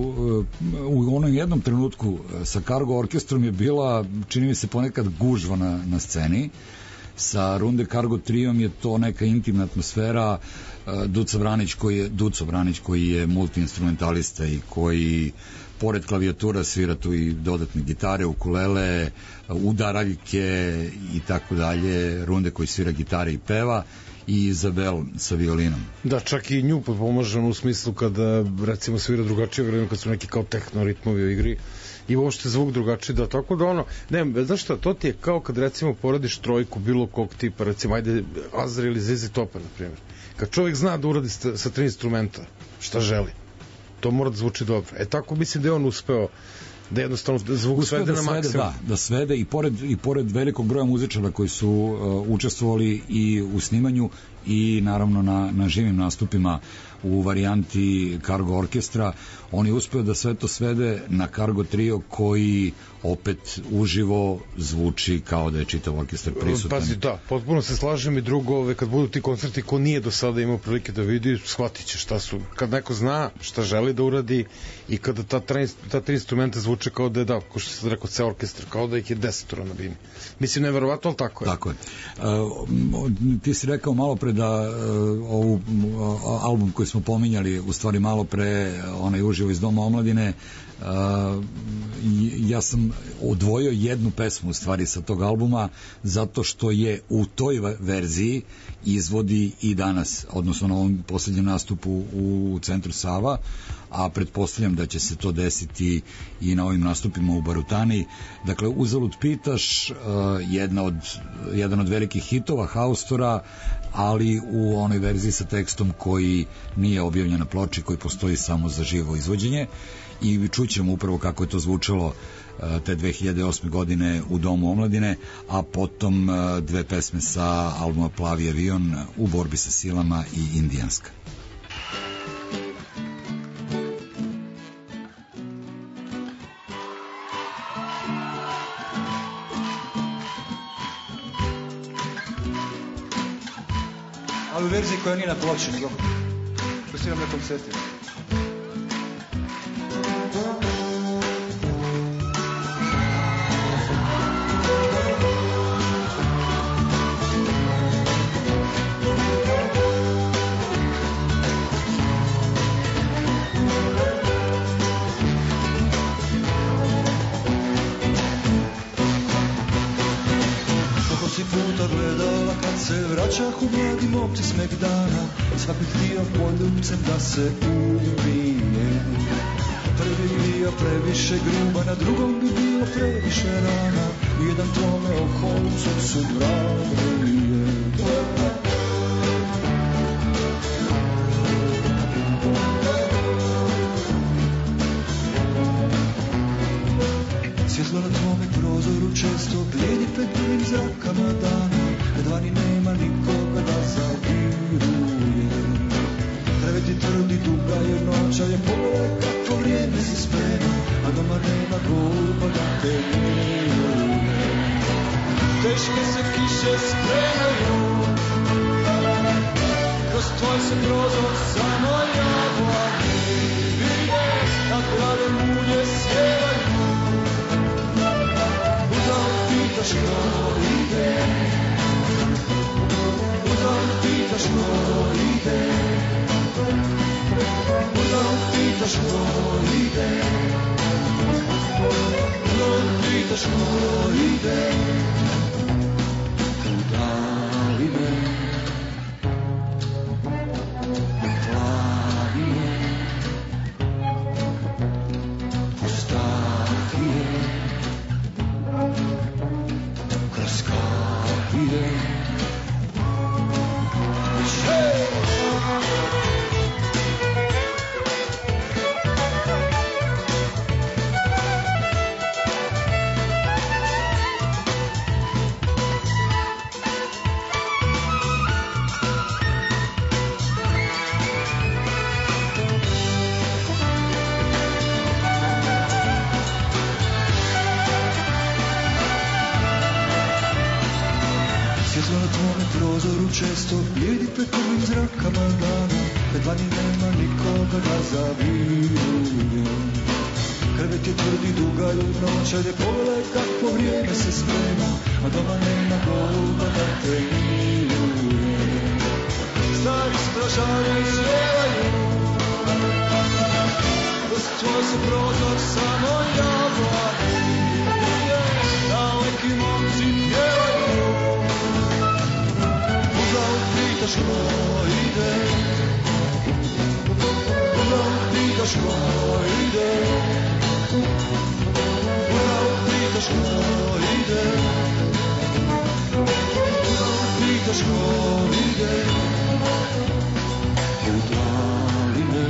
uh, u onom jednom trenutku uh, sa Cargo orkestrom je bila, čini mi se, ponekad gužva na, na sceni. Sa Runde Cargo trijom je to neka intimna atmosfera. uh, Duco Vranić koji je, Duco Vranić koji je multiinstrumentalista i koji pored klavijatura svira tu i dodatne gitare, ukulele, udaraljke i tako dalje, Runde koji svira gitare i peva, i Izabel sa violinom. Da, čak i nju pomaže u smislu kada recimo svira drugačije vreme, kad su neki kao tehno ritmovi u igri i uopšte zvuk drugačiji, da tako da ono, ne, znaš šta, to ti je kao kad recimo poradiš trojku bilo kog tipa, recimo ajde Azra ili Zizi Topa, na primjer. Kad čovjek zna da uradi sta, sa tri instrumenta šta želi, to mora da zvuči dobro. E tako mislim da je on uspeo da jednostavno zvuk uspeo svede da na svede, maksimum. da, da svede i pored, i pored velikog broja muzičara koji su uh, učestvovali i u snimanju i naravno na, na živim nastupima u varijanti Cargo orkestra, on je uspeo da sve to svede na Cargo trio koji opet uživo zvuči kao da je čitav orkestar prisutan. Pazi, da, potpuno se slažem i drugo, ove, kad budu ti koncerti ko nije do sada imao prilike da vidi, shvatit će šta su, kad neko zna šta želi da uradi i kada ta, tre, ta tri instrumenta zvuče kao da je, da, ko što se rekao, ceo orkestar, kao da ih je desetoro na bini. Mislim, neverovatno, ali tako je. Tako je. Uh, ti si rekao malo pre da uh, ovu uh, album koji smo pominjali, u stvari malo pre onaj uživo iz Doma omladine, uh, ja sam odvojio jednu pesmu u stvari sa tog albuma zato što je u toj verziji izvodi i danas, odnosno na ovom posljednjem nastupu u centru Sava, a pretpostavljam da će se to desiti i na ovim nastupima u Barutani. Dakle, Uzalud pitaš, uh, jedna od, jedan od velikih hitova Haustora, ali u onoj verziji sa tekstom koji nije objavljen na ploči, koji postoji samo za živo izvođenje, i čućemo upravo kako je to zvučalo te dve hiljade osme godine u Domu omladine, a potom dve pesme sa albuma Plavi avion, U borbi sa silama i Indijanska. Ali u verziji koja nije na ploči, nego što sviram na koncertima. Vraćah u mladi momci s Megdana, svak bih htio poljubcem da se ubije. Prvi bi bio previše gruba, na drugom bi bilo previše rana, jedan tome o holcu su bravije. Svjetlo na tvome prozoru često blijedi pred prvim zrakama dana, kad vani nema nikoga da zaviruje. Krevet je tvrdi, duga je noća, je pogledaj kako vrijeme se sprema, a doma nema golba da te miruje. Teške se kiše spremaju, kroz tvoj se prozor samo jablani vide, na plave mulje sjevaju. Uzalud pitaš ko ide, uzalud pitaš ko ide, uzalud pitaš ko ide, uzalud pitaš ko ide, udali me, plavi me, pustavi je, kroz kapije. Često blijedi pred prvim zrakama dana, kad vani nema nikoga da zaviruje. Krevet je tvrdi, duga je noća, gdje pogledaj kako vrijeme se sprema, a doma nema golba da te miruje. Stari stražari sjevaju, kroz tvoj se prozor samo jablani vide, daleki momci pjevaju. Uzalud pitaš ko ide, da pitaš ko ide, da pitaš ko ide, da pitaš ko ide, u daline,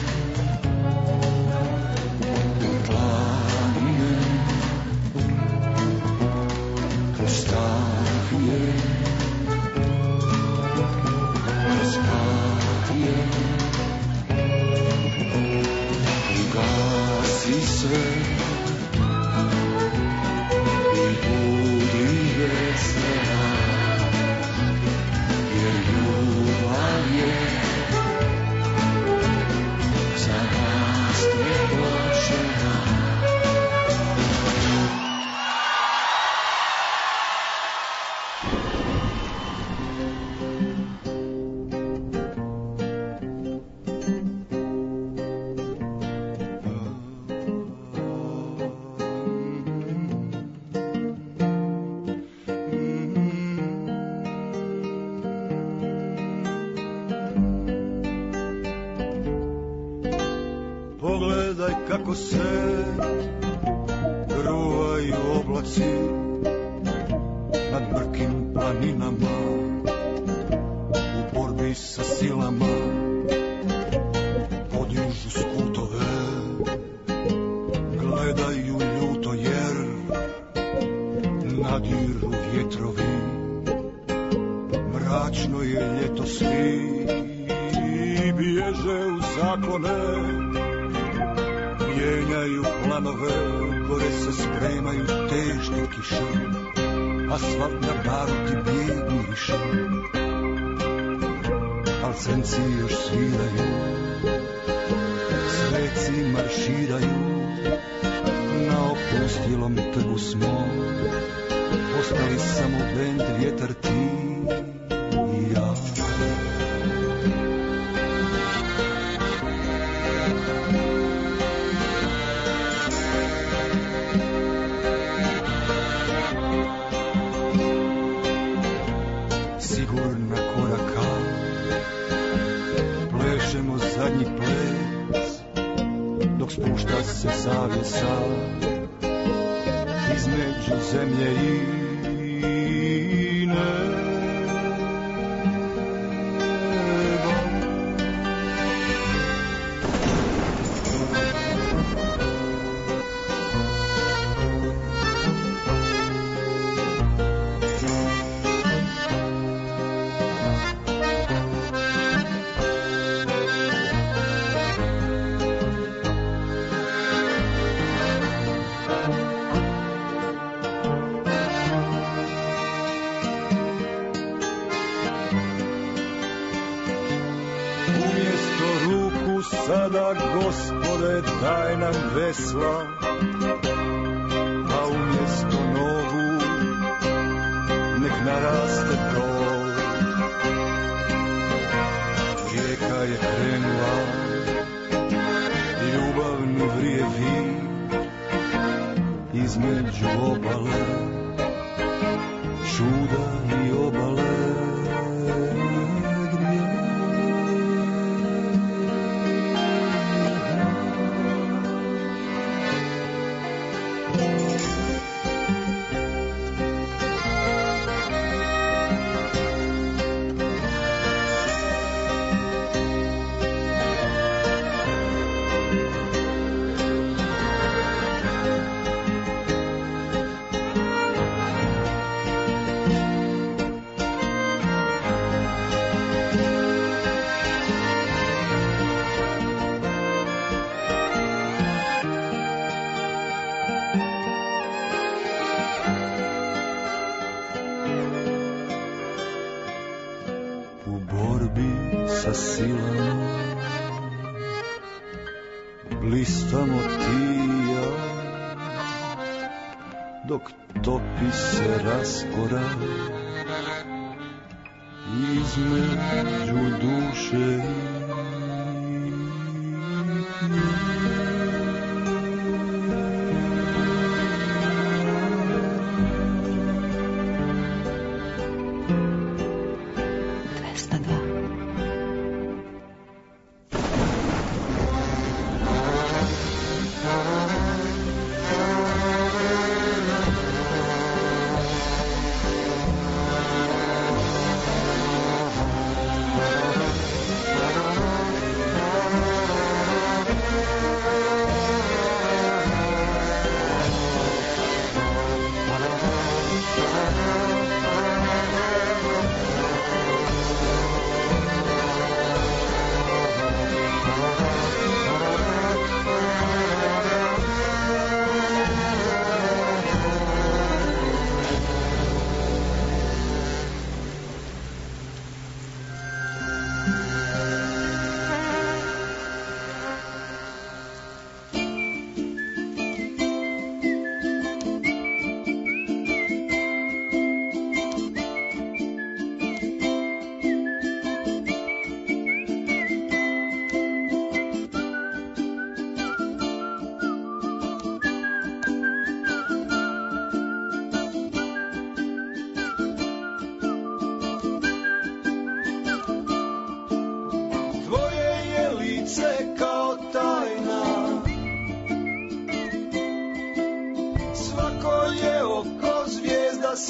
u planine, kroz stahije, kroz patije, ugasi se i budi vesela, jer ljubav je za nas neplašena. Pogledaj kako se gruvaju oblaci nad mrkim planinama, u borbi sa silama podižu skutove, gledaju ljuto jer nadiru vjetrovi, mračno je ljeto, svi bježe u zaklone, mijenjaju planove, gore se spremaju teške kiše, asfalt na baruti bijeg miriše, al senci još sviraju, sveci marširaju, na opustilom trgu smo, ostali samo bend, vjetar, ti i ja. Sigurna koraka, plešemo zadnji ples, dok spušta se zavjesa između zemlje i neba. Sada, Gospode, daj nam vesla, a umjesto nogu nek naraste brod. Rijeka je krenula, ljubavni vrije vir, između obale, čuda i obale. Sa silama blistamo ti i ja, dok topi se raskorak između duše i dvesta dva.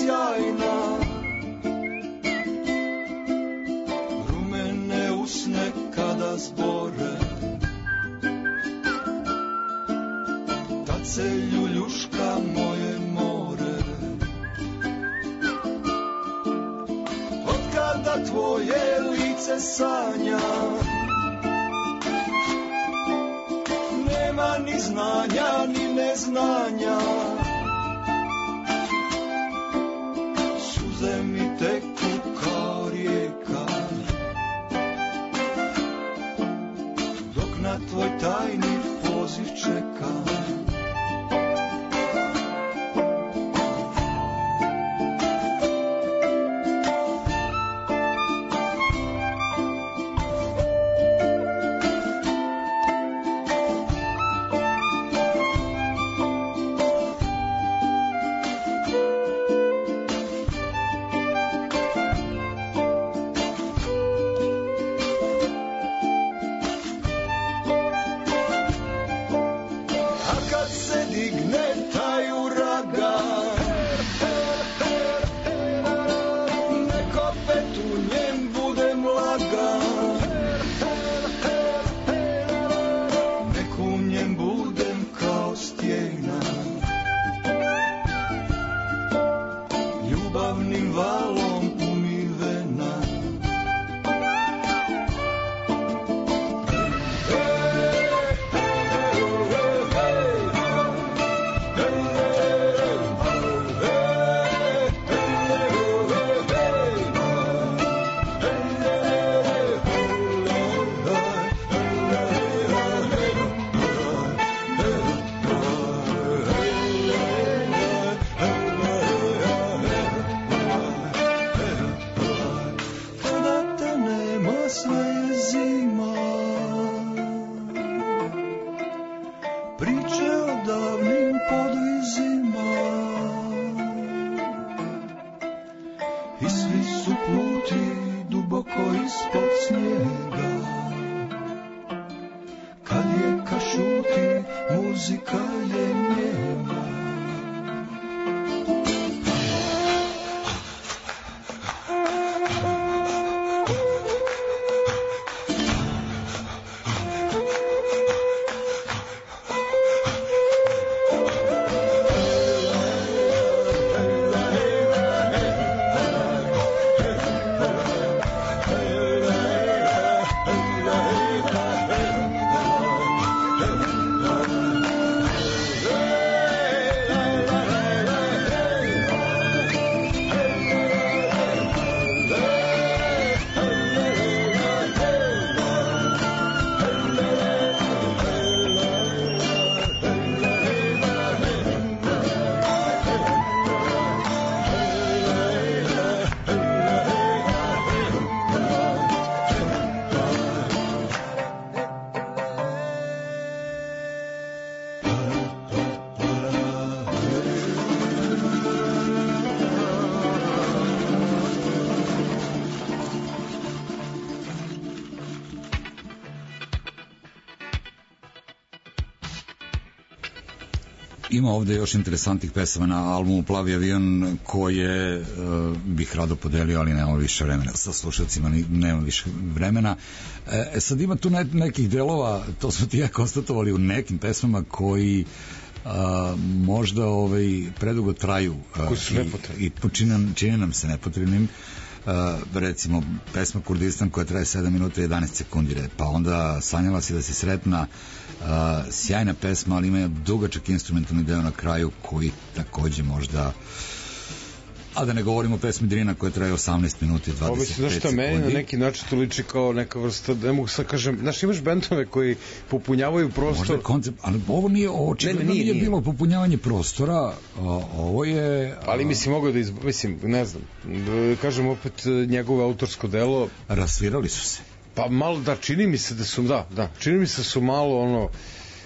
sjajna, rumene usne kada zbore, tad se ljuljuška moje more. Od kada tvoje lice sanja, nema ni znanja ni neznanja, suze mi teku kao rijeka, dok na tvoj tajni poziv čekam. Ima ovde još interesantnih pesama na albumu Plavi avion koje uh, bih rado podelio, ali nema više vremena sa slušalcima, nema više vremena. E, sad ima tu ne, nekih delova, to smo ti ja konstatovali u nekim pesmama koji uh, možda ovaj, predugo traju uh, koji su nepotrebni i, i čine, čine nam se nepotrebnim. Uh, recimo pesma Kurdistan koja traje sedam minuta i jedanaest sekundi, pa onda Sanjala si da si sretna, uh, sjajna pesma, ali ima dugačak instrumentalni deo na kraju koji takođe možda, a da ne govorimo o pesmi Drina koja traje osamnaest minuta i dvadeset pet sekundi. Znaš šta, meni na neki način to liči kao neka vrsta, ne mogu sad kažem, znaš, imaš bendove koji popunjavaju prostor. Možda je koncept, ali ovo nije, očigledno nije, nije, nije bilo popunjavanje prostora, ovo je... Ali mislim, mogu da izb... mislim, ne znam, kažem opet njegovo autorsko delo. Rasvirali su se. Pa malo, da, čini mi se da su, da, da, čini mi se da su malo ono,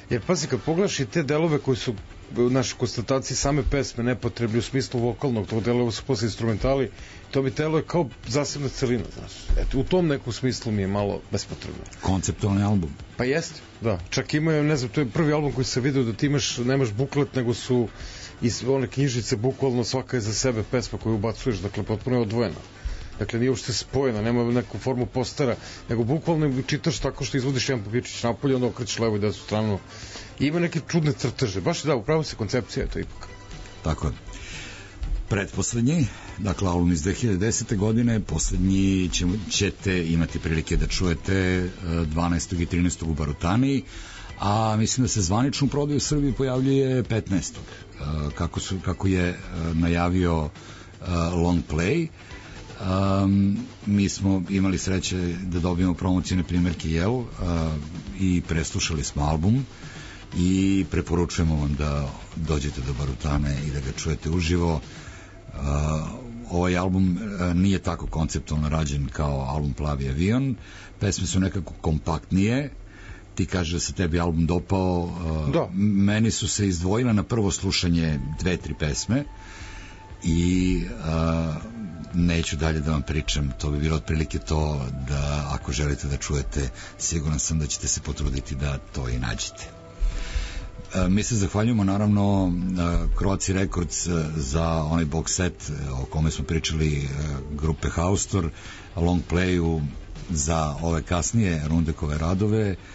Jer pazi, kad pogledaš i te delove koji su u našoj konstataciji same pesme nepotrebni u smislu vokalnog tog delova su posle instrumentali, to bi telo je kao zasebna celina, znaš. Eto, u tom nekom smislu mi je malo bespotrebno. Konceptualni album. Pa jeste, da. Čak imaju, ne znam, to je prvi album koji se vidio da ti imaš, nemaš buklet, nego su iz one knjižice bukvalno svaka je za sebe pesma koju ubacuješ, dakle, potpuno je odvojena. Dakle, nije uopšte spojena, nema neku formu postera, nego bukvalno čitaš tako što izvodiš jedan papirčić napolje, onda okrećeš levo i desnu stranu. I ima neke čudne crteže. Baš da, upravo se koncepcija je to ipak. Tako je. Pretposlednji, dakle, album iz dve hiljade desete godine, poslednji ćemo, ćete imati prilike da čujete dvanaestog i trinaestog u Barutaniji, a mislim da se zvanično u prodaju u Srbiji pojavljuje petnaestog Kako, su, kako je najavio Long Play. Um, mi smo imali sreće da dobijemo promocijne primjerke Jel uh, i preslušali smo album i preporučujemo vam da dođete do Barutane i da ga čujete uživo. Uh, ovaj album uh, nije tako konceptualno rađen kao album Plavi avion, pesme su nekako kompaktnije. Ti kažeš da se tebi album dopao, uh, da. Meni su se izdvojile na prvo slušanje dve, tri pesme i uh, neću dalje da vam pričam, to bi bilo otprilike to da ako želite da čujete, siguran sam da ćete se potruditi da to i nađete. E, mi se zahvaljujemo naravno Croatia Records za onaj box set o kome smo pričali, e, grupe Haustor, Long Playu za ove kasnije Rundekove radove, e,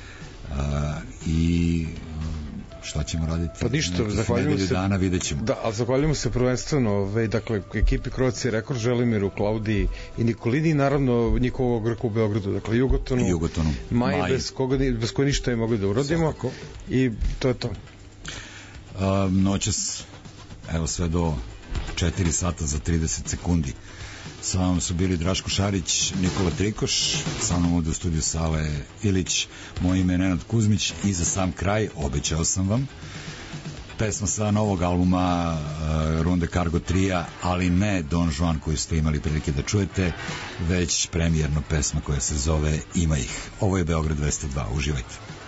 i šta ćemo raditi? Pa ništa, zahvaljujemo se. Dana vidjet ćemo. Da, ali zahvaljujemo se prvenstveno, ovaj, dakle, ekipi Croatia Records, Želimiru, Klaudiji i Nikolini i naravno njihovog grka u Beogradu, dakle, Jugotonu, Jugotonu. Maji, Maj. bez, koga, bez koje ništa je mogli da uradimo. Svakako. I to je to. Uh, noćas, evo sve do četiri sata za trideset sekundi. Sa vama su bili Draško Šarić, Nikola Trikoš, sa mnom ovde u studiju Sale Ilić, moje ime je Nenad Kuzmić i za sam kraj, obećao sam vam, pesma sa novog albuma uh, Runde Cargo Tria, ali ne Don Juan koju ste imali prilike da čujete, već premijerno pesma koja se zove Ima ih. Ovo je Beograd dvesta dva, uživajte.